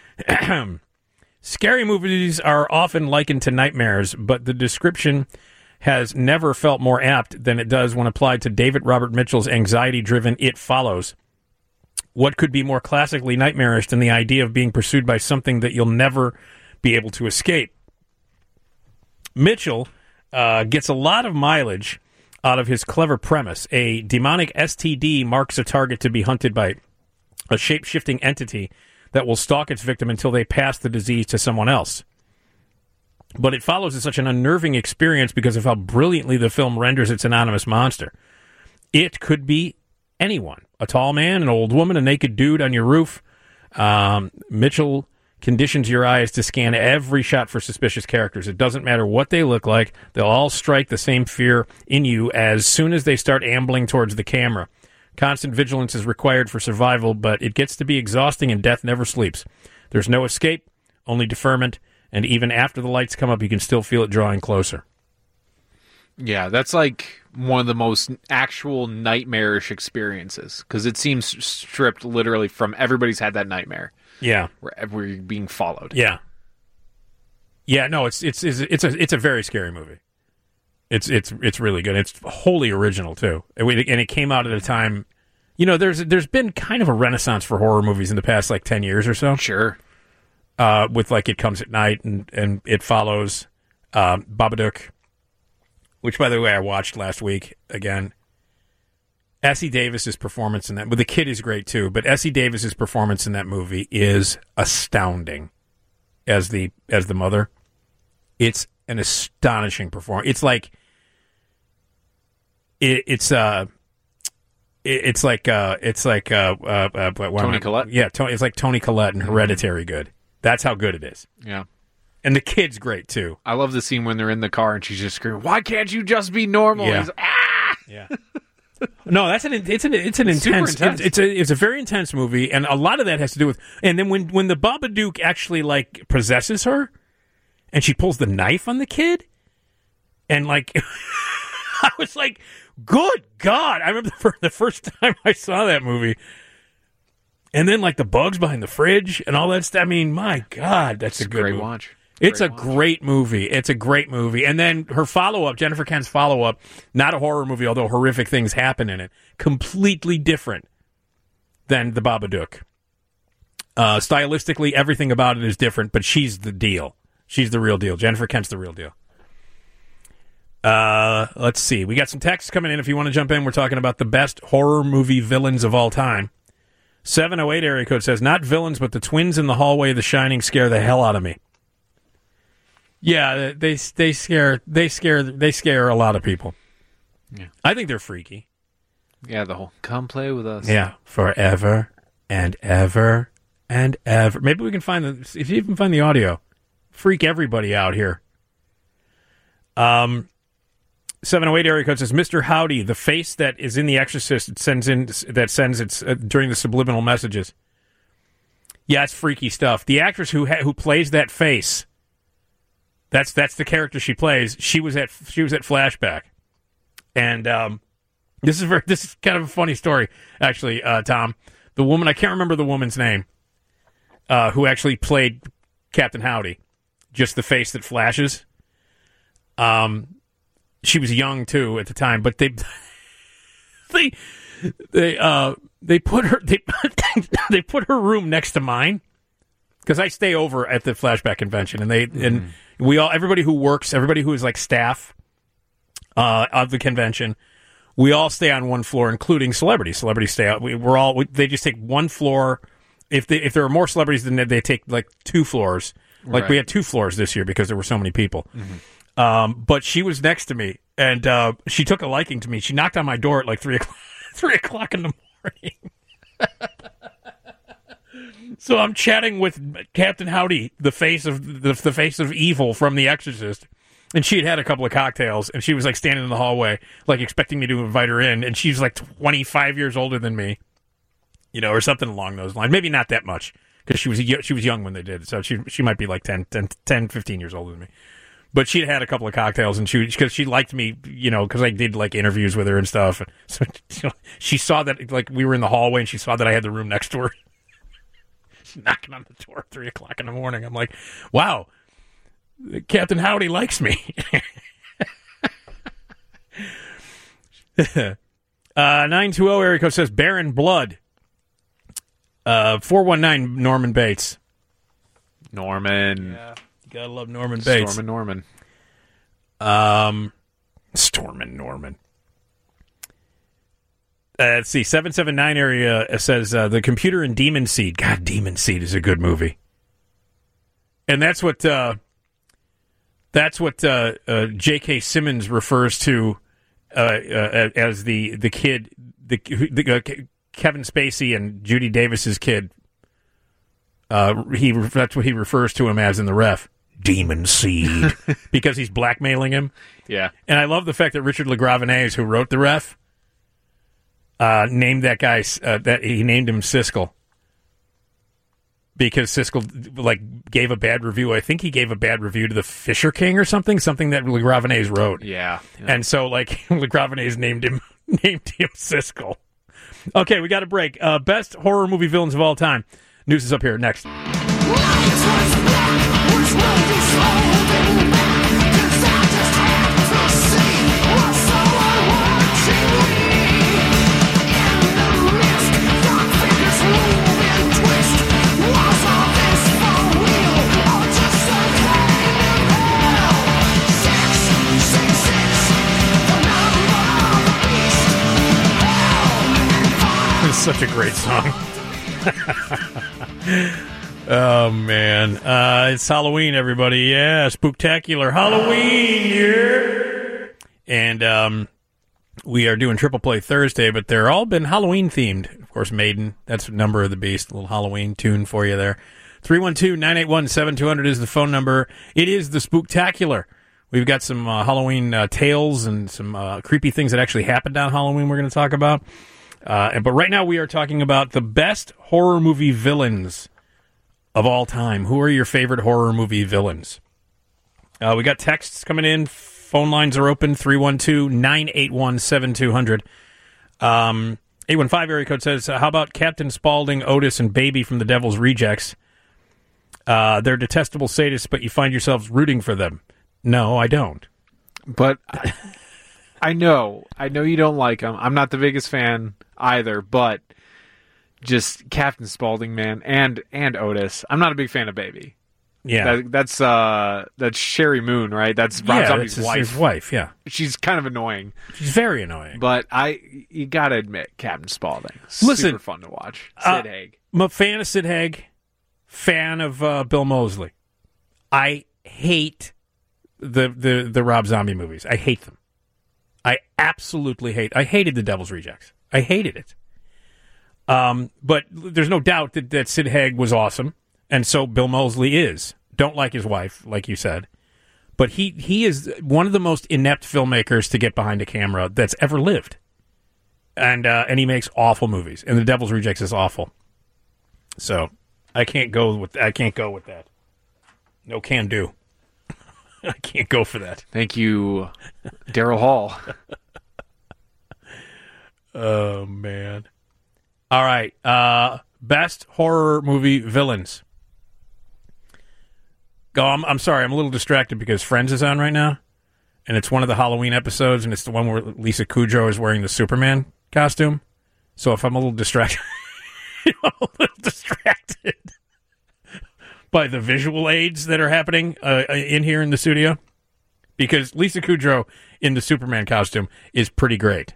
Speaker 3: Scary movies are often likened to nightmares, but the description has never felt more apt than it does when applied to David Robert Mitchell's anxiety-driven It Follows. What could be more classically nightmarish than the idea of being pursued by something that you'll never be able to escape? Mitchell uh, gets a lot of mileage out of his clever premise. A demonic S T D marks a target to be hunted by a shape-shifting entity that will stalk its victim until they pass the disease to someone else. But It Follows is such an unnerving experience because of how brilliantly the film renders its anonymous monster. It could be anyone. A tall man, an old woman, a naked dude on your roof. Um, Mitchell conditions your eyes to scan every shot for suspicious characters. It doesn't matter what they look like. They'll all strike the same fear in you as soon as they start ambling towards the camera. Constant vigilance is required for survival, but it gets to be exhausting and death never sleeps. There's no escape, only deferment, and even after the lights come up, you can still feel it drawing closer.
Speaker 4: Yeah, that's like one of the most actual nightmarish experiences because it seems stripped literally from everybody's had that nightmare.
Speaker 3: Yeah,
Speaker 4: where, where you're being followed.
Speaker 3: Yeah, yeah. No, it's it's it's it's a it's a very scary movie. It's it's it's really good. It's wholly original too, and, we, and it came out at a time. You know, there's there's been kind of a renaissance for horror movies in the past like ten years or so.
Speaker 4: Sure.
Speaker 3: Uh, with like It Comes at Night and and It Follows, um, Babadook, which by the way I watched last week again. Essie Davis's performance in that, but the kid is great too. But Essie Davis's performance in that movie is astounding as the as the mother. It's an astonishing performance. It's like it, it's uh it, it's like uh it's like uh, uh, uh
Speaker 4: Toni Collette.
Speaker 3: Yeah, Tony. It's like Toni Collette in Hereditary. Good. That's how good it is.
Speaker 4: Yeah.
Speaker 3: And the kid's great too.
Speaker 4: I love the scene when they're in the car and she's just screaming, "Why can't you just be normal?"
Speaker 3: Yeah.
Speaker 4: He's like, ah!
Speaker 3: Yeah. No, that's an it's an it's an intense,
Speaker 4: intense.
Speaker 3: It's, it's a it's a very intense movie, and a lot of that has to do with. And then when when the Babadook actually like possesses her, and she pulls the knife on the kid, and like, I was like, "Good God!" I remember the first, the first time I saw that movie, and then like the bugs behind the fridge and all that stuff. I mean, my God, that's
Speaker 4: It's
Speaker 3: a
Speaker 4: a
Speaker 3: good
Speaker 4: great
Speaker 3: movie.
Speaker 4: watch.
Speaker 3: It's
Speaker 4: Great
Speaker 3: a
Speaker 4: watch.
Speaker 3: great movie. It's a great movie. And then her follow-up, Jennifer Kent's follow-up, not a horror movie, although horrific things happen in it, completely different than The Babadook. Uh, stylistically, everything about it is different, but she's the deal. She's the real deal. Jennifer Kent's the real deal. Uh, let's see. We got some texts coming in if you want to jump in. We're talking about the best horror movie villains of all time. seven oh eight area code says, not villains, but the twins in the hallway of The Shining scare the hell out of me. Yeah, they they scare they scare they scare a lot of people.
Speaker 4: Yeah.
Speaker 3: I think they're freaky.
Speaker 4: Yeah, the whole come play with us.
Speaker 3: Yeah, forever and ever and ever. Maybe we can find the if you even find the audio. Freak everybody out here. Um, seven oh eight area code says, Mister Howdy, the face that is in The Exorcist sends in that sends its uh, during the subliminal messages. Yeah, it's freaky stuff. The actress who ha- who plays that face. That's that's the character she plays. She was at she was at Flashback, and um, this is very, this is kind of a funny story, actually. Uh, Tom, the woman I can't remember the woman's name, uh, who actually played Captain Howdy, just the face that flashes. Um, she was young too at the time, but they they they uh they put her they they put her room next to mine. Because I stay over at the Flashback convention, and they mm. and we all everybody who works, everybody who is like staff uh, of the convention, we all stay on one floor, including celebrities. Celebrities stay out. We, we're all we, they just take one floor. If they, if there are more celebrities than they, they take like two floors. Like
Speaker 4: Right.
Speaker 3: we had two floors this year because there were so many people.
Speaker 4: Mm-hmm.
Speaker 3: Um, but she was next to me, and uh, she took a liking to me. She knocked on my door at like three o'clock, three o'clock in the morning. So I'm chatting with Captain Howdy, the face of the, the face of evil from The Exorcist, and she had had a couple of cocktails, and she was like standing in the hallway, like expecting me to invite her in, and she's like twenty-five years older than me, you know, or something along those lines. Maybe not that much because she was she was young when they did it, so she she might be like ten, ten, ten, fifteen years older than me. But she'd had a couple of cocktails, and she because she liked me, you know, because I did like interviews with her and stuff. So you know, she saw that like we were in the hallway, and she saw that I had the room next to her. Knocking on the door at three o'clock in the morning. I'm like, wow, Captain Howdy likes me. uh, nine two zero area code says Baron Blood. Uh, four one nine Norman Bates.
Speaker 4: Norman.
Speaker 3: Yeah, you gotta love Norman Bates.
Speaker 4: Stormin' Norman.
Speaker 3: Um, Stormin' Norman. Uh, let's see, seven seven nine area says uh, The Computer in Demon Seed. God, Demon Seed is a good movie. And that's what uh, that's what uh, uh, J K. Simmons refers to uh, uh, as the the kid, the, the uh, Kevin Spacey and Judy Davis's kid. Uh, he that's what he refers to him as in The Ref. Demon Seed, because he's blackmailing him.
Speaker 4: Yeah,
Speaker 3: and I love the fact that Richard LaGravenese, who wrote The Ref, Uh, named that guy uh, that he named him Siskel because Siskel like gave a bad review. I think he gave a bad review to the Fisher King or something, something that LaGravenese wrote.
Speaker 4: Yeah, yeah.
Speaker 3: And so like LaGravenese named him named him Siskel. Okay, we got a break. Uh, best horror movie villains of all time. News is up here next. It's such a great song. Oh, man. Uh, it's Halloween, everybody. Yeah, spooktacular Halloween, yeah. And um, we are doing Triple Play Thursday, but they're all been Halloween-themed. Of course, Maiden, that's Number of the Beast, a little Halloween tune for you there. three one two, nine eight one, seven two zero zero is the phone number. It is the spooktacular. We've got some uh, Halloween uh, tales and some uh, creepy things that actually happened on Halloween we're going to talk about. Uh, but right now we are talking about the best horror movie villains of all time. Who are your favorite horror movie villains? Uh, we got texts coming in. Phone lines are open. three one two, nine eight one, seven two zero zero. Um, eight one five area code says, uh, how about Captain Spaulding, Otis, and Baby from the Devil's Rejects? Uh, they're detestable sadists, but you find yourselves rooting for them. No, I don't.
Speaker 4: But I, I know. I know you don't like them. I'm not the biggest fan either, but just Captain Spaulding, man, and and Otis. I'm not a big fan of Baby.
Speaker 3: Yeah.
Speaker 4: That, that's uh, that's Sherry Moon, right? That's Rob
Speaker 3: Yeah,
Speaker 4: Zombie's
Speaker 3: that's his-
Speaker 4: wife.
Speaker 3: his wife, yeah.
Speaker 4: She's kind of annoying.
Speaker 3: She's very annoying.
Speaker 4: But I, you gotta admit, Captain Spaulding,
Speaker 3: Listen,
Speaker 4: super fun to watch. Sid
Speaker 3: Uh,
Speaker 4: Haig.
Speaker 3: I'm a fan of Sid Haig, fan of uh, Bill Moseley. I hate the, the, the Rob Zombie movies. I hate them. I absolutely hate. I hated The Devil's Rejects. I hated it. Um, but there's no doubt that, that Sid Haig was awesome, and so Bill Moseley is. Don't like his wife, like you said. But he, he is one of the most inept filmmakers to get behind a camera that's ever lived. And uh, and he makes awful movies. And The Devil's Rejects is awful. So I can't go with I can't go with that. No can do. I can't go for that.
Speaker 4: Thank you, Daryl Hall.
Speaker 3: Oh man. All right. Uh, best horror movie villains. Go. I'm, I'm sorry. I'm a little distracted because Friends is on right now, and it's one of the Halloween episodes, and it's the one where Lisa Kudrow is wearing the Superman costume. So if I'm a little distracted, I'm a little distracted by the visual aids that are happening uh, in here in the studio, because Lisa Kudrow in the Superman costume is pretty great.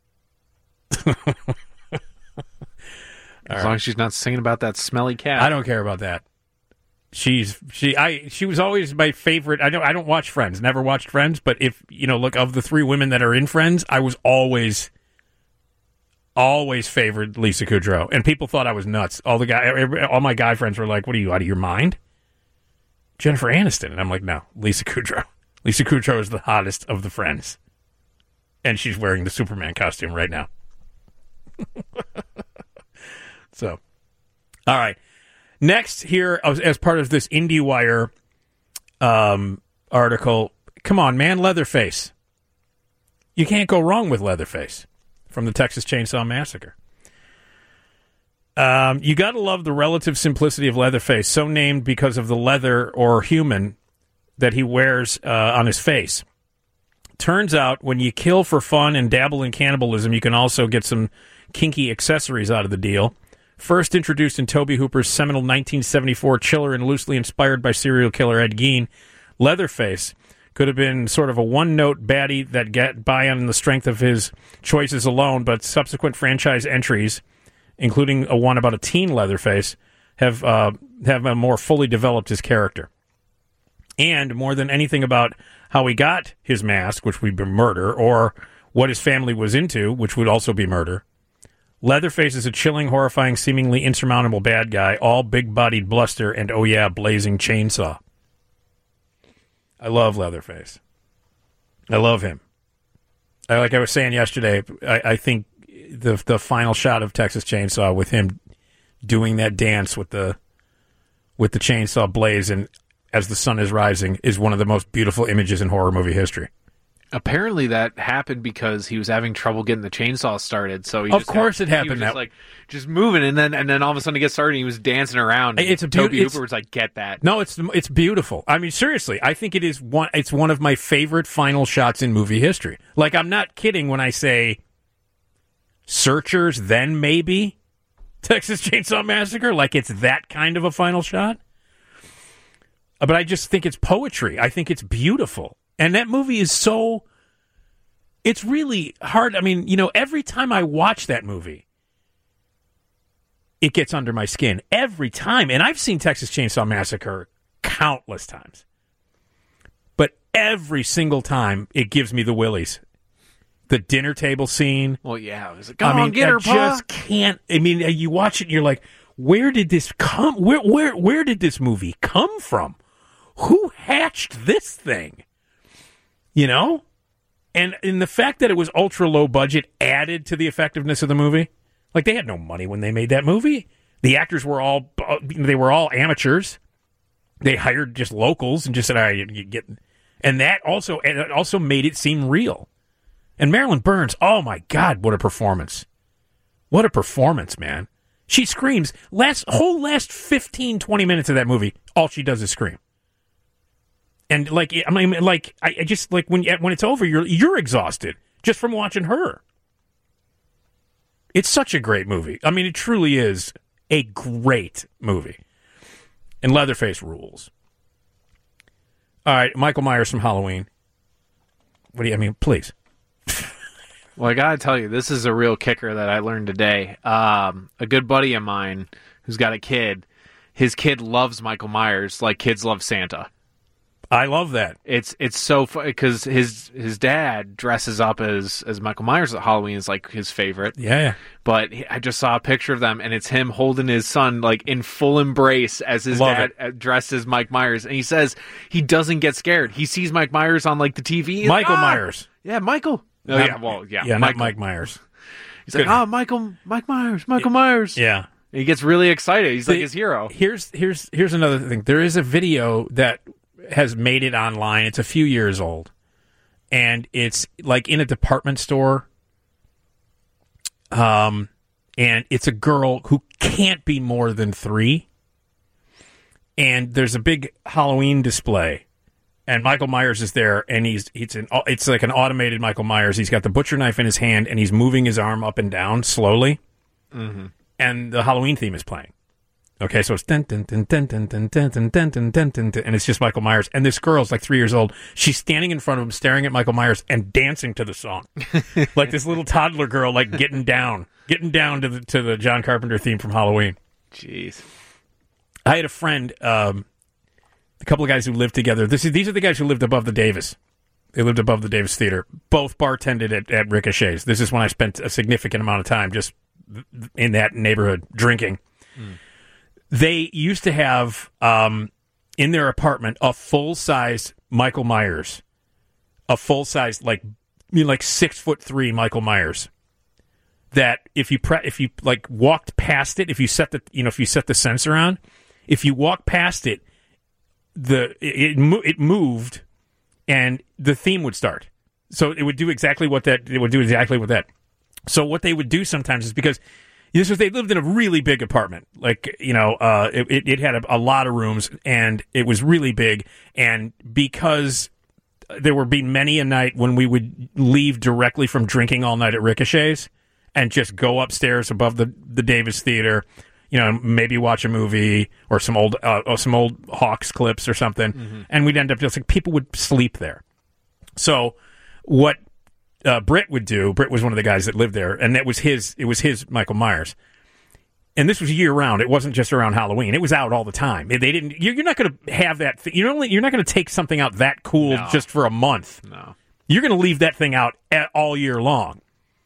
Speaker 4: As long as she's not singing about that smelly cat.
Speaker 3: I don't care about that. She's she I she was always my favorite. I don't I don't watch Friends. Never watched Friends, but if you know, look, of the three women that are in Friends, I was always always favored Lisa Kudrow, and people thought I was nuts. All the guy, all my guy friends were like, "What are you, out of your mind?" Jennifer Aniston, and I'm like, "No, Lisa Kudrow. Lisa Kudrow is the hottest of the Friends, and she's wearing the Superman costume right now." So, all right. Next, here, as, as part of this IndieWire um, article, come on, man, Leatherface. You can't go wrong with Leatherface from the Texas Chainsaw Massacre. Um, you got to love the relative simplicity of Leatherface, so named because of the leather or human that he wears uh, on his face. Turns out, when you kill for fun and dabble in cannibalism, you can also get some kinky accessories out of the deal. First introduced in Tobe Hooper's seminal nineteen seventy-four Chiller and loosely inspired by serial killer Ed Gein, Leatherface could have been sort of a one-note baddie that got by on the strength of his choices alone, but subsequent franchise entries, including a one about a teen Leatherface, have uh, have uh, more fully developed his character. And more than anything about how he got his mask, which would be murder, or what his family was into, which would also be murder, Leatherface is a chilling, horrifying, seemingly insurmountable bad guy, all big-bodied bluster and, oh yeah, blazing chainsaw. I love Leatherface. I love him. I, like I was saying yesterday, I, I think the the final shot of Texas Chainsaw with him doing that dance with the with the chainsaw blaze and as the sun is rising is one of the most beautiful images in horror movie history.
Speaker 4: Apparently that happened because he was having trouble getting the chainsaw started. So he
Speaker 3: of
Speaker 4: just
Speaker 3: course
Speaker 4: had,
Speaker 3: it happened
Speaker 4: he was
Speaker 3: that
Speaker 4: just like just moving, and then and then all of a sudden it gets started. And he was dancing around. And
Speaker 3: it's a
Speaker 4: Tobe
Speaker 3: beauty.
Speaker 4: Hooper was like, "Get that."
Speaker 3: No, it's it's beautiful. I mean, seriously, I think it is one. It's one of my favorite final shots in movie history. Like, I'm not kidding when I say Searchers, then maybe Texas Chainsaw Massacre. Like, it's that kind of a final shot. But I just think it's poetry. I think it's beautiful, and that movie is so. It's really hard. I mean, you know, every time I watch that movie, it gets under my skin. Every time. And I've seen Texas Chainsaw Massacre countless times. But every single time, it gives me the willies. The dinner table scene.
Speaker 4: Well, yeah. It was like, come
Speaker 3: I mean,
Speaker 4: on, get
Speaker 3: I
Speaker 4: her, Pa.
Speaker 3: just can't. I mean, you watch it and you're like, where did this come? Where, where, where did this movie come from? Who hatched this thing? You know? And in the fact that it was ultra low budget added to the effectiveness of the movie. Like, they had no money when they made that movie. The actors were all they were all amateurs. They hired just locals and just said, "All right, you get." And that also and it also made it seem real. And Marilyn Burns, oh my God, what a performance! What a performance, man! She screams. Last whole last fifteen, twenty minutes of that movie, all she does is scream. And like I mean, like I, I just like when when it's over, you're you're exhausted just from watching her. It's such a great movie. I mean, it truly is a great movie. And Leatherface rules. All right, Michael Myers from Halloween. What do you? I mean, please.
Speaker 4: Well, I gotta tell you, this is a real kicker that I learned today. Um, a good buddy of mine who's got a kid, his kid loves Michael Myers like kids love Santa.
Speaker 3: I love that.
Speaker 4: It's it's so funny because his his dad dresses up as as Michael Myers at Halloween is like his favorite.
Speaker 3: Yeah, yeah.
Speaker 4: But he, I just saw a picture of them, and it's him holding his son like in full embrace as his
Speaker 3: Love
Speaker 4: dad uh, dressed as Mike Myers, and he says he doesn't get scared. He sees Mike Myers on like the T V.
Speaker 3: Michael
Speaker 4: ah!
Speaker 3: Myers.
Speaker 4: Yeah, Michael. Oh,
Speaker 3: Not-
Speaker 4: yeah, well, yeah,
Speaker 3: yeah,
Speaker 4: Michael.
Speaker 3: not Mike Myers.
Speaker 4: He's like,
Speaker 3: Good.
Speaker 4: oh, Michael, Mike Myers, Michael Myers.
Speaker 3: Yeah.
Speaker 4: He gets really excited. He's like
Speaker 3: The-
Speaker 4: his hero.
Speaker 3: Here's here's here's another thing. There is a video that has made it online. It's a few years old, and it's like in a department store. Um, and it's a girl who can't be more than three. And there's a big Halloween display, and Michael Myers is there, and he's it's an it's like an automated Michael Myers. He's got the butcher knife in his hand, and he's moving his arm up and down slowly.
Speaker 4: Mm-hmm.
Speaker 3: And the Halloween theme is playing. Okay, so it's dun dun dun dun dun dun dun dun dun dun dun dun, dun, and it's just Michael Myers. And this girl's like three years old. She's standing in front of him, staring at Michael Myers and dancing to the song, like this little toddler girl, like getting down, getting down to the to the John Carpenter theme from Halloween.
Speaker 4: Jeez.
Speaker 3: I had a friend, um, a couple of guys who lived together. This is these are the guys who lived above the Davis. They lived above the Davis Theater. Both bartended at, at Ricochet's. This is when I spent a significant amount of time just in that neighborhood drinking. Mm. They used to have um, in their apartment a full size Michael Myers, a full size like you know, like six foot three Michael Myers. That if you pre- if you like walked past it, if you set the you know if you set the sensor on, if you walk past it, the it it, it moved, and the theme would start. So it would do exactly what that it would do exactly what that. So what they would do sometimes is because. This was they lived in a really big apartment, like you know, uh, it, it it had a, a lot of rooms, and it was really big. And because there would be many a night when we would leave directly from drinking all night at Ricochet's and just go upstairs above the, the Davis Theater, you know, maybe watch a movie or some old uh, or some old Hawks clips or something, mm-hmm. and we'd end up just like people would sleep there. So what? Uh, Britt would do. Britt was one of the guys that lived there, and that was his. It was his Michael Myers, and this was year round. It wasn't just around Halloween. It was out all the time. They didn't. You're, you're not going to have that. Th- you're only. You're not going to take something out that cool
Speaker 4: No.
Speaker 3: just for a month.
Speaker 4: No,
Speaker 3: you're going to leave that thing out at, all year long.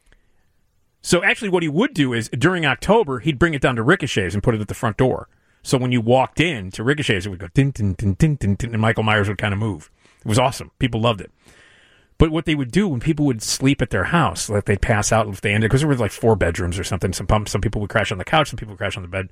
Speaker 3: So actually, what he would do is during October, he'd bring it down to Ricochet's and put it at the front door. So when you walked in to Ricochet's, it would go din din din din din, din and Michael Myers would kind of move. It was awesome. People loved it. But what they would do when people would sleep at their house, like they'd pass out if they ended, because there were like four bedrooms or something. Some some people would crash on the couch, some people would crash on the bed.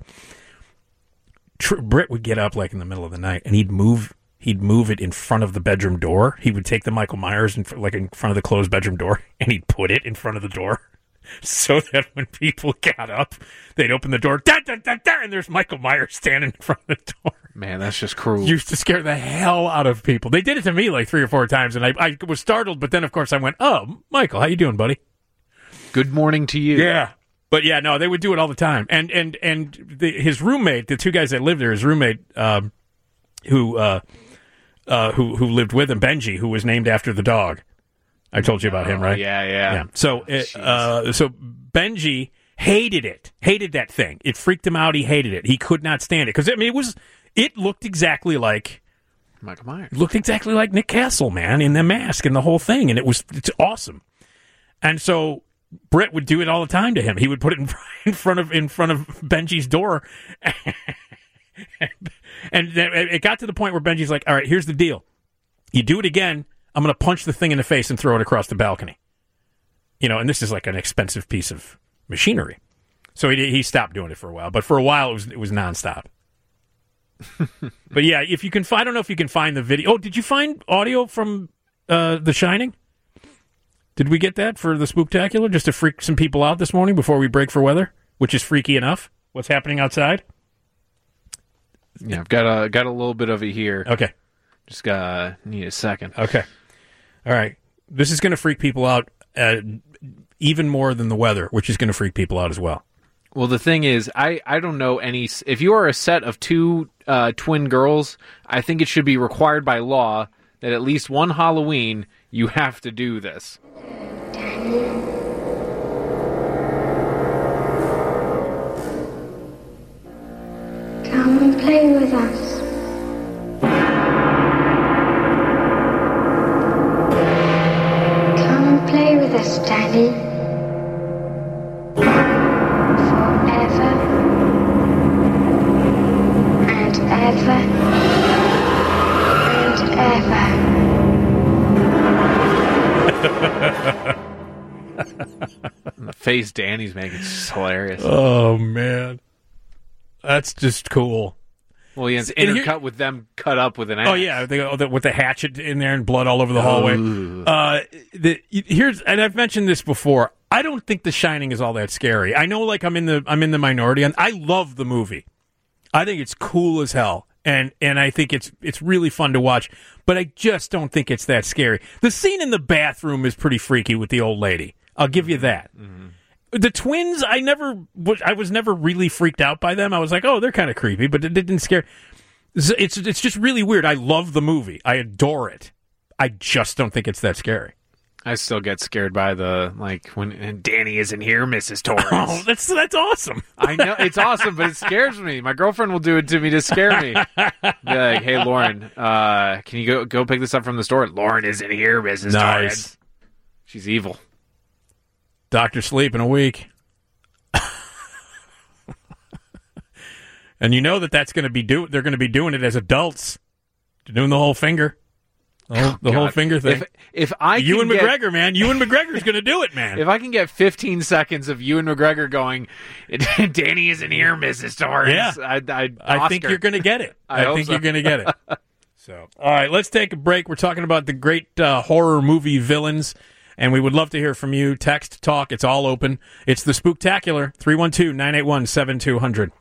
Speaker 3: Tr- Britt would get up like in the middle of the night, and he'd move he'd move it in front of the bedroom door. He would take the Michael Myers in, like in front of the closed bedroom door, and he'd put it in front of the door, so that when people got up, they'd open the door, da, da, da, da, and there's Michael Myers standing in front of the door.
Speaker 4: Man, that's just cruel.
Speaker 3: Used to scare the hell out of people. They did it to me like three or four times, and I, I was startled. But then, of course, I went, "Oh, Michael, how you doing, buddy?
Speaker 4: Good morning to you."
Speaker 3: Yeah, but yeah, no, they would do it all the time. And and and the, his roommate, the two guys that lived there, his roommate, um, who uh, uh, who who lived with him, Benji, who was named after the dog. I told you about him, right?
Speaker 4: Yeah, yeah.
Speaker 3: yeah. So, it, uh, so Benji hated it, hated that thing. It freaked him out. He hated it. He could not stand it because I mean, it was. It looked exactly like
Speaker 4: Michael Myers.
Speaker 3: Looked exactly like Nick Castle, man, in the mask and the whole thing, and it was it's awesome. And so Britt would do it all the time to him. He would put it in, in front of in front of Benji's door, and then it got to the point where Benji's like, "All right, here's the deal: you do it again, I'm going to punch the thing in the face and throw it across the balcony." You know, and this is like an expensive piece of machinery, so he he stopped doing it for a while. But for a while, it was it was nonstop. But yeah, if you can find, I don't know if you can find the video. Oh, did you find audio from uh, The Shining? Did we get that for the Spooktacular just to freak some people out this morning before we break for weather, which is freaky enough? What's happening outside?
Speaker 4: Yeah, I've got a got a little bit of it here.
Speaker 3: Okay,
Speaker 4: just got need a second.
Speaker 3: Okay, all right. This is going to freak people out uh, even more than the weather, which is going to freak people out as well.
Speaker 4: Well, the thing is, I, I don't know any... If you are a set of two uh, twin girls, I think it should be required by law that at least one Halloween you have to do this.
Speaker 16: Come and play with us. Come and play with us, Danny. Forever and ever and ever.
Speaker 4: The face Danny's making is just hilarious.
Speaker 3: Oh, man. That's just cool.
Speaker 4: Well, yeah, it's
Speaker 3: And here-
Speaker 4: intercut with them cut up with an axe.
Speaker 3: Oh yeah, they go with the hatchet in there and blood all over the hallway. Uh, the, here's and I've mentioned this before. I don't think The Shining is all that scary. I know, like I'm in the I'm in the minority, and I love the movie. I think it's cool as hell, and and I think it's it's really fun to watch. But I just don't think it's that scary. The scene in the bathroom is pretty freaky with the old lady. I'll give you that.
Speaker 4: Mm-hmm.
Speaker 3: The twins, I never, was- I was never really freaked out by them. I was like, oh, they're kind of creepy, but it didn't scare. It's, it's it's just really weird. I love the movie. I adore it. I just don't think it's that scary.
Speaker 4: I still get scared by the, like, when and Danny isn't here, Missus Torrance.
Speaker 3: Oh, that's that's awesome.
Speaker 4: I know, it's awesome, but it scares me. My girlfriend will do it to me to scare me. Be like, hey, Lauren, uh, can you go go pick this up from the store? Lauren isn't here, Missus
Speaker 3: Nice.
Speaker 4: Torrance. She's evil.
Speaker 3: Doctor Sleep in a week. And you know that that's going to be do. They're going to be doing it as adults. They're doing the whole finger, the whole, the whole
Speaker 4: God.
Speaker 3: finger thing.
Speaker 4: If, if I
Speaker 3: you
Speaker 4: can
Speaker 3: and
Speaker 4: get-
Speaker 3: McGregor, man, you and McGregor's going to do it, man.
Speaker 4: If I can get fifteen seconds of you and McGregor going, Danny isn't here, Missus Torrance.
Speaker 3: Yeah.
Speaker 4: I, I,
Speaker 3: I think
Speaker 4: Oscar.
Speaker 3: you're going to get it.
Speaker 4: I
Speaker 3: I,
Speaker 4: hope
Speaker 3: think
Speaker 4: so.
Speaker 3: you're going to get it. So, all right, let's take a break. We're talking about the great uh, horror movie villains, and we would love to hear from you. Text, talk, it's all open. It's the Spooktacular, three one two, nine eight one, seven two zero zero.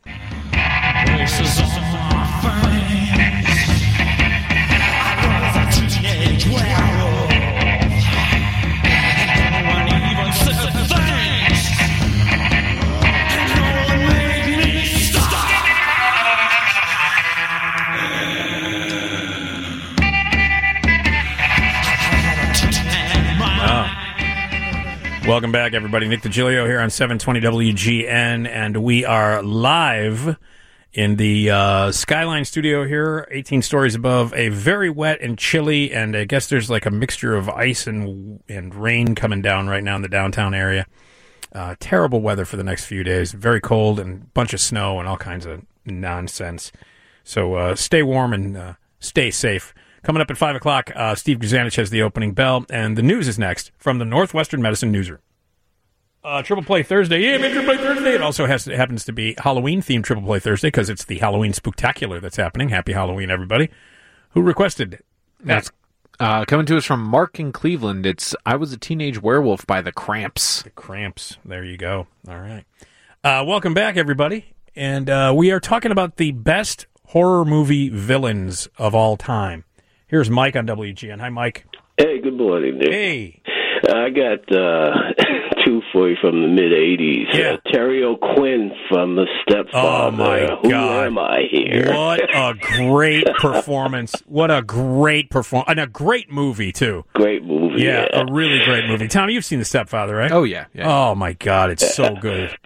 Speaker 3: Welcome back, everybody. Nick DiGilio here on seven twenty W G N, and we are live in the uh, Skyline studio here, eighteen stories above, a very wet and chilly, and I guess there's like a mixture of ice and and rain coming down right now in the downtown area. Uh, terrible weather for the next few days. Very cold and a bunch of snow and all kinds of nonsense. So uh, stay warm and uh, stay safe. Coming up at five o'clock, uh, Steve Guzanich has the opening bell, and the news is next from the Northwestern Medicine Newser. Uh, Triple Play Thursday. Yeah, man, Triple Play Thursday. It also has it happens to be Halloween-themed Triple Play Thursday because it's the Halloween Spooktacular that's happening. Happy Halloween, everybody. Who requested that?
Speaker 4: That's uh, coming to us from Mark in Cleveland. It's I Was a Teenage Werewolf by The Cramps.
Speaker 3: The Cramps. There you go. All right. Uh, welcome back, everybody. And uh, we are talking about the best horror movie villains of all time. Here's Mike on W G N. Hi, Mike.
Speaker 17: Hey, good morning, Nick.
Speaker 3: Hey.
Speaker 17: I got uh, two for you from the mid-eighties.
Speaker 3: Yeah.
Speaker 17: Uh, Terry O'Quinn from The Stepfather.
Speaker 3: Oh, my
Speaker 17: Who
Speaker 3: God.
Speaker 17: am I here?
Speaker 3: What a great performance. What a great performance. And a great movie, too.
Speaker 17: Great movie.
Speaker 3: Yeah,
Speaker 17: Yeah.
Speaker 3: a really great movie. Tommy, you've seen The Stepfather, right?
Speaker 4: Oh, yeah. yeah.
Speaker 3: Oh, my God. It's so good.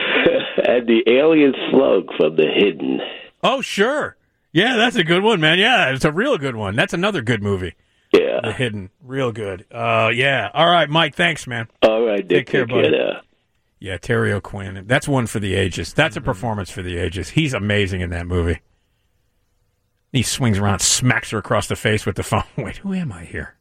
Speaker 17: And the alien slug from The Hidden.
Speaker 3: Oh, sure. Yeah, that's a good one, man. Yeah, it's a real good one. That's another good movie.
Speaker 17: Yeah.
Speaker 3: The Hidden. Real good. Uh, yeah. All right, Mike. Thanks, man.
Speaker 17: All right, Nick.
Speaker 3: Take care,
Speaker 17: Take
Speaker 3: buddy.
Speaker 17: care now.
Speaker 3: Yeah, Terry O'Quinn. That's one for the ages. That's a performance for the ages. He's amazing in that movie. He swings around, smacks her across the face with the phone. Wait, who am I here?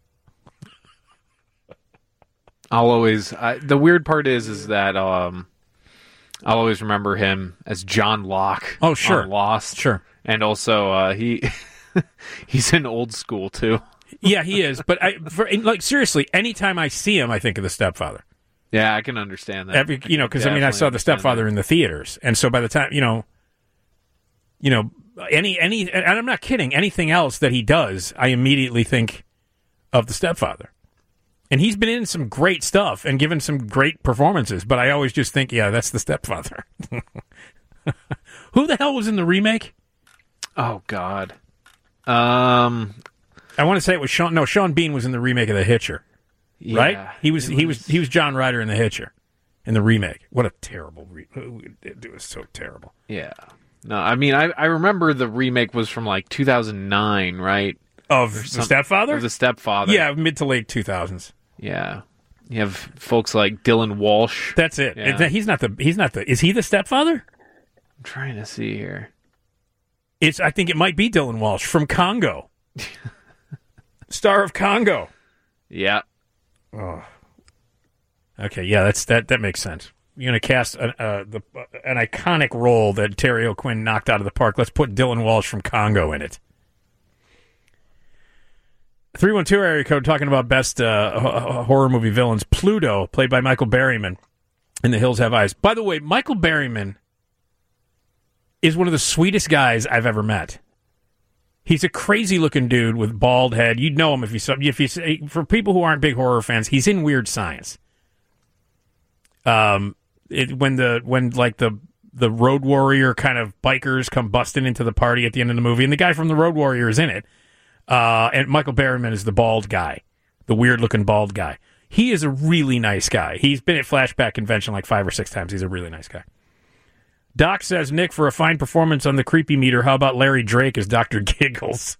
Speaker 4: I'll always. I, the weird part is, is that um, I'll always remember him as John Locke.
Speaker 3: Oh, sure.
Speaker 4: on Lost.
Speaker 3: Sure.
Speaker 4: And also, uh, he he's in Old School too.
Speaker 3: Yeah, he is. But I, for, like, seriously, anytime I see him, I think of The Stepfather.
Speaker 4: Yeah, I can understand that.
Speaker 3: Every, you know, because I mean, I
Speaker 4: Definitely
Speaker 3: saw The
Speaker 4: understand
Speaker 3: Stepfather in the theaters, and so by the time, you know, you know, any any, and I'm not kidding. Anything else that he does, I immediately think of The Stepfather. And he's been in some great stuff and given some great performances, but I always just think, yeah, that's The Stepfather. Who the hell was in the remake?
Speaker 4: Oh God. Um,
Speaker 3: I want to say it was Sean. No, Sean Bean was in the remake of The Hitcher,
Speaker 4: Yeah,
Speaker 3: right? He was,
Speaker 4: it
Speaker 3: he was he was John Ryder in The Hitcher, in the remake. What a terrible! Re- it was so terrible.
Speaker 4: Yeah. No, I mean, I, I remember the remake was from like two thousand nine, right?
Speaker 3: Of
Speaker 4: Or
Speaker 3: The
Speaker 4: some-
Speaker 3: Stepfather?
Speaker 4: Of The Stepfather.
Speaker 3: Yeah, mid to late two thousands.
Speaker 4: Yeah. You have folks like Dylan Walsh.
Speaker 3: That's it.
Speaker 4: Yeah.
Speaker 3: It- he's not the. He's not the. Is he the stepfather?
Speaker 4: I'm trying to see here.
Speaker 3: It's. I think it might be Dylan Walsh from Congo, star of Congo.
Speaker 4: Yeah.
Speaker 3: Oh. Okay. Yeah. That's that. That makes sense. You're gonna cast an, uh, the uh, an iconic role that Terry O'Quinn knocked out of the park. Let's put Dylan Walsh from Congo in it. three one two area code talking about best uh, h- horror movie villains. Pluto, played by Michael Berryman in The Hills Have Eyes. By the way, Michael Berryman is one of the sweetest guys I've ever met. He's a crazy-looking dude with bald head. You'd know him if you saw. If you say, for people who aren't big horror fans, he's in Weird Science. Um, it, when the when like the the Road Warrior kind of bikers come busting into the party at the end of the movie, and the guy from the Road Warrior is in it. Uh, and Michael Berryman is the bald guy, the weird-looking bald guy. He is a really nice guy. He's been at Flashback Convention like five or six times. He's a really nice guy. Doc says, Nick, for a fine performance on the creepy meter, how about Larry Drake as Doctor Giggles?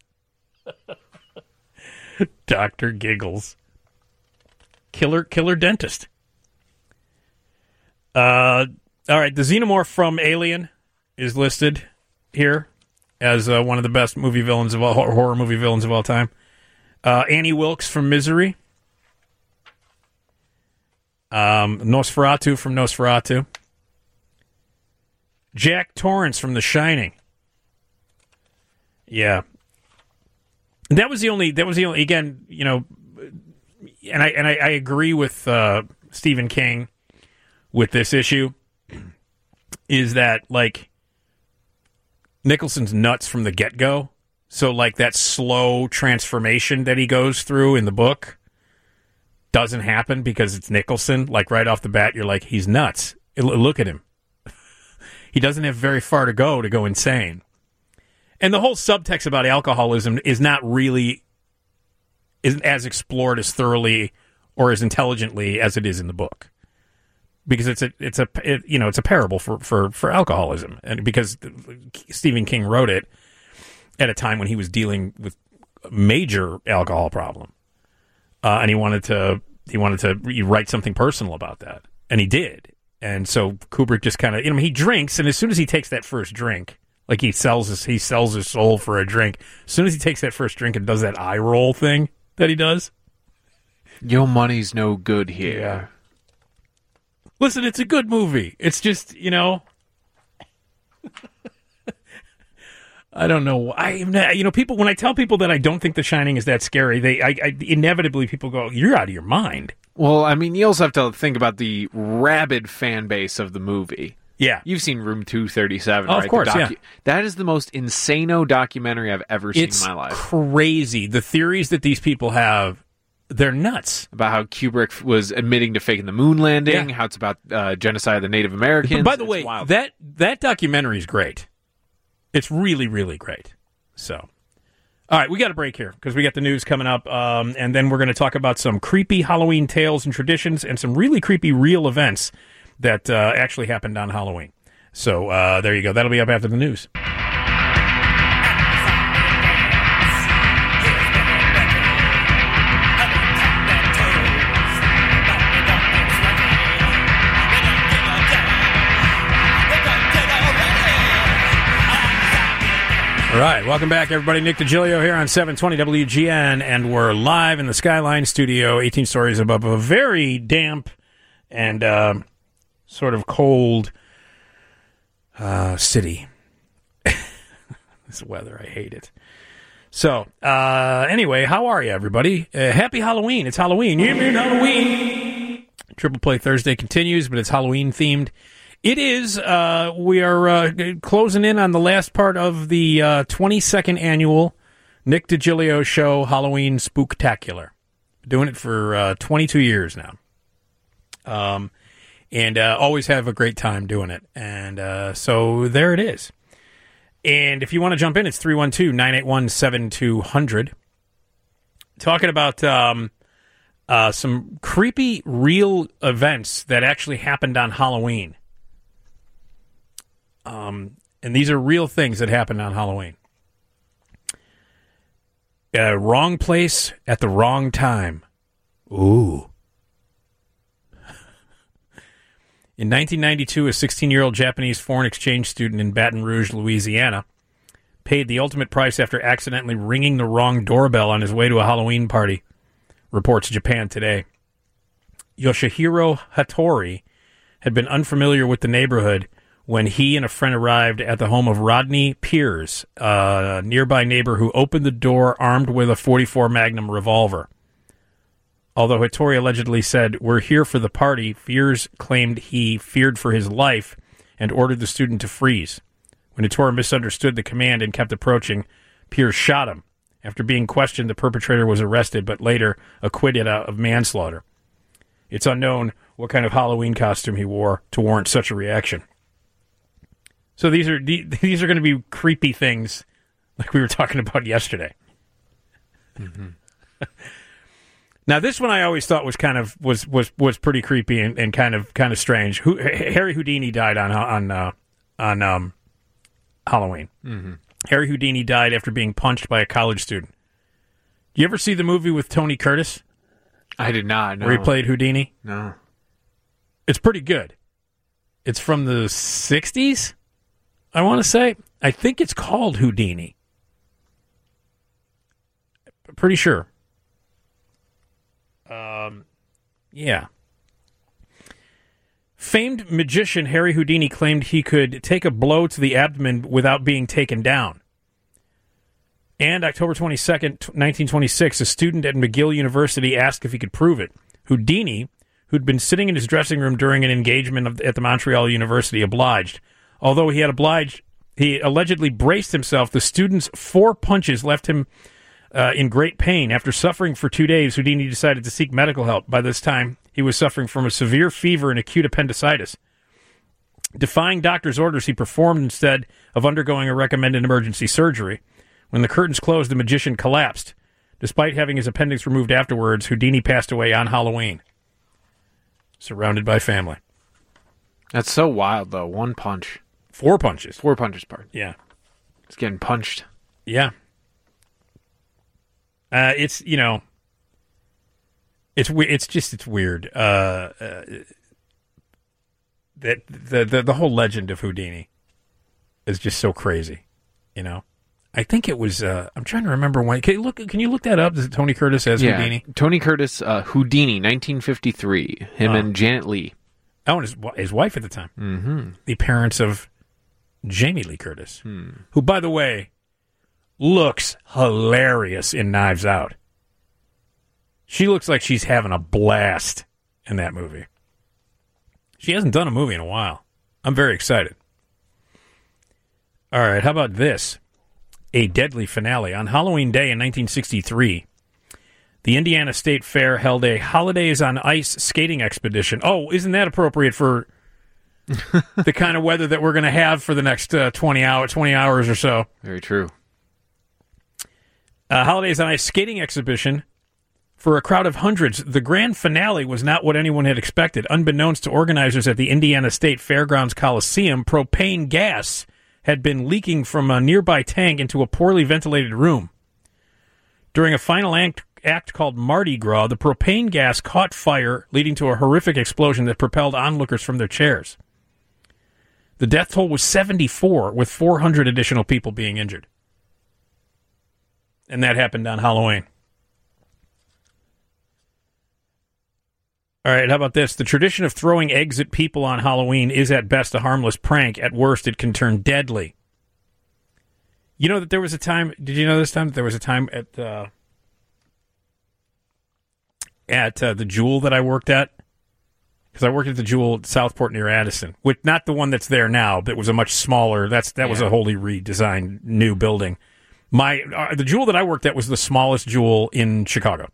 Speaker 3: Doctor Giggles. Killer, killer dentist. Uh, all right, the Xenomorph from Alien is listed here as uh, one of the best movie villains of all horror movie villains of all time. Uh, Annie Wilkes from Misery. Um, Nosferatu from Nosferatu. Jack Torrance from The Shining. Yeah, that was the only. That was the only. Again, you know, and I and I, I agree with uh, Stephen King with this issue. Is that like Nicholson's nuts from the get go? So like that slow transformation that he goes through in the book doesn't happen because it's Nicholson. Like right off the bat, you're like, he's nuts. Look at him. He doesn't have very far to go to go insane. And the whole subtext about alcoholism is not really isn't as explored as thoroughly or as intelligently as it is in the book. Because it's a it's a it, you know, it's a parable for, for, for alcoholism, and because Stephen King wrote it at a time when he was dealing with a major alcohol problem. Uh, and he wanted to he wanted to write something personal about that. And he did. And so Kubrick just kind of, you know, he drinks, and as soon as he takes that first drink, like he sells his, he sells his soul for a drink. As soon as he takes that first drink and does that eye roll thing that he does,
Speaker 4: your money's no good here.
Speaker 3: Yeah. Listen, it's a good movie. It's just, you know, I don't know. I you know, people when I tell people that I don't think The Shining is that scary, they I, I inevitably people go, "You're out of your mind."
Speaker 4: Well, I mean, you also have to think about the rabid fan base of the movie.
Speaker 3: Yeah.
Speaker 4: You've seen Room two thirty-seven,
Speaker 3: oh,
Speaker 4: right?
Speaker 3: Of course,
Speaker 4: docu-
Speaker 3: yeah.
Speaker 4: That is the most insano documentary I've ever seen
Speaker 3: It's
Speaker 4: in my life.
Speaker 3: Crazy. The theories that these people have, they're nuts.
Speaker 4: About how Kubrick was admitting to faking the moon landing,
Speaker 3: Yeah.
Speaker 4: how it's about uh, genocide of the Native Americans.
Speaker 3: By the
Speaker 4: It's
Speaker 3: way,
Speaker 4: wild.
Speaker 3: that that documentary is great. It's really, really great. So, all right, we got a break here because we got the news coming up, um, and then we're going to talk about some creepy Halloween tales and traditions and some really creepy real events that uh, actually happened on Halloween. So uh, there you go. That'll be up after the news. All right, welcome back, everybody. Nick DiGilio here on seven twenty W G N, and we're live in the Skyline Studio, eighteen stories above a very damp and uh, sort of cold uh, city. This weather, I hate it. So, uh, anyway, how are you, everybody? Uh, happy Halloween. It's Halloween. You mean Halloween? Triple Play Thursday continues, but it's Halloween-themed. It is. Uh, we are uh, closing in on the last part of the uh, twenty-second annual Nick DiGilio Show Halloween Spooktacular. Doing it for uh, twenty-two years now. Um, and uh, always have a great time doing it. And uh, so there it is. And if you want to jump in, it's three one two, nine eight one, seven two zero zero. talking about um, uh, some creepy real events that actually happened on Halloween. Um, and these are real things that happened on Halloween. Uh, wrong place at the wrong time. Ooh. In nineteen ninety-two, a sixteen-year-old Japanese foreign exchange student in Baton Rouge, Louisiana, paid the ultimate price after accidentally ringing the wrong doorbell on his way to a Halloween party, reports Japan Today. Yoshihiro Hattori had been unfamiliar with the neighborhood when he and a friend arrived at the home of Rodney Piers, a nearby neighbor who opened the door armed with a forty-four Magnum revolver. Although Hattori allegedly said, "We're here for the party," Piers claimed he feared for his life and ordered the student to freeze. When Hattori misunderstood the command and kept approaching, Piers shot him. After being questioned, the perpetrator was arrested, but later acquitted of manslaughter. It's unknown what kind of Halloween costume he wore to warrant such a reaction. So these are these are going to be creepy things, like we were talking about yesterday. Mm-hmm. Now, this one I always thought was kind of was was, was pretty creepy and, and kind of kind of strange. Who, Harry Houdini died on on uh, on um, Halloween.
Speaker 4: Mm-hmm.
Speaker 3: Harry Houdini died after being punched by a college student. Do you ever see the movie with Tony Curtis?
Speaker 4: I did not. No.
Speaker 3: Where he played Houdini?
Speaker 4: No.
Speaker 3: It's pretty good. It's from the sixties, I want to say. I think it's called Houdini. Pretty sure. Um, yeah. Famed magician Harry Houdini claimed he could take a blow to the abdomen without being taken down. And October twenty-second, nineteen twenty-six, a student at McGill University asked if he could prove it. Houdini, who'd been sitting in his dressing room during an engagement of, at the Montreal University, obliged. Although he had obliged, he allegedly braced himself. The student's four punches left him Uh, in great pain. After suffering for two days, Houdini decided to seek medical help. By this time, he was suffering from a severe fever and acute appendicitis. Defying doctor's orders, he performed instead of undergoing a recommended emergency surgery. When the curtains closed, the magician collapsed. Despite having his appendix removed afterwards, Houdini passed away on Halloween, surrounded by family.
Speaker 4: That's so wild, though. One punch.
Speaker 3: Four punches.
Speaker 4: Four punches, part.
Speaker 3: Yeah.
Speaker 4: It's getting punched.
Speaker 3: Yeah. Uh, it's, you know, it's it's just, it's weird. Uh, uh, that the, the the whole legend of Houdini is just so crazy, you know. I think it was, uh, I'm trying to remember when, can you look, can you look that up? Is it Tony Curtis as
Speaker 4: yeah.
Speaker 3: Houdini?
Speaker 4: Tony Curtis, uh, Houdini, nineteen fifty-three. Him
Speaker 3: Oh.
Speaker 4: and Janet Leigh.
Speaker 3: Oh, and his, his wife at the time.
Speaker 4: Mm-hmm.
Speaker 3: The parents of Jamie Lee Curtis,
Speaker 4: Hmm.
Speaker 3: who, by the way, looks hilarious in Knives Out. She looks like she's having a blast in that movie. She hasn't done a movie in a while. I'm very excited. All right, how about this? A deadly finale. On Halloween Day in nineteen sixty-three, the Indiana State Fair held a Holidays on Ice skating expedition. Oh, isn't that appropriate for the kind of weather that we're going to have for the next uh, twenty hour, twenty hours or so?
Speaker 4: Very true.
Speaker 3: Uh, Holidays on Ice skating exhibition for a crowd of hundreds. The grand finale was not what anyone had expected. Unbeknownst to organizers at the Indiana State Fairgrounds Coliseum, propane gas had been leaking from a nearby tank into a poorly ventilated room. During a final act, act called Mardi Gras, the propane gas caught fire, leading to a horrific explosion that propelled onlookers from their chairs. The death toll was seventy-four, with four hundred additional people being injured. And that happened on Halloween. All right, how about this? The tradition of throwing eggs at people on Halloween is at best a harmless prank. At worst, it can turn deadly. You know that there was a time, did you know this time, that there was a time at uh, at uh, the Jewel that I worked at? Because I worked at the Jewel at Southport near Addison, which not the one that's there now, but was a much smaller, that's that was
Speaker 4: Yeah.
Speaker 3: a wholly redesigned new building. My uh, the Jewel that I worked at was the smallest Jewel in Chicago.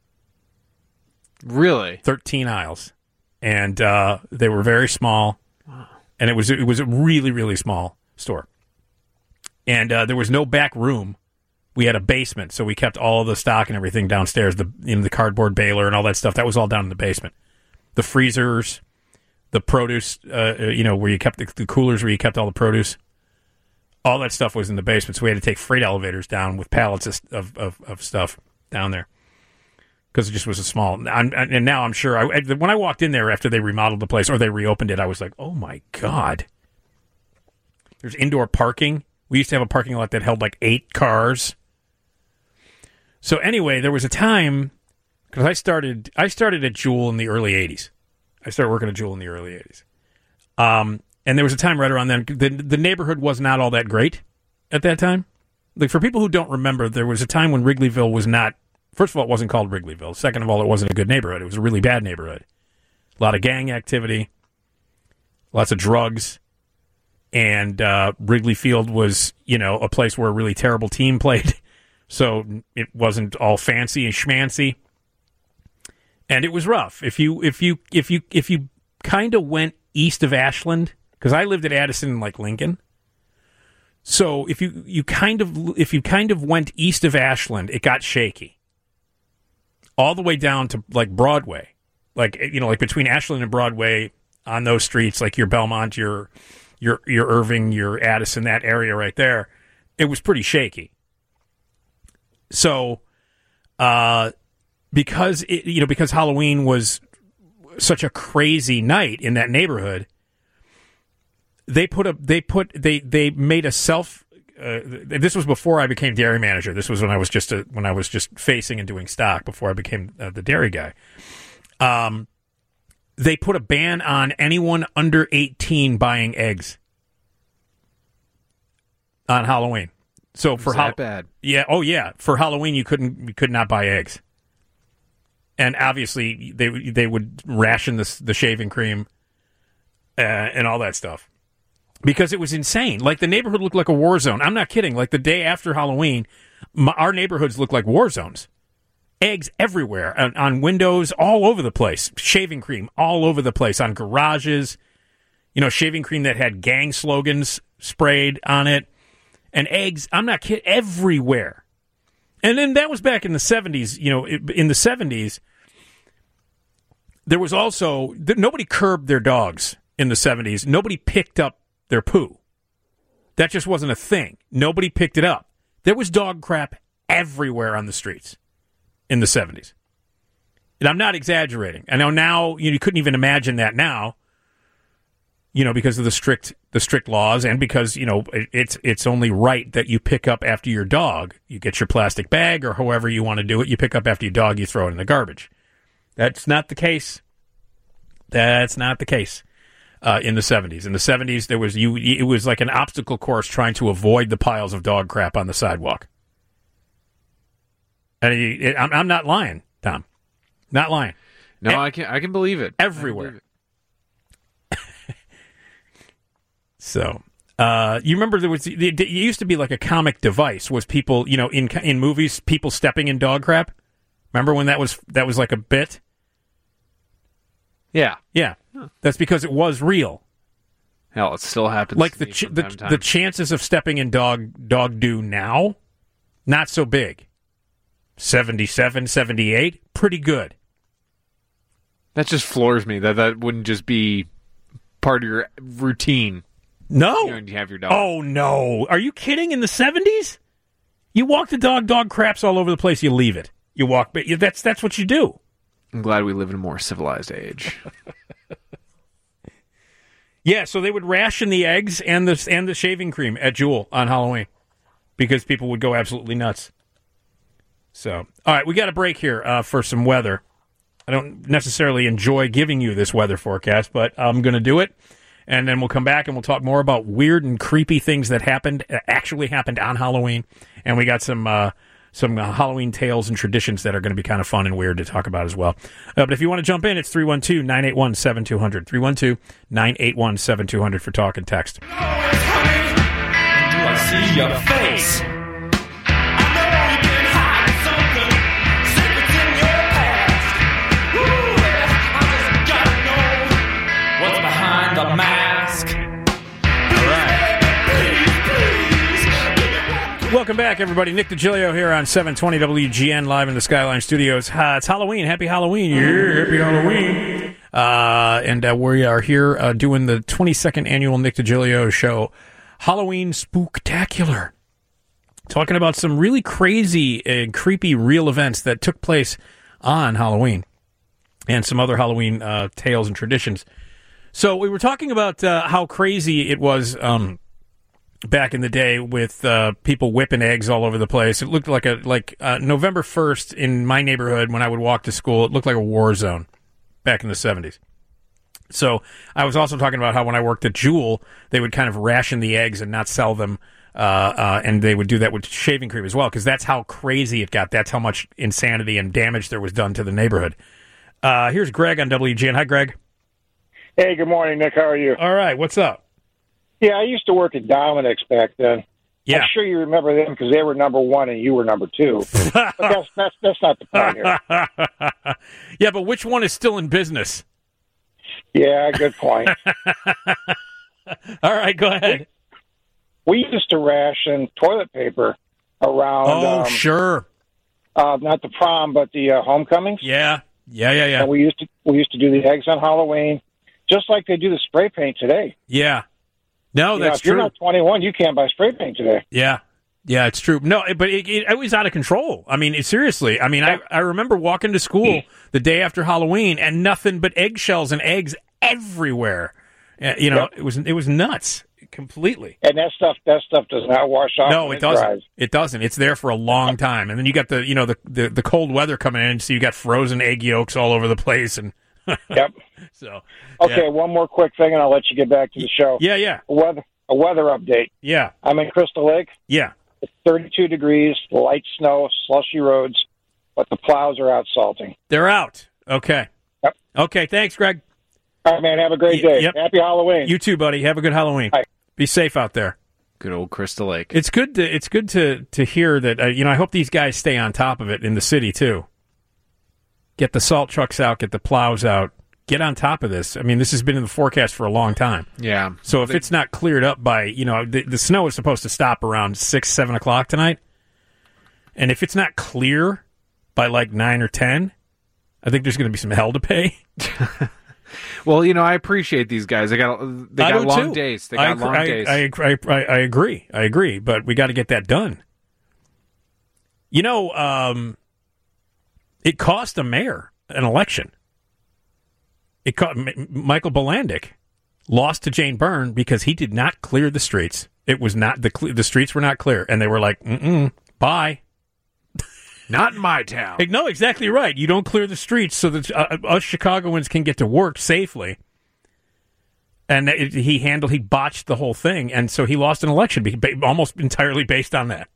Speaker 4: Really?
Speaker 3: thirteen aisles. And uh, they were very small.
Speaker 4: Wow.
Speaker 3: And it was it was a really, really small store. And uh, there was no back room We had a basement, so we kept all the stock and everything downstairs. The you know, the cardboard baler and all that stuff that was all down in the basement. The freezers, the produce, uh, you know, where you kept the, the coolers where you kept all the produce. All that stuff was in the basement, so we had to take freight elevators down with pallets of of, of, of stuff down there because it just was a small. I'm, and now I'm sure I, when I walked in there after they remodeled the place or they reopened it, I was like, oh my God. There's indoor parking. We used to have a parking lot that held like eight cars. So anyway, there was a time because I started I started at Jewel in the early eighties. I started working at Jewel in the early eighties. Um. And there was a time right around then, the, the neighborhood was not all that great at that time. Like, for people who don't remember, there was a time when Wrigleyville was not, first of all, it wasn't called Wrigleyville. Second of all, it wasn't a good neighborhood. It was a really bad neighborhood. A lot of gang activity, lots of drugs, and uh, Wrigley Field was, you know, a place where a really terrible team played. So it wasn't all fancy and schmancy. And it was rough. If you, if you, if you, if you kind of went east of Ashland, because I lived at Addison and like Lincoln. So if you, you kind of if you kind of went east of Ashland, it got shaky. All the way down to like Broadway. Like you know, like between Ashland and Broadway on those streets, like your Belmont, your your your Irving, your Addison, that area right there, it was pretty shaky. So uh because it, you know, because Halloween was such a crazy night in that neighborhood, They put a they put they they made a self. Uh, this was before I became dairy manager. This was when I was just a, when I was just facing and doing stock before I became uh, the dairy guy. Um, they put a ban on anyone under eighteen buying eggs on Halloween. So for
Speaker 4: how
Speaker 3: ha-
Speaker 4: bad?
Speaker 3: Yeah. Oh yeah. For Halloween, you couldn't you could not buy eggs. And obviously, they they would ration the the shaving cream uh, and all that stuff. Because it was insane. Like, the neighborhood looked like a war zone. I'm not kidding. Like, the day after Halloween, my, our neighborhoods looked like war zones. Eggs everywhere, on, on windows, all over the place. Shaving cream all over the place, on garages. You know, shaving cream that had gang slogans sprayed on it. And eggs, I'm not kidding, everywhere. And then that was back in the seventies. You know, in the seventies, there was also, nobody curbed their dogs in the seventies. Nobody picked up their poo. That just wasn't a thing. Nobody picked it up. There was dog crap everywhere on the streets in the seventies. And I'm not exaggerating. I know now, you know, you couldn't even imagine that now, you know, because of the strict the strict laws and because, you know, it, it's it's only right that you pick up after your dog. You get your plastic bag or however you want to do it. You pick up after your dog, you throw it in the garbage. That's not the case. That's not the case. Uh, in the seventies. In the seventies, there was you. It was like an obstacle course trying to avoid the piles of dog crap on the sidewalk. And it, it, I'm, I'm not lying, Tom. Not lying.
Speaker 4: No,
Speaker 3: e-
Speaker 4: I can I can believe it.
Speaker 3: Everywhere.
Speaker 4: Believe it.
Speaker 3: So, uh, you remember there was it used to be like a comic device. Was people, you know, in in movies, people stepping in dog crap? Remember when that was that was like a bit?
Speaker 4: Yeah,
Speaker 3: yeah. That's because it was real.
Speaker 4: Hell, it still happens.
Speaker 3: Like
Speaker 4: to
Speaker 3: the
Speaker 4: me
Speaker 3: ch-
Speaker 4: from
Speaker 3: the
Speaker 4: time to time.
Speaker 3: the chances of stepping in dog dog do now, not so big. seventy-seven, seventy-eight, pretty good.
Speaker 4: That just floors me. That that wouldn't just be part of your routine.
Speaker 3: No,
Speaker 4: you know, you have your dog.
Speaker 3: Oh no, are you kidding? In the seventies, you walk the dog, dog craps all over the place. You leave it. You walk, but that's that's what you do.
Speaker 4: I'm glad we live in a more civilized age.
Speaker 3: Yeah, so they would ration the eggs and the and the shaving cream at Jewel on Halloween because people would go absolutely nuts. So, all right, we got a break here uh, for some weather. I don't necessarily enjoy giving you this weather forecast, but I'm going to do it, and then we'll come back and we'll talk more about weird and creepy things that happened, actually happened on Halloween, and we got some uh, some uh, Halloween tales and traditions that are going to be kind of fun and weird to talk about as well. Uh, but if you want to jump in, it's three one two, nine eight one, seven two zero zero, three one two, nine eight one, seven two zero zero for talk and text.
Speaker 1: Do I see your face? I know you've been hiding something, secrets in your past. Ooh, I just gotta know what's behind the mask.
Speaker 3: All right. Welcome back, everybody. Nick DiGilio here on seven twenty W G N, live in the Skyline Studios. Uh, it's Halloween. Happy Halloween. Yeah, happy Halloween. Uh, and uh, we are here uh, doing the twenty-second annual Nick DiGilio show, Halloween Spooktacular. Talking about some really crazy and creepy real events that took place on Halloween and some other Halloween uh, tales and traditions. So we were talking about uh, how crazy it was um, back in the day with uh, people whipping eggs all over the place. It looked like a like uh, November first in my neighborhood when I would walk to school. It looked like a war zone back in the seventies. So I was also talking about how when I worked at Jewel, they would kind of ration the eggs and not sell them, uh, uh, and they would do that with shaving cream as well, because that's how crazy it got. That's how much insanity and damage there was done to the neighborhood. Uh, here's Greg on W G N. Hi, Greg.
Speaker 18: Hey, good morning, Nick. How are you?
Speaker 3: All right, what's up?
Speaker 18: Yeah, I used to work at Dominic's back then.
Speaker 3: Yeah.
Speaker 18: I'm sure you remember them because they were number one and you were number two. But that's, that's, that's not the point here.
Speaker 3: Yeah, but which one is still in business?
Speaker 18: Yeah, good point.
Speaker 3: All right, go ahead.
Speaker 18: We used to ration toilet paper around.
Speaker 3: Oh,
Speaker 18: um,
Speaker 3: sure.
Speaker 18: Uh, not the prom, but the uh, homecomings.
Speaker 3: Yeah, yeah, yeah, yeah.
Speaker 18: And we used to we used to do the eggs on Halloween, just like they do the spray paint today.
Speaker 3: Yeah. No,
Speaker 18: You know,
Speaker 3: that's
Speaker 18: if
Speaker 3: true.
Speaker 18: you're not twenty-one, you can't buy spray paint today.
Speaker 3: Yeah. Yeah, it's true. No, but it, it, it was out of control. I mean, it, seriously. I mean, I, I remember walking to school the day after Halloween and nothing but eggshells and eggs everywhere. Uh, you know,
Speaker 18: Yep.
Speaker 3: it was it was nuts completely.
Speaker 18: And that stuff that stuff does not wash off.
Speaker 3: No,
Speaker 18: when
Speaker 3: it doesn't.
Speaker 18: dries.
Speaker 3: It doesn't. It's there for a long time, and then you got the you know the, the, the cold weather coming in, so you got frozen egg yolks all over the place, and
Speaker 18: Yep.
Speaker 3: so
Speaker 18: Okay,
Speaker 3: yeah.
Speaker 18: one more quick thing, and I'll let you get back to the show.
Speaker 3: Yeah, yeah,
Speaker 18: A weather a weather update.
Speaker 3: yeah,
Speaker 18: I'm in Crystal Lake.
Speaker 3: yeah.
Speaker 18: It's thirty-two degrees, light snow, slushy roads, but the plows are out salting.
Speaker 3: They're out. Okay.
Speaker 18: Yep.
Speaker 3: Okay. Thanks, Greg.
Speaker 18: All right, man. Have a great
Speaker 3: Y-
Speaker 18: day.
Speaker 3: yep.
Speaker 18: Happy Halloween.
Speaker 3: You too, buddy. Have a good Halloween.
Speaker 18: Bye.
Speaker 3: Be safe out there.
Speaker 4: Good old Crystal Lake.
Speaker 3: It's good to it's good to to hear that. Uh, you know, I hope these guys stay on top of it in the city too. Get the salt trucks out. Get the plows out. Get on top of this. I mean, this has been in the forecast for a long time.
Speaker 4: Yeah.
Speaker 3: So if
Speaker 4: They-
Speaker 3: it's not cleared up by, you know, the, the snow is supposed to stop around six, seven o'clock tonight, and if it's not clear by like nine or ten, I think there's going to be some hell to pay.
Speaker 4: Well, you know, I appreciate these guys. They got they
Speaker 3: I
Speaker 4: got
Speaker 3: do
Speaker 4: long
Speaker 3: too.
Speaker 4: days. They
Speaker 3: I,
Speaker 4: got long
Speaker 3: I,
Speaker 4: days.
Speaker 3: I, I, I, I agree. I agree. But we got to get that done. You know, um, it cost a mayor an election. It cost, M- Michael Bolandic lost to Jane Byrne because he did not clear the streets. It was not the cle- the streets were not clear, and they were like, Mm-mm, "Bye."
Speaker 4: Not in my town.
Speaker 3: Like, no, exactly right. You don't clear the streets so that uh, us Chicagoans can get to work safely. And it, he handled, he botched the whole thing, and so he lost an election, be- ba- almost entirely based on that.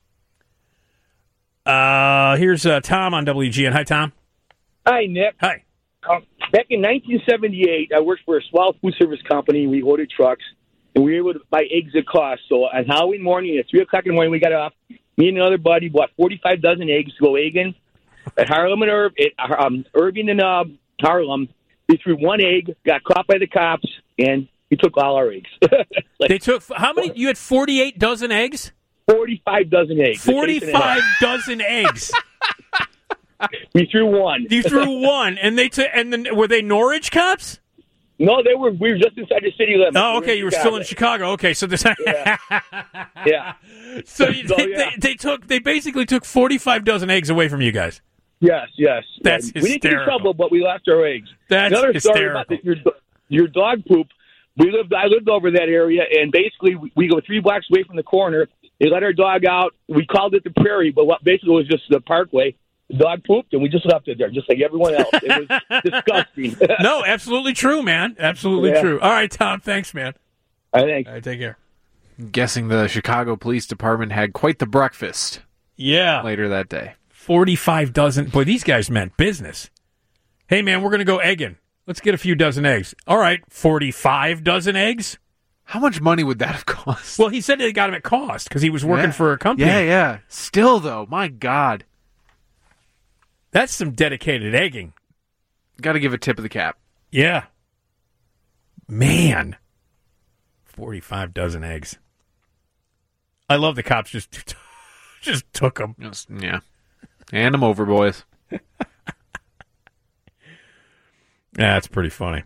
Speaker 3: Uh, here's uh, Tom on W G N. Hi, Tom.
Speaker 19: Hi, Nick.
Speaker 3: Hi.
Speaker 19: Um, back in nineteen seventy-eight, I worked for a small food service company. We ordered trucks, and we were able to buy eggs at cost. So on Halloween morning, at three o'clock in the morning, we got off. Me and another buddy bought forty-five dozen eggs to go egging at Harlem and Irv, at, um, Irving and uh, Harlem. We threw one egg, got caught by the cops, and he took all our eggs. Like,
Speaker 3: They took, how many? You had forty-eight dozen eggs?
Speaker 19: forty-five dozen eggs.
Speaker 3: forty-five dozen eggs.
Speaker 19: We threw one.
Speaker 3: You threw one, and they took, and then were they Norwich cops?
Speaker 19: No, they were. We were just inside the city limits.
Speaker 3: Oh,
Speaker 19: We
Speaker 3: okay. You were still in Chicago. Okay, so this.
Speaker 19: Yeah. yeah.
Speaker 3: So you,
Speaker 19: So,
Speaker 3: they,
Speaker 19: yeah.
Speaker 3: they, they took, they basically took forty-five dozen eggs away from you guys.
Speaker 19: Yes, yes.
Speaker 3: That's
Speaker 19: we didn't get in
Speaker 3: hysterical.
Speaker 19: trouble, but we lost our eggs.
Speaker 3: That's
Speaker 19: Another story about the, your your dog poop. We lived. I lived over that area, and basically we, we go three blocks away from the corner. They let our dog out. We called it the Prairie, but what basically it was just the Parkway. The dog pooped, and we just left it there, just like everyone else. It was disgusting.
Speaker 3: No, absolutely true, man. Absolutely
Speaker 19: Yeah.
Speaker 3: true. All right, Tom. Thanks, man.
Speaker 19: I think.
Speaker 3: All right, take care.
Speaker 4: I'm guessing the Chicago Police Department had quite the breakfast.
Speaker 3: Yeah.
Speaker 4: Later that day.
Speaker 3: forty-five dozen. Boy, these guys meant business. Hey, man, we're going to go egging. Let's get a few dozen eggs. All right, forty-five dozen eggs?
Speaker 4: How much money would that have cost?
Speaker 3: Well, he said they got him at cost because he was working
Speaker 4: Yeah.
Speaker 3: for a company.
Speaker 4: Yeah, yeah. Still, though, my God.
Speaker 3: That's some dedicated egging.
Speaker 4: Got to give a tip of the cap.
Speaker 3: Yeah. Man. forty-five dozen eggs. I love the cops just Just took them.
Speaker 4: Yeah. Hand them over, boys.
Speaker 3: That's pretty funny.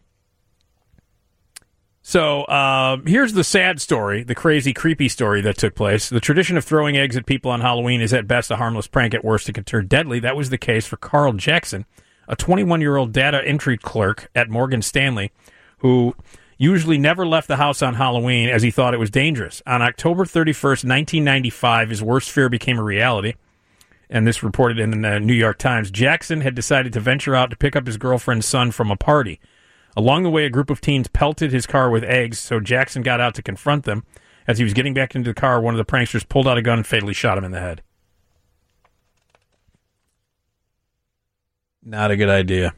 Speaker 3: So uh, here's the sad story, the crazy, creepy story that took place. The tradition of throwing eggs at people on Halloween is at best a harmless prank. At worst, it can turn deadly. That was the case for Carl Jackson, a twenty-one-year-old data entry clerk at Morgan Stanley, who usually never left the house on Halloween as he thought it was dangerous. On October thirty-first, nineteen ninety-five, his worst fear became a reality. And this reported in the New York Times. Jackson had decided to venture out to pick up his girlfriend's son from a party. Along the way, a group of teens pelted his car with eggs, so Jackson got out to confront them. As he was getting back into the car, one of the pranksters pulled out a gun and fatally shot him in the head. Not a good idea.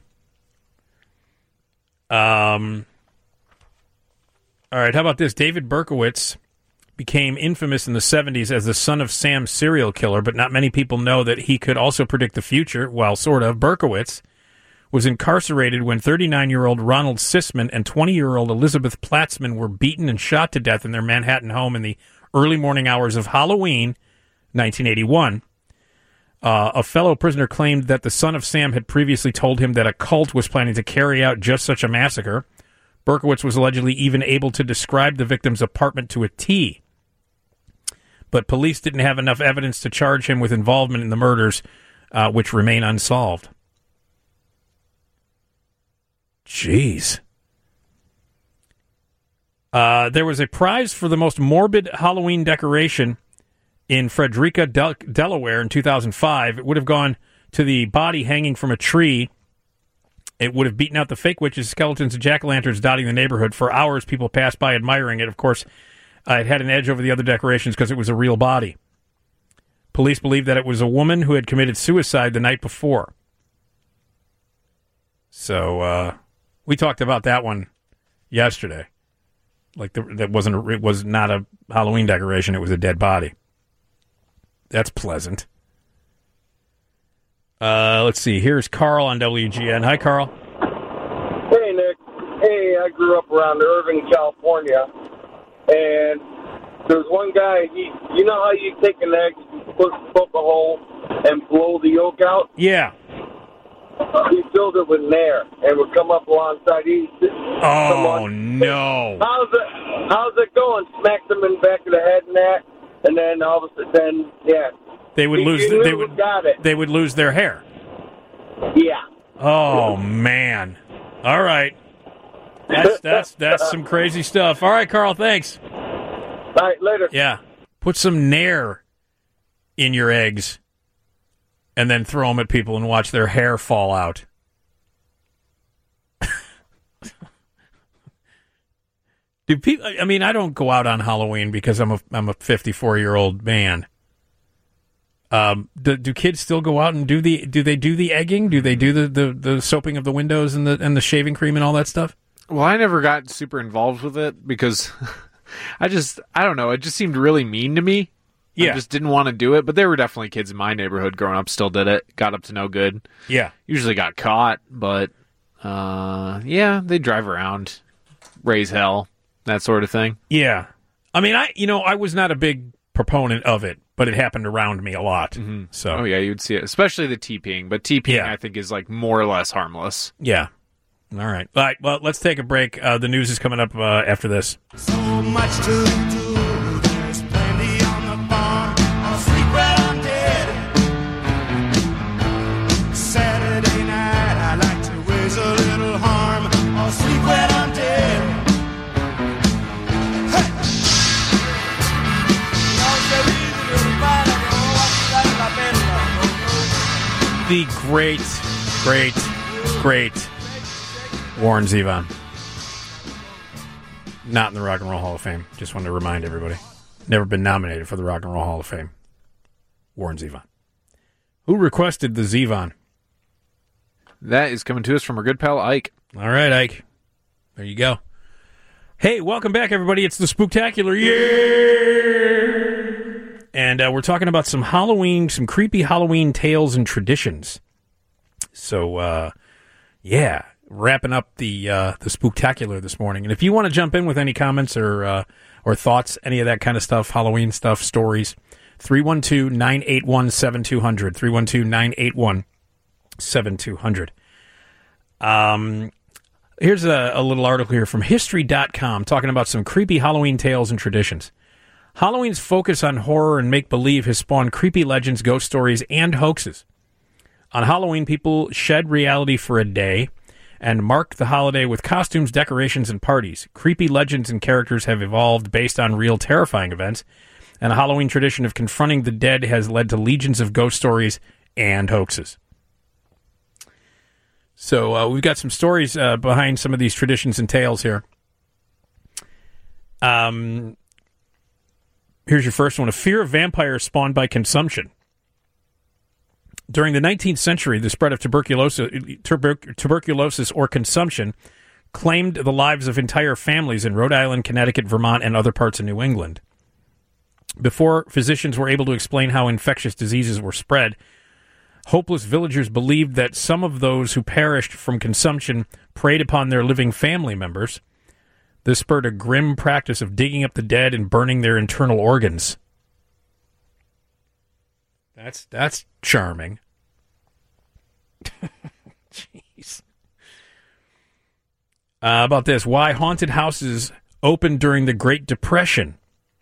Speaker 3: Um. All right, how about this? David Berkowitz became infamous in the seventies as the son of Sam serial killer, but not many people know that he could also predict the future. Well, sort of. Berkowitz was incarcerated when thirty-nine-year-old Ronald Sisman and twenty-year-old Elizabeth Platzman were beaten and shot to death in their Manhattan home in the early morning hours of Halloween, nineteen eighty-one. Uh, a fellow prisoner claimed that the son of Sam had previously told him that a cult was planning to carry out just such a massacre. Berkowitz was allegedly even able to describe the victim's apartment to a T. But police didn't have enough evidence to charge him with involvement in the murders, uh, which remain unsolved. Jeez. Uh, there was a prize for the most morbid Halloween decoration in Frederica, Del- Delaware in two thousand five. It would have gone to the body hanging from a tree. It would have beaten out the fake witches, skeletons, and jack-o'-lanterns dotting the neighborhood. For hours, people passed by admiring it. Of course, uh, it had an edge over the other decorations because it was a real body. Police believe that it was a woman who had committed suicide the night before. So, uh... we talked about that one yesterday. Like the, that wasn't a, it was not a Halloween decoration; it was a dead body. That's pleasant. Uh, let's see. Here's Carl on W G N. Hi, Carl.
Speaker 20: Hey, Nick. Hey, I grew up around Irving, California, and there's one guy. He, you know how you take an egg, put poke a hole, and blow the yolk out?
Speaker 3: Yeah.
Speaker 20: He filled it with Nair and would come up alongside. He,
Speaker 3: oh, no.
Speaker 20: How's it, how's it going? Smacked him in the back of the head and that, and then all of a sudden, then, yeah.
Speaker 3: They would
Speaker 20: he,
Speaker 3: lose.
Speaker 20: he
Speaker 3: The, they would.
Speaker 20: Got it.
Speaker 3: They would lose their hair.
Speaker 20: Yeah.
Speaker 3: Oh man. All right. That's that's that's some crazy stuff. All right, Carl. Thanks.
Speaker 20: All right. Later.
Speaker 3: Yeah. Put some Nair in your eggs, and then throw them at people and watch their hair fall out. Do people? I mean, I don't go out on Halloween because I'm a I'm a fifty-four year old man. Um, do, do kids still go out and do the do they do the egging? Do they do the, the, the soaping of the windows and the and the shaving cream and all that stuff?
Speaker 4: Well, I never got super involved with it because I just I don't know. It just seemed really mean to me.
Speaker 3: Yeah.
Speaker 4: I just didn't want to do it. But there were definitely kids in my neighborhood growing up still did it. Got up to no good.
Speaker 3: Yeah.
Speaker 4: Usually got caught, but uh, yeah, they drive around, raise hell, that sort of thing.
Speaker 3: Yeah. I mean, I you know I was not a big proponent of it, but it happened around me a lot.
Speaker 4: Mm-hmm.
Speaker 3: So,
Speaker 4: oh yeah, you'd see it, especially the TPing. But TPing,
Speaker 3: Yeah.
Speaker 4: I think, is like more or less harmless.
Speaker 3: Yeah. All right. All right. Well, let's take a break. Uh, the news is coming up uh, after this.
Speaker 1: So much to do. There's plenty on the farm. I'll sleep where I'm dead. Saturday night, I like to raise a little harm. I'll sleep where I'm dead.
Speaker 3: The great, great, great Warren Zevon. Not in the Rock and Roll Hall of Fame. Just wanted to remind everybody. Never been nominated for the Rock and Roll Hall of Fame. Warren Zevon. Who requested the Zevon?
Speaker 4: That is coming to us from our good pal Ike.
Speaker 3: All right, Ike. There you go. Hey, welcome back, everybody. It's the Spooktacular. Yeah! And uh, we're talking about some Halloween, some creepy Halloween tales and traditions. So, uh, yeah, wrapping up the uh, the Spooktacular this morning. And if you want to jump in with any comments or uh, or thoughts, any of that kind of stuff, Halloween stuff, stories, three one two, nine eight one, seven two zero zero. three one two, nine eight one, seven two zero zero. Um, here's a, a little article here from history dot com talking about some creepy Halloween tales and traditions. Halloween's focus on horror and make-believe has spawned creepy legends, ghost stories, and hoaxes. On Halloween, people shed reality for a day and mark the holiday with costumes, decorations, and parties. Creepy legends and characters have evolved based on real terrifying events, and a Halloween tradition of confronting the dead has led to legions of ghost stories and hoaxes. So uh, we've got some stories uh, behind some of these traditions and tales here. Um, here's your first one. A fear of vampires spawned by consumption. During the nineteenth century, the spread of tuberculosis, tuber- tuberculosis or consumption claimed the lives of entire families in Rhode Island, Connecticut, Vermont, and other parts of New England. Before physicians were able to explain how infectious diseases were spread, hopeless villagers believed that some of those who perished from consumption preyed upon their living family members. This spurred a grim practice of digging up the dead and burning their internal organs. That's that's charming. Jeez. Uh, how about this? Why haunted houses opened during the Great Depression.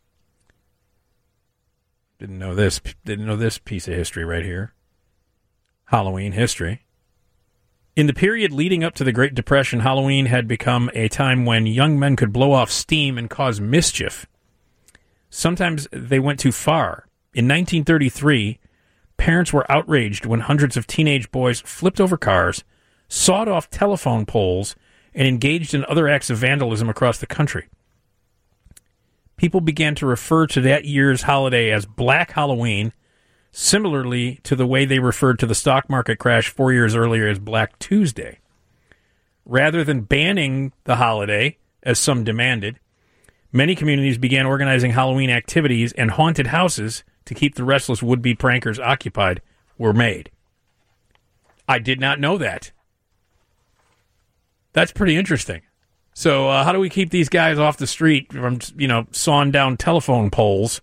Speaker 3: Didn't know this. Didn't know this piece of history right here. Halloween history. In the period leading up to the Great Depression, Halloween had become a time when young men could blow off steam and cause mischief. Sometimes they went too far. In nineteen thirty-three, parents were outraged when hundreds of teenage boys flipped over cars, sawed off telephone poles, and engaged in other acts of vandalism across the country. People began to refer to that year's holiday as Black Halloween, similarly to the way they referred to the stock market crash four years earlier as Black Tuesday. Rather than banning the holiday, as some demanded, many communities began organizing Halloween activities, and haunted houses to keep the restless would-be prankers occupied were made. I did not know that. That's pretty interesting. So uh, how do we keep these guys off the street from, you know, sawing down telephone poles?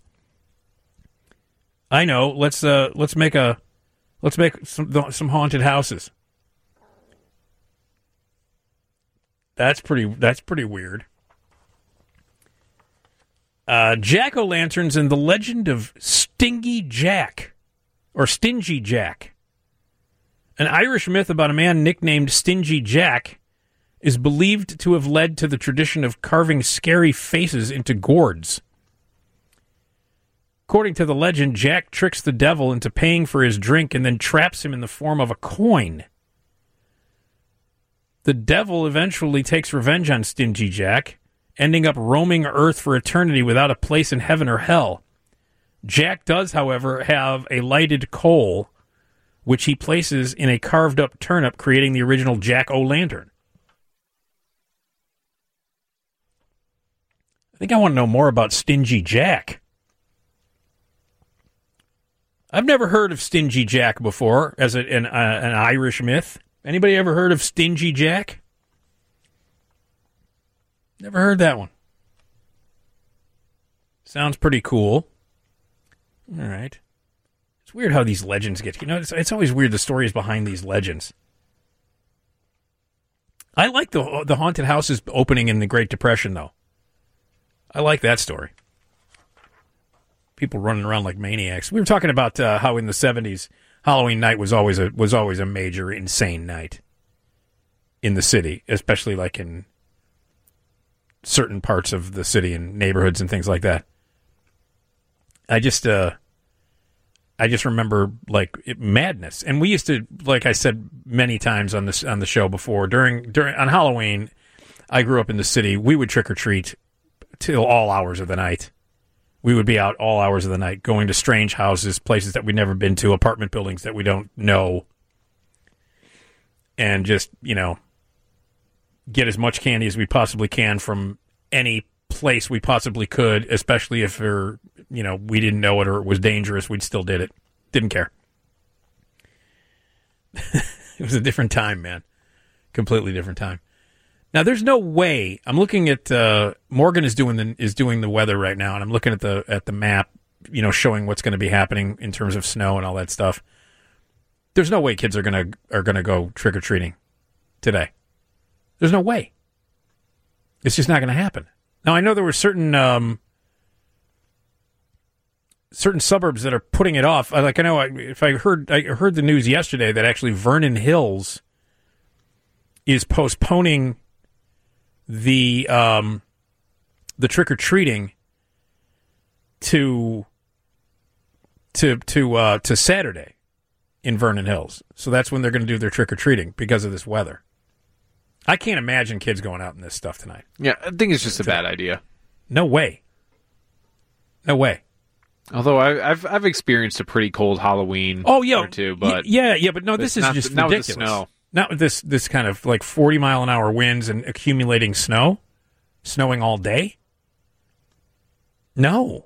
Speaker 3: I know. Let's uh, let's make a let's make some some haunted houses. That's pretty. That's pretty weird. Uh, jack-o'-lanterns and the legend of Stingy Jack, or Stingy Jack. An Irish myth about a man nicknamed Stingy Jack is believed to have led to the tradition of carving scary faces into gourds. According to the legend, Jack tricks the devil into paying for his drink and then traps him in the form of a coin. The devil eventually takes revenge on Stingy Jack, ending up roaming Earth for eternity without a place in heaven or hell. Jack does, however, have a lighted coal, which he places in a carved-up turnip, creating the original Jack-o'-lantern. I think I want to know more about Stingy Jack. I've never heard of Stingy Jack before as a, an, uh, an Irish myth. Anybody ever heard of Stingy Jack? Never heard that one. Sounds pretty cool. All right. It's weird how these legends get... You know, it's, it's always weird, the stories behind these legends. I like the the haunted houses opening in the Great Depression, though. I like that story. People running around like maniacs. We were talking about uh, how in the seventies, Halloween night was always a was always a major insane night in the city, especially like in certain parts of the city and neighborhoods and things like that. I just uh, I just remember like it, madness, and we used to, like I said many times on this on the show before, during during on Halloween. I grew up in the city. We would trick or treat till all hours of the night. We would be out all hours of the night, going to strange houses, places that we'd never been to, apartment buildings that we don't know, and just, you know, get as much candy as we possibly can from any place we possibly could, especially if we're, you know, we didn't know it or it was dangerous. We'd still did it. Didn't care. It was a different time, man. Completely different time. Now, there's no way. I'm looking at uh, Morgan is doing the is doing the weather right now, and I'm looking at the at the map you know, showing what's going to be happening in terms of snow and all that stuff. There's no way kids are going to are going to go trick or treating today. There's no way. It's just not going to happen. Now, I know there were certain um, certain suburbs that are putting it off. Like I know, I, if I heard I heard the news yesterday that actually Vernon Hills is postponing the um, the trick or treating to to to uh, to Saturday in Vernon Hills. So that's when they're going to do their trick or treating because of this weather. I can't imagine kids going out in this stuff tonight.
Speaker 4: Yeah, I think it's just a bad idea.
Speaker 3: No way. No way.
Speaker 4: Although I, I've I've experienced a pretty cold Halloween.
Speaker 3: Oh yeah,
Speaker 4: or two, but
Speaker 3: y- yeah, yeah, but no, this is
Speaker 4: not
Speaker 3: just
Speaker 4: the, not with
Speaker 3: ridiculous.
Speaker 4: the snow.
Speaker 3: Not with this this kind of like forty mile an hour winds and accumulating snow, snowing all day. No.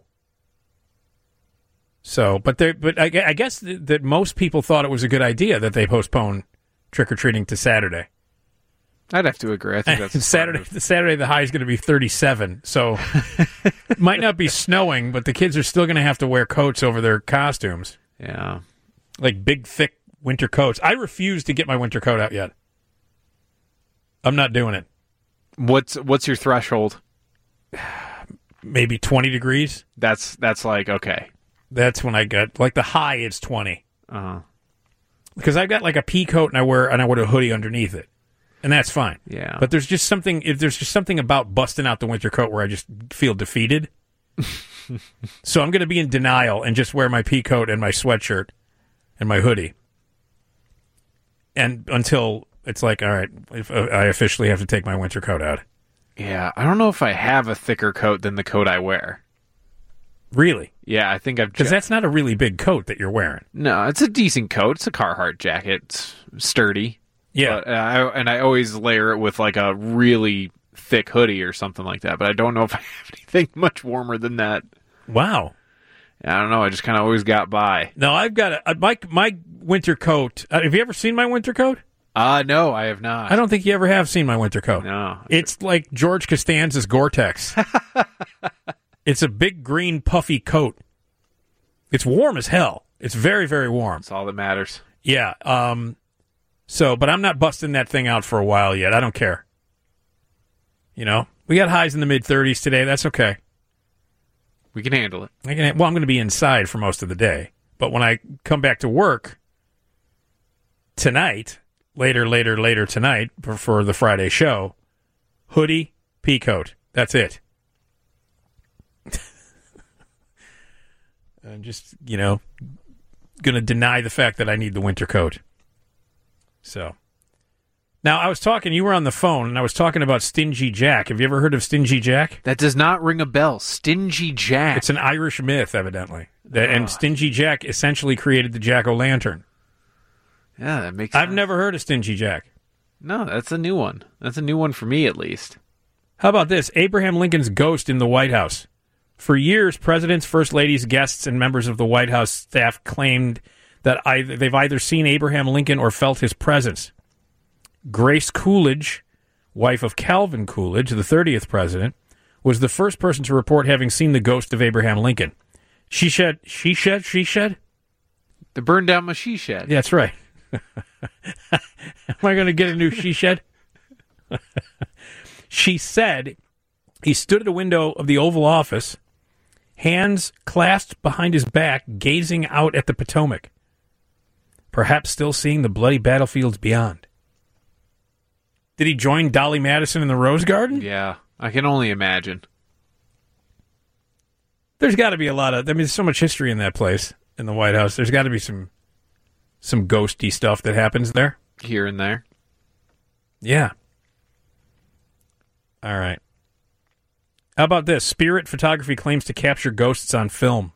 Speaker 3: So, but there, but I, I guess th- that most people thought it was a good idea that they postpone trick or treating to Saturday.
Speaker 4: I'd have to agree. I think that's
Speaker 3: Saturday. The Saturday, the high is going to be thirty-seven. So, it might not be snowing, but the kids are still going to have to wear coats over their costumes.
Speaker 4: Yeah,
Speaker 3: like big, thick winter coats. I refuse to get my winter coat out yet. I'm not doing it.
Speaker 4: What's what's your threshold?
Speaker 3: Maybe twenty degrees.
Speaker 4: That's that's like okay.
Speaker 3: That's when I get like the high is twenty.
Speaker 4: Uh huh.
Speaker 3: Because I've got like a pea coat and I wear and I wear a hoodie underneath it. And that's fine.
Speaker 4: Yeah.
Speaker 3: But there's just something if there's just something about busting out the winter coat where I just feel defeated. So I'm going to be in denial and just wear my pea coat and my sweatshirt and my hoodie. And until it's like, all right, if, uh, I officially have to take my winter coat out.
Speaker 4: Yeah, I don't know if I have a thicker coat than the coat I wear.
Speaker 3: Really?
Speaker 4: Yeah, I think I've...
Speaker 3: Because
Speaker 4: ju-
Speaker 3: that's not a really big coat that you're wearing.
Speaker 4: No, it's a decent coat. It's a Carhartt jacket. It's sturdy.
Speaker 3: Yeah.
Speaker 4: But, uh, I, and I always layer it with like a really thick hoodie or something like that. But I don't know if I have anything much warmer than that.
Speaker 3: Wow.
Speaker 4: I don't know. I just kind of always got by.
Speaker 3: No, I've got a, my, my winter coat. Uh, have you ever seen my winter coat?
Speaker 4: Uh, no, I have not.
Speaker 3: I don't think you ever have seen my winter coat.
Speaker 4: No.
Speaker 3: It's like George Costanza's Gore-Tex. It's a big green puffy coat. It's warm as hell. It's very, very warm.
Speaker 4: That's all that matters.
Speaker 3: Yeah. Um, so, but I'm not busting that thing out for a while yet. I don't care. You know, we got highs in the mid thirties today. That's okay.
Speaker 4: We can handle it.
Speaker 3: I can. Well, I'm going to be inside for most of the day. But when I come back to work tonight, later, later, later tonight for, for the Friday show, hoodie, pea coat. That's it. I'm just, you know, going to deny the fact that I need the winter coat. So, now I was talking, you were on the phone, and I was talking about Stingy Jack. Have you ever heard of Stingy Jack?
Speaker 4: That does not ring a bell. Stingy Jack.
Speaker 3: It's an Irish myth, evidently. That, and Stingy Jack essentially created the jack-o'-lantern.
Speaker 4: Yeah, that makes
Speaker 3: I've
Speaker 4: sense.
Speaker 3: never heard of Stingy Jack.
Speaker 4: No, that's a new one. That's a new one for me, at least.
Speaker 3: How about this? Abraham Lincoln's ghost in the White House. For years, presidents, first ladies, guests, and members of the White House staff claimed that either, they've either seen Abraham Lincoln or felt his presence. Grace Coolidge, wife of Calvin Coolidge, the thirtieth president, was the first person to report having seen the ghost of Abraham Lincoln. She shed, she shed, she shed?
Speaker 4: The burned down my she shed.
Speaker 3: Yeah, that's right. Am I going to get a new she shed? She said he stood at a window of the Oval Office, hands clasped behind his back, gazing out at the Potomac, perhaps still seeing the bloody battlefields beyond. Did he join Dolly Madison in the Rose Garden?
Speaker 4: Yeah, I can only imagine.
Speaker 3: There's got to be a lot of, I mean, there's so much history in that place, in the White House. There's got to be some some ghosty stuff that happens there.
Speaker 4: Here and there.
Speaker 3: Yeah. All right. How about this? Spirit Photography claims to capture ghosts on film.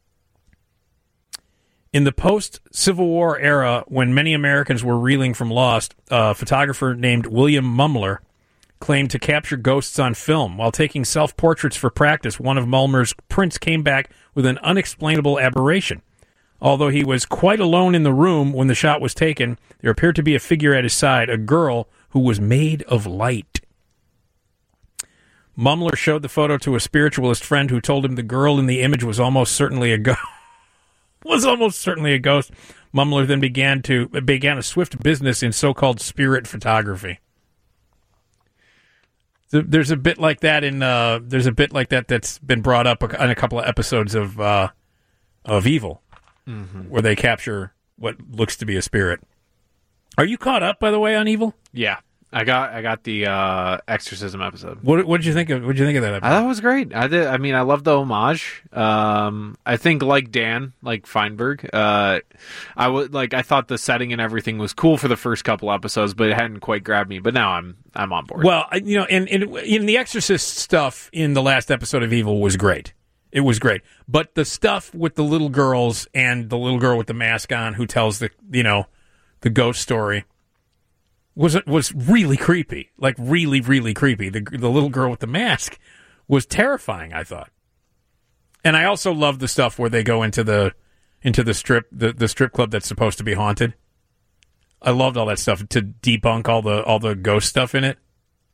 Speaker 3: In the post-Civil War era, when many Americans were reeling from loss, a photographer named William Mumler claimed to capture ghosts on film. While taking self-portraits for practice, one of Mumler's prints came back with an unexplainable aberration. Although he was quite alone in the room when the shot was taken, there appeared to be a figure at his side, a girl who was made of light. Mumler showed the photo to a spiritualist friend who told him the girl in the image was almost certainly a ghost. was almost certainly a ghost. Mumler then began to began a swift business in so-called spirit photography. There's a bit like that in uh, there's a bit like that that's been brought up in a couple of episodes of uh, of Evil,
Speaker 4: Mhm.
Speaker 3: where they capture what looks to be a spirit. Are you caught up, by the way, on Evil?
Speaker 4: Yeah, I got I got the uh, exorcism episode.
Speaker 3: What what did you think of what did you think of that episode?
Speaker 4: I thought it was great. I did. I mean, I love the homage. Um, I think like Dan, like Feinberg, uh, I would like. I thought the setting and everything was cool for the first couple episodes, but it hadn't quite grabbed me. But now I'm I'm on board.
Speaker 3: Well, I- you know, and, and in the Exorcist stuff in the last episode of Evil was great. It was great, but the stuff with the little girls and the little girl with the mask on who tells the you know the ghost story was was really creepy. Like really, really creepy. The the little girl with the mask was terrifying, I thought. And I also love the stuff where they go into the into the strip the, the strip club that's supposed to be haunted. I loved all that stuff to debunk all the all the ghost stuff in it.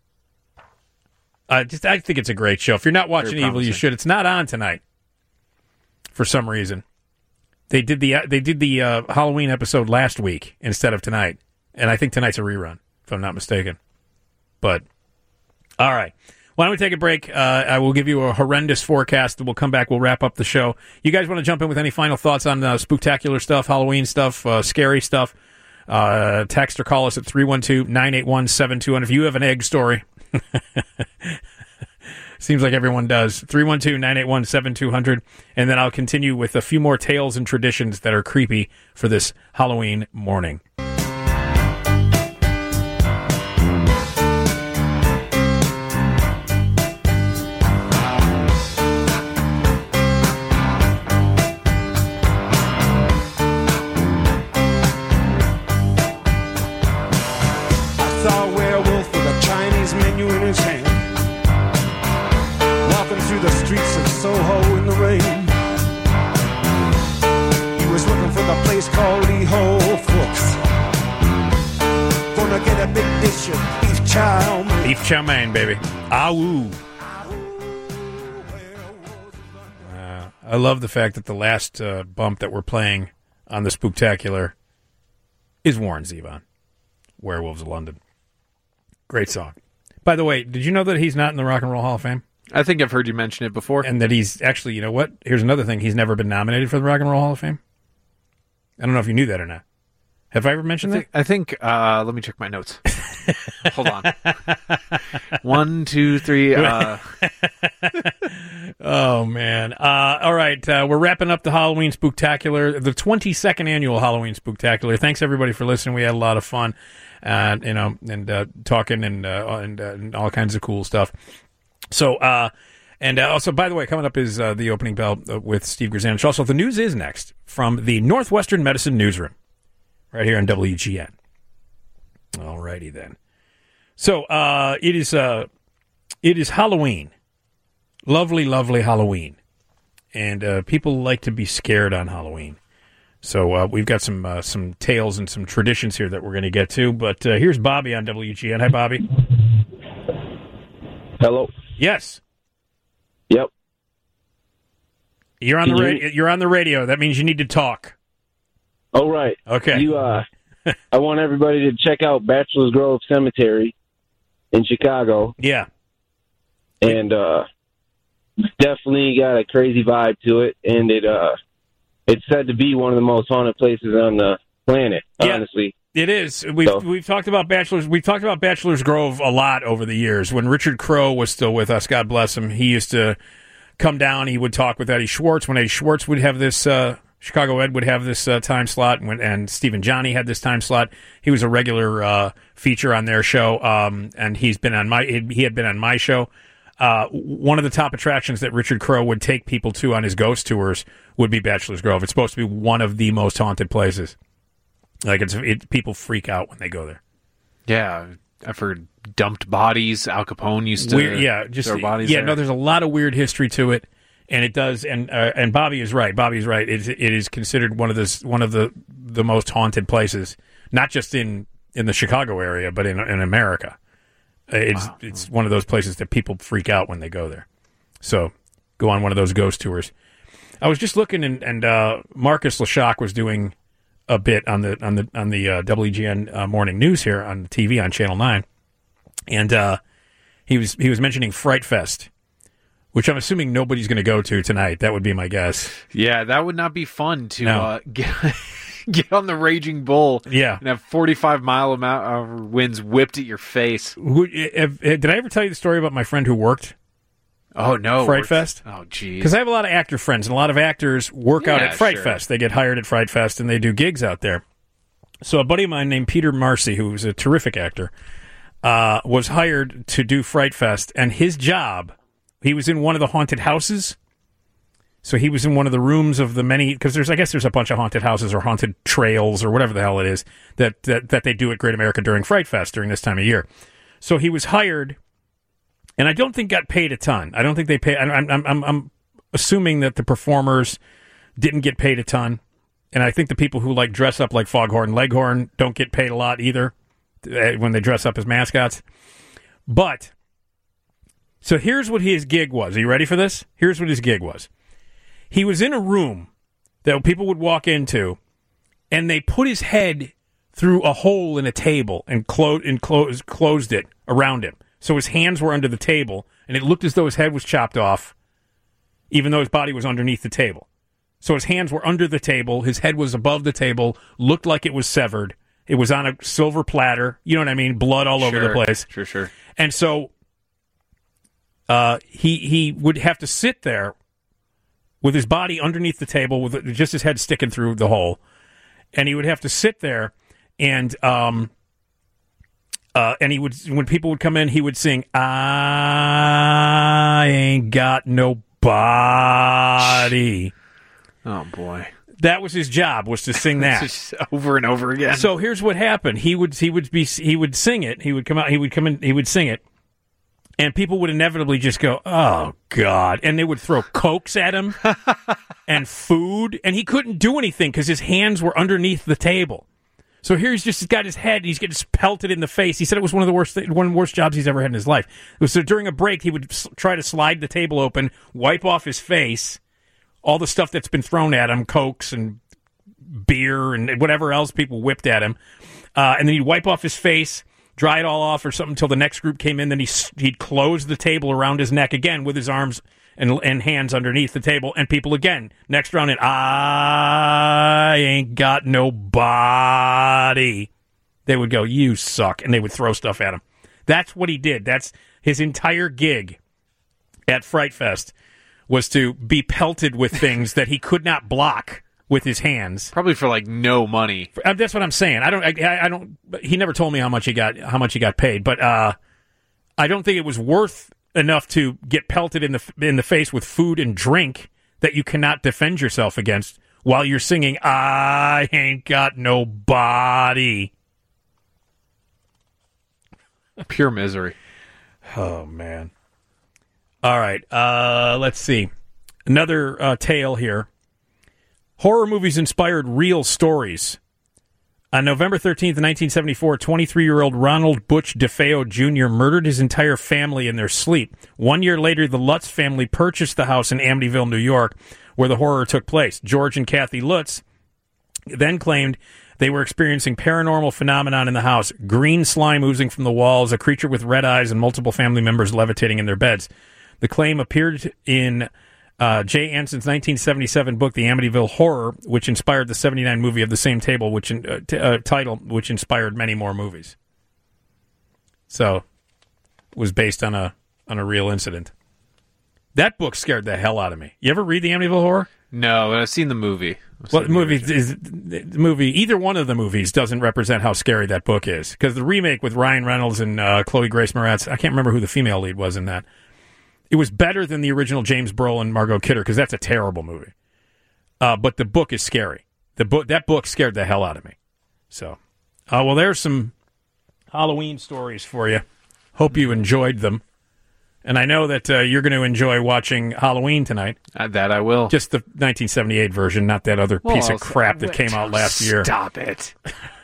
Speaker 3: I just I think it's a great show. If you're not watching
Speaker 4: Very
Speaker 3: Evil, you
Speaker 4: promising.
Speaker 3: should. It's not on tonight for some reason. They did the they did the uh, Halloween episode last week instead of tonight, and I think tonight's a rerun, if I'm not mistaken. But all right, why don't we take a break? Uh, I will give you a horrendous forecast. We'll come back. We'll wrap up the show. You guys want to jump in with any final thoughts on uh, spooktacular stuff, Halloween stuff, uh, scary stuff? Uh, text or call us at three one two, nine eight one, seven two zero zero. If you have an egg story. Seems like everyone does. three one two, nine eight one, seven two zero zero. And then I'll continue with a few more tales and traditions that are creepy for this Halloween morning.
Speaker 21: I saw a werewolf with a Chinese menu in his hand, walking through the streets of Soho in the rain. He was looking for the place called Lee Ho Fooks. Gonna get a big dish of beef chow mein.
Speaker 3: Beef chow mein, baby. Awoo. Uh, I love the fact that the last uh, bump that we're playing on the Spooktacular is Warren Zevon, Werewolves of London. Great song. By the way, did you know that he's not in the Rock and Roll Hall of Fame?
Speaker 4: I think I've heard you mention it before.
Speaker 3: And that he's actually, you know what? Here's another thing. He's never been nominated for the Rock and Roll Hall of Fame. I don't know if you knew that or not. Have I ever mentioned
Speaker 4: I think, I think uh, let me check my notes. Hold on. One, two, three. Uh...
Speaker 3: Oh, man. Uh, all right. Uh, we're wrapping up the Halloween Spooktacular, the twenty-second annual Halloween Spooktacular. Thanks, everybody, for listening. We had a lot of fun, uh, you know, and uh, talking and, uh, and, uh, and all kinds of cool stuff. So, uh, and uh, also, by the way, coming up is uh, the opening bell uh, with Steve Grzanich. Also, the news is next from the Northwestern Medicine Newsroom right here on W G N. All righty, then. So, uh, it is uh, it is Halloween. Lovely, lovely Halloween. And uh, people like to be scared on Halloween. So uh, we've got some uh, some tales and some traditions here that we're going to get to. But uh, here's Bobby on W G N. Hi, Bobby.
Speaker 22: Hello.
Speaker 3: Yes.
Speaker 22: Yep.
Speaker 3: You're on
Speaker 22: Can
Speaker 3: the
Speaker 22: you-
Speaker 3: radio. You're on the radio. That means you need to talk.
Speaker 22: Oh, right.
Speaker 3: Okay.
Speaker 22: You, uh, I want everybody to check out Bachelor's Grove Cemetery in Chicago.
Speaker 3: Yeah.
Speaker 22: And uh, definitely got a crazy vibe to it, and it uh, it's said to be one of the most haunted places on the planet.
Speaker 3: Yeah.
Speaker 22: Honestly.
Speaker 3: It is. We've
Speaker 22: So-
Speaker 3: we've talked about Bachelor's. We've talked about Bachelor's Grove a lot over the years. When Richard Crowe was still with us, God bless him, he used to come down. He would talk with Eddie Schwartz. When Eddie Schwartz would have this, uh, Chicago Ed would have this uh, time slot, and, when, and Stephen Johnny had this time slot. He was a regular uh, feature on their show, um, and he's been on my. He had been on my show. Uh, one of the top attractions that Richard Crowe would take people to on his ghost tours would be Bachelor's Grove. It's supposed to be one of the most haunted places. Like it's it, people freak out when they go there.
Speaker 4: Yeah, I've heard dumped bodies. Al Capone used to
Speaker 3: Weird, yeah, just
Speaker 4: throw bodies
Speaker 3: yeah.
Speaker 4: there.
Speaker 3: No, there's a lot of weird history to it, and it does. And uh, and Bobby is right. Bobby's right. It, it is considered one of the one of the the most haunted places, not just in, in the Chicago area, but in in America. It's
Speaker 4: Wow.
Speaker 3: it's one of those places that people freak out when they go there. So go on one of those ghost tours. I was just looking, and, and uh, Marcus Leshock was doing a bit on the on the on the uh, W G N uh, morning news here on T V on Channel Nine, and uh, he was he was mentioning Fright Fest, which I'm assuming nobody's going to go to tonight. That would be my guess.
Speaker 4: Yeah, that would not be fun to
Speaker 3: No.
Speaker 4: uh, get get on the Raging Bull.
Speaker 3: Yeah.
Speaker 4: and have forty-five mile amount hour winds whipped at your face.
Speaker 3: Who, have, did I ever tell you the story about my friend who worked?
Speaker 4: Oh no,
Speaker 3: Fright
Speaker 4: we're-
Speaker 3: Fest?
Speaker 4: Oh geez,
Speaker 3: Because I have a lot of actor friends, and a lot of actors work out
Speaker 4: Yeah,
Speaker 3: at Fright
Speaker 4: sure.
Speaker 3: Fest. They get hired at Fright Fest, and they do gigs out there. So a buddy of mine named Peter Marcy, who was a terrific actor, uh, was hired to do Fright Fest, and his job, he was in one of the haunted houses. So he was in one of the rooms of the many, because there's, I guess there's a bunch of haunted houses or haunted trails or whatever the hell it is that, that, that they do at Great America during Fright Fest during this time of year. So he was hired, and I don't think got paid a ton. I don't think they pay. I'm, I'm, I'm, I'm assuming that the performers didn't get paid a ton, and I think the people who like dress up like Foghorn and Leghorn don't get paid a lot either uh, when they dress up as mascots. But so here's what his gig was. Are you ready for this? Here's what his gig was. He was in a room that people would walk into, and they put his head through a hole in a table and, clo- and clo- closed it around him. So his hands were under the table, and it looked as though his head was chopped off, even though his body was underneath the table. So his hands were under the table, his head was above the table, looked like it was severed. It was on a silver platter, you know what I mean? Blood all over the
Speaker 4: Sure,
Speaker 3: place.
Speaker 4: Sure, sure.
Speaker 3: And so uh, he he would have to sit there with his body underneath the table, with just his head sticking through the hole, and he would have to sit there, and um, uh, and he would, when people would come in, he would sing, "I ain't got no body."
Speaker 4: Oh boy,
Speaker 3: that was his job, was to sing that
Speaker 4: Just over and over again.
Speaker 3: So here's what happened: he would he would be he would sing it. He would come out. He would come in. He would sing it. And people would inevitably just go, "Oh, God." And they would throw Cokes at him and food. And he couldn't do anything because his hands were underneath the table. So here he's just he's got his head and he's getting pelted in the face. He said it was one of the worst th- one of the worst jobs he's ever had in his life. It was, so during a break, he would s- try to slide the table open, wipe off his face, all the stuff that's been thrown at him, Cokes and beer and whatever else people whipped at him. Uh, and then he'd wipe off his face, dry it all off or something until the next group came in. Then he, he'd close the table around his neck again with his arms and, and hands underneath the table. And people again, next round in, "I ain't got no body." They would go, "You suck." And they would throw stuff at him. That's what he did. That's his entire gig at Fright Fest, was to be pelted with things that he could not block with his hands.
Speaker 4: Probably for like no money.
Speaker 3: Uh, That's what I'm saying. I don't. I, I don't. He never told me how much he got. How much he got paid. But uh, I don't think it was worth enough to get pelted in the in the face with food and drink that you cannot defend yourself against while you're singing "I ain't got no body."
Speaker 4: Pure misery.
Speaker 3: Oh man. All right. Uh, let's see. Another uh, tale here. Horror movies inspired real stories. On November thirteenth, nineteen seventy-four, twenty-three-year-old Ronald Butch DeFeo Junior murdered his entire family in their sleep. One year later, the Lutz family purchased the house in Amityville, New York, where the horror took place. George and Kathy Lutz then claimed they were experiencing paranormal phenomenon in the house: green slime oozing from the walls, a creature with red eyes, and multiple family members levitating in their beds. The claim appeared in uh, Jay Anson's nineteen seventy-seven book, The Amityville Horror, which inspired the seventy-nine movie of the same table, which in, uh, t- uh, title, which inspired many more movies. So, it was based on a on a real incident. That book scared the hell out of me. You ever read The Amityville Horror?
Speaker 4: No, but I've seen the movie. I've
Speaker 3: Well,
Speaker 4: seen
Speaker 3: the movie is the movie. Either one of the movies doesn't represent how scary that book is, because the remake with Ryan Reynolds and uh, Chloe Grace Moretz, I can't remember who the female lead was in that. It was better than the original James Brolin, Margot Kidder, because that's a terrible movie. Uh, but the book is scary. The book that book scared the hell out of me. So, uh, well, there's some Halloween stories for you. Hope you enjoyed them. And I know that uh, you're going to enjoy watching Halloween tonight.
Speaker 4: Uh, that I will.
Speaker 3: Just the nineteen seventy-eight version, not that other
Speaker 4: Well,
Speaker 3: piece
Speaker 4: I'll
Speaker 3: of crap
Speaker 4: say-
Speaker 3: that came out last year.
Speaker 4: Stop it.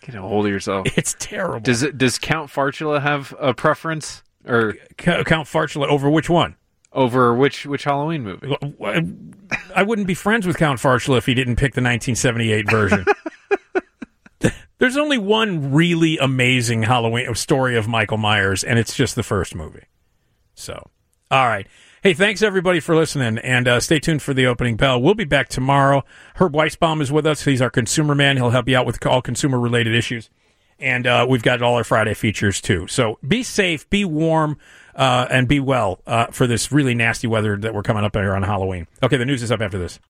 Speaker 4: Get a hold of yourself.
Speaker 3: It's terrible.
Speaker 4: Does it? Does Count Farchula have a preference, or
Speaker 3: C- Count Farchula over which one?
Speaker 4: Over which which Halloween movie?
Speaker 3: I wouldn't be friends with Count Farchula if he didn't pick the nineteen seventy-eight version. There's only one really amazing Halloween story of Michael Myers, and it's just the first movie. So, all right. Hey, thanks everybody for listening, and uh, stay tuned for the opening bell. We'll be back tomorrow. Herb Weisbaum is with us. He's our consumer man. He'll help you out with all consumer-related issues. And uh, we've got all our Friday features, too. So be safe, be warm, uh, and be well uh, for this really nasty weather that we're coming up here on Halloween. Okay, the news is up after this.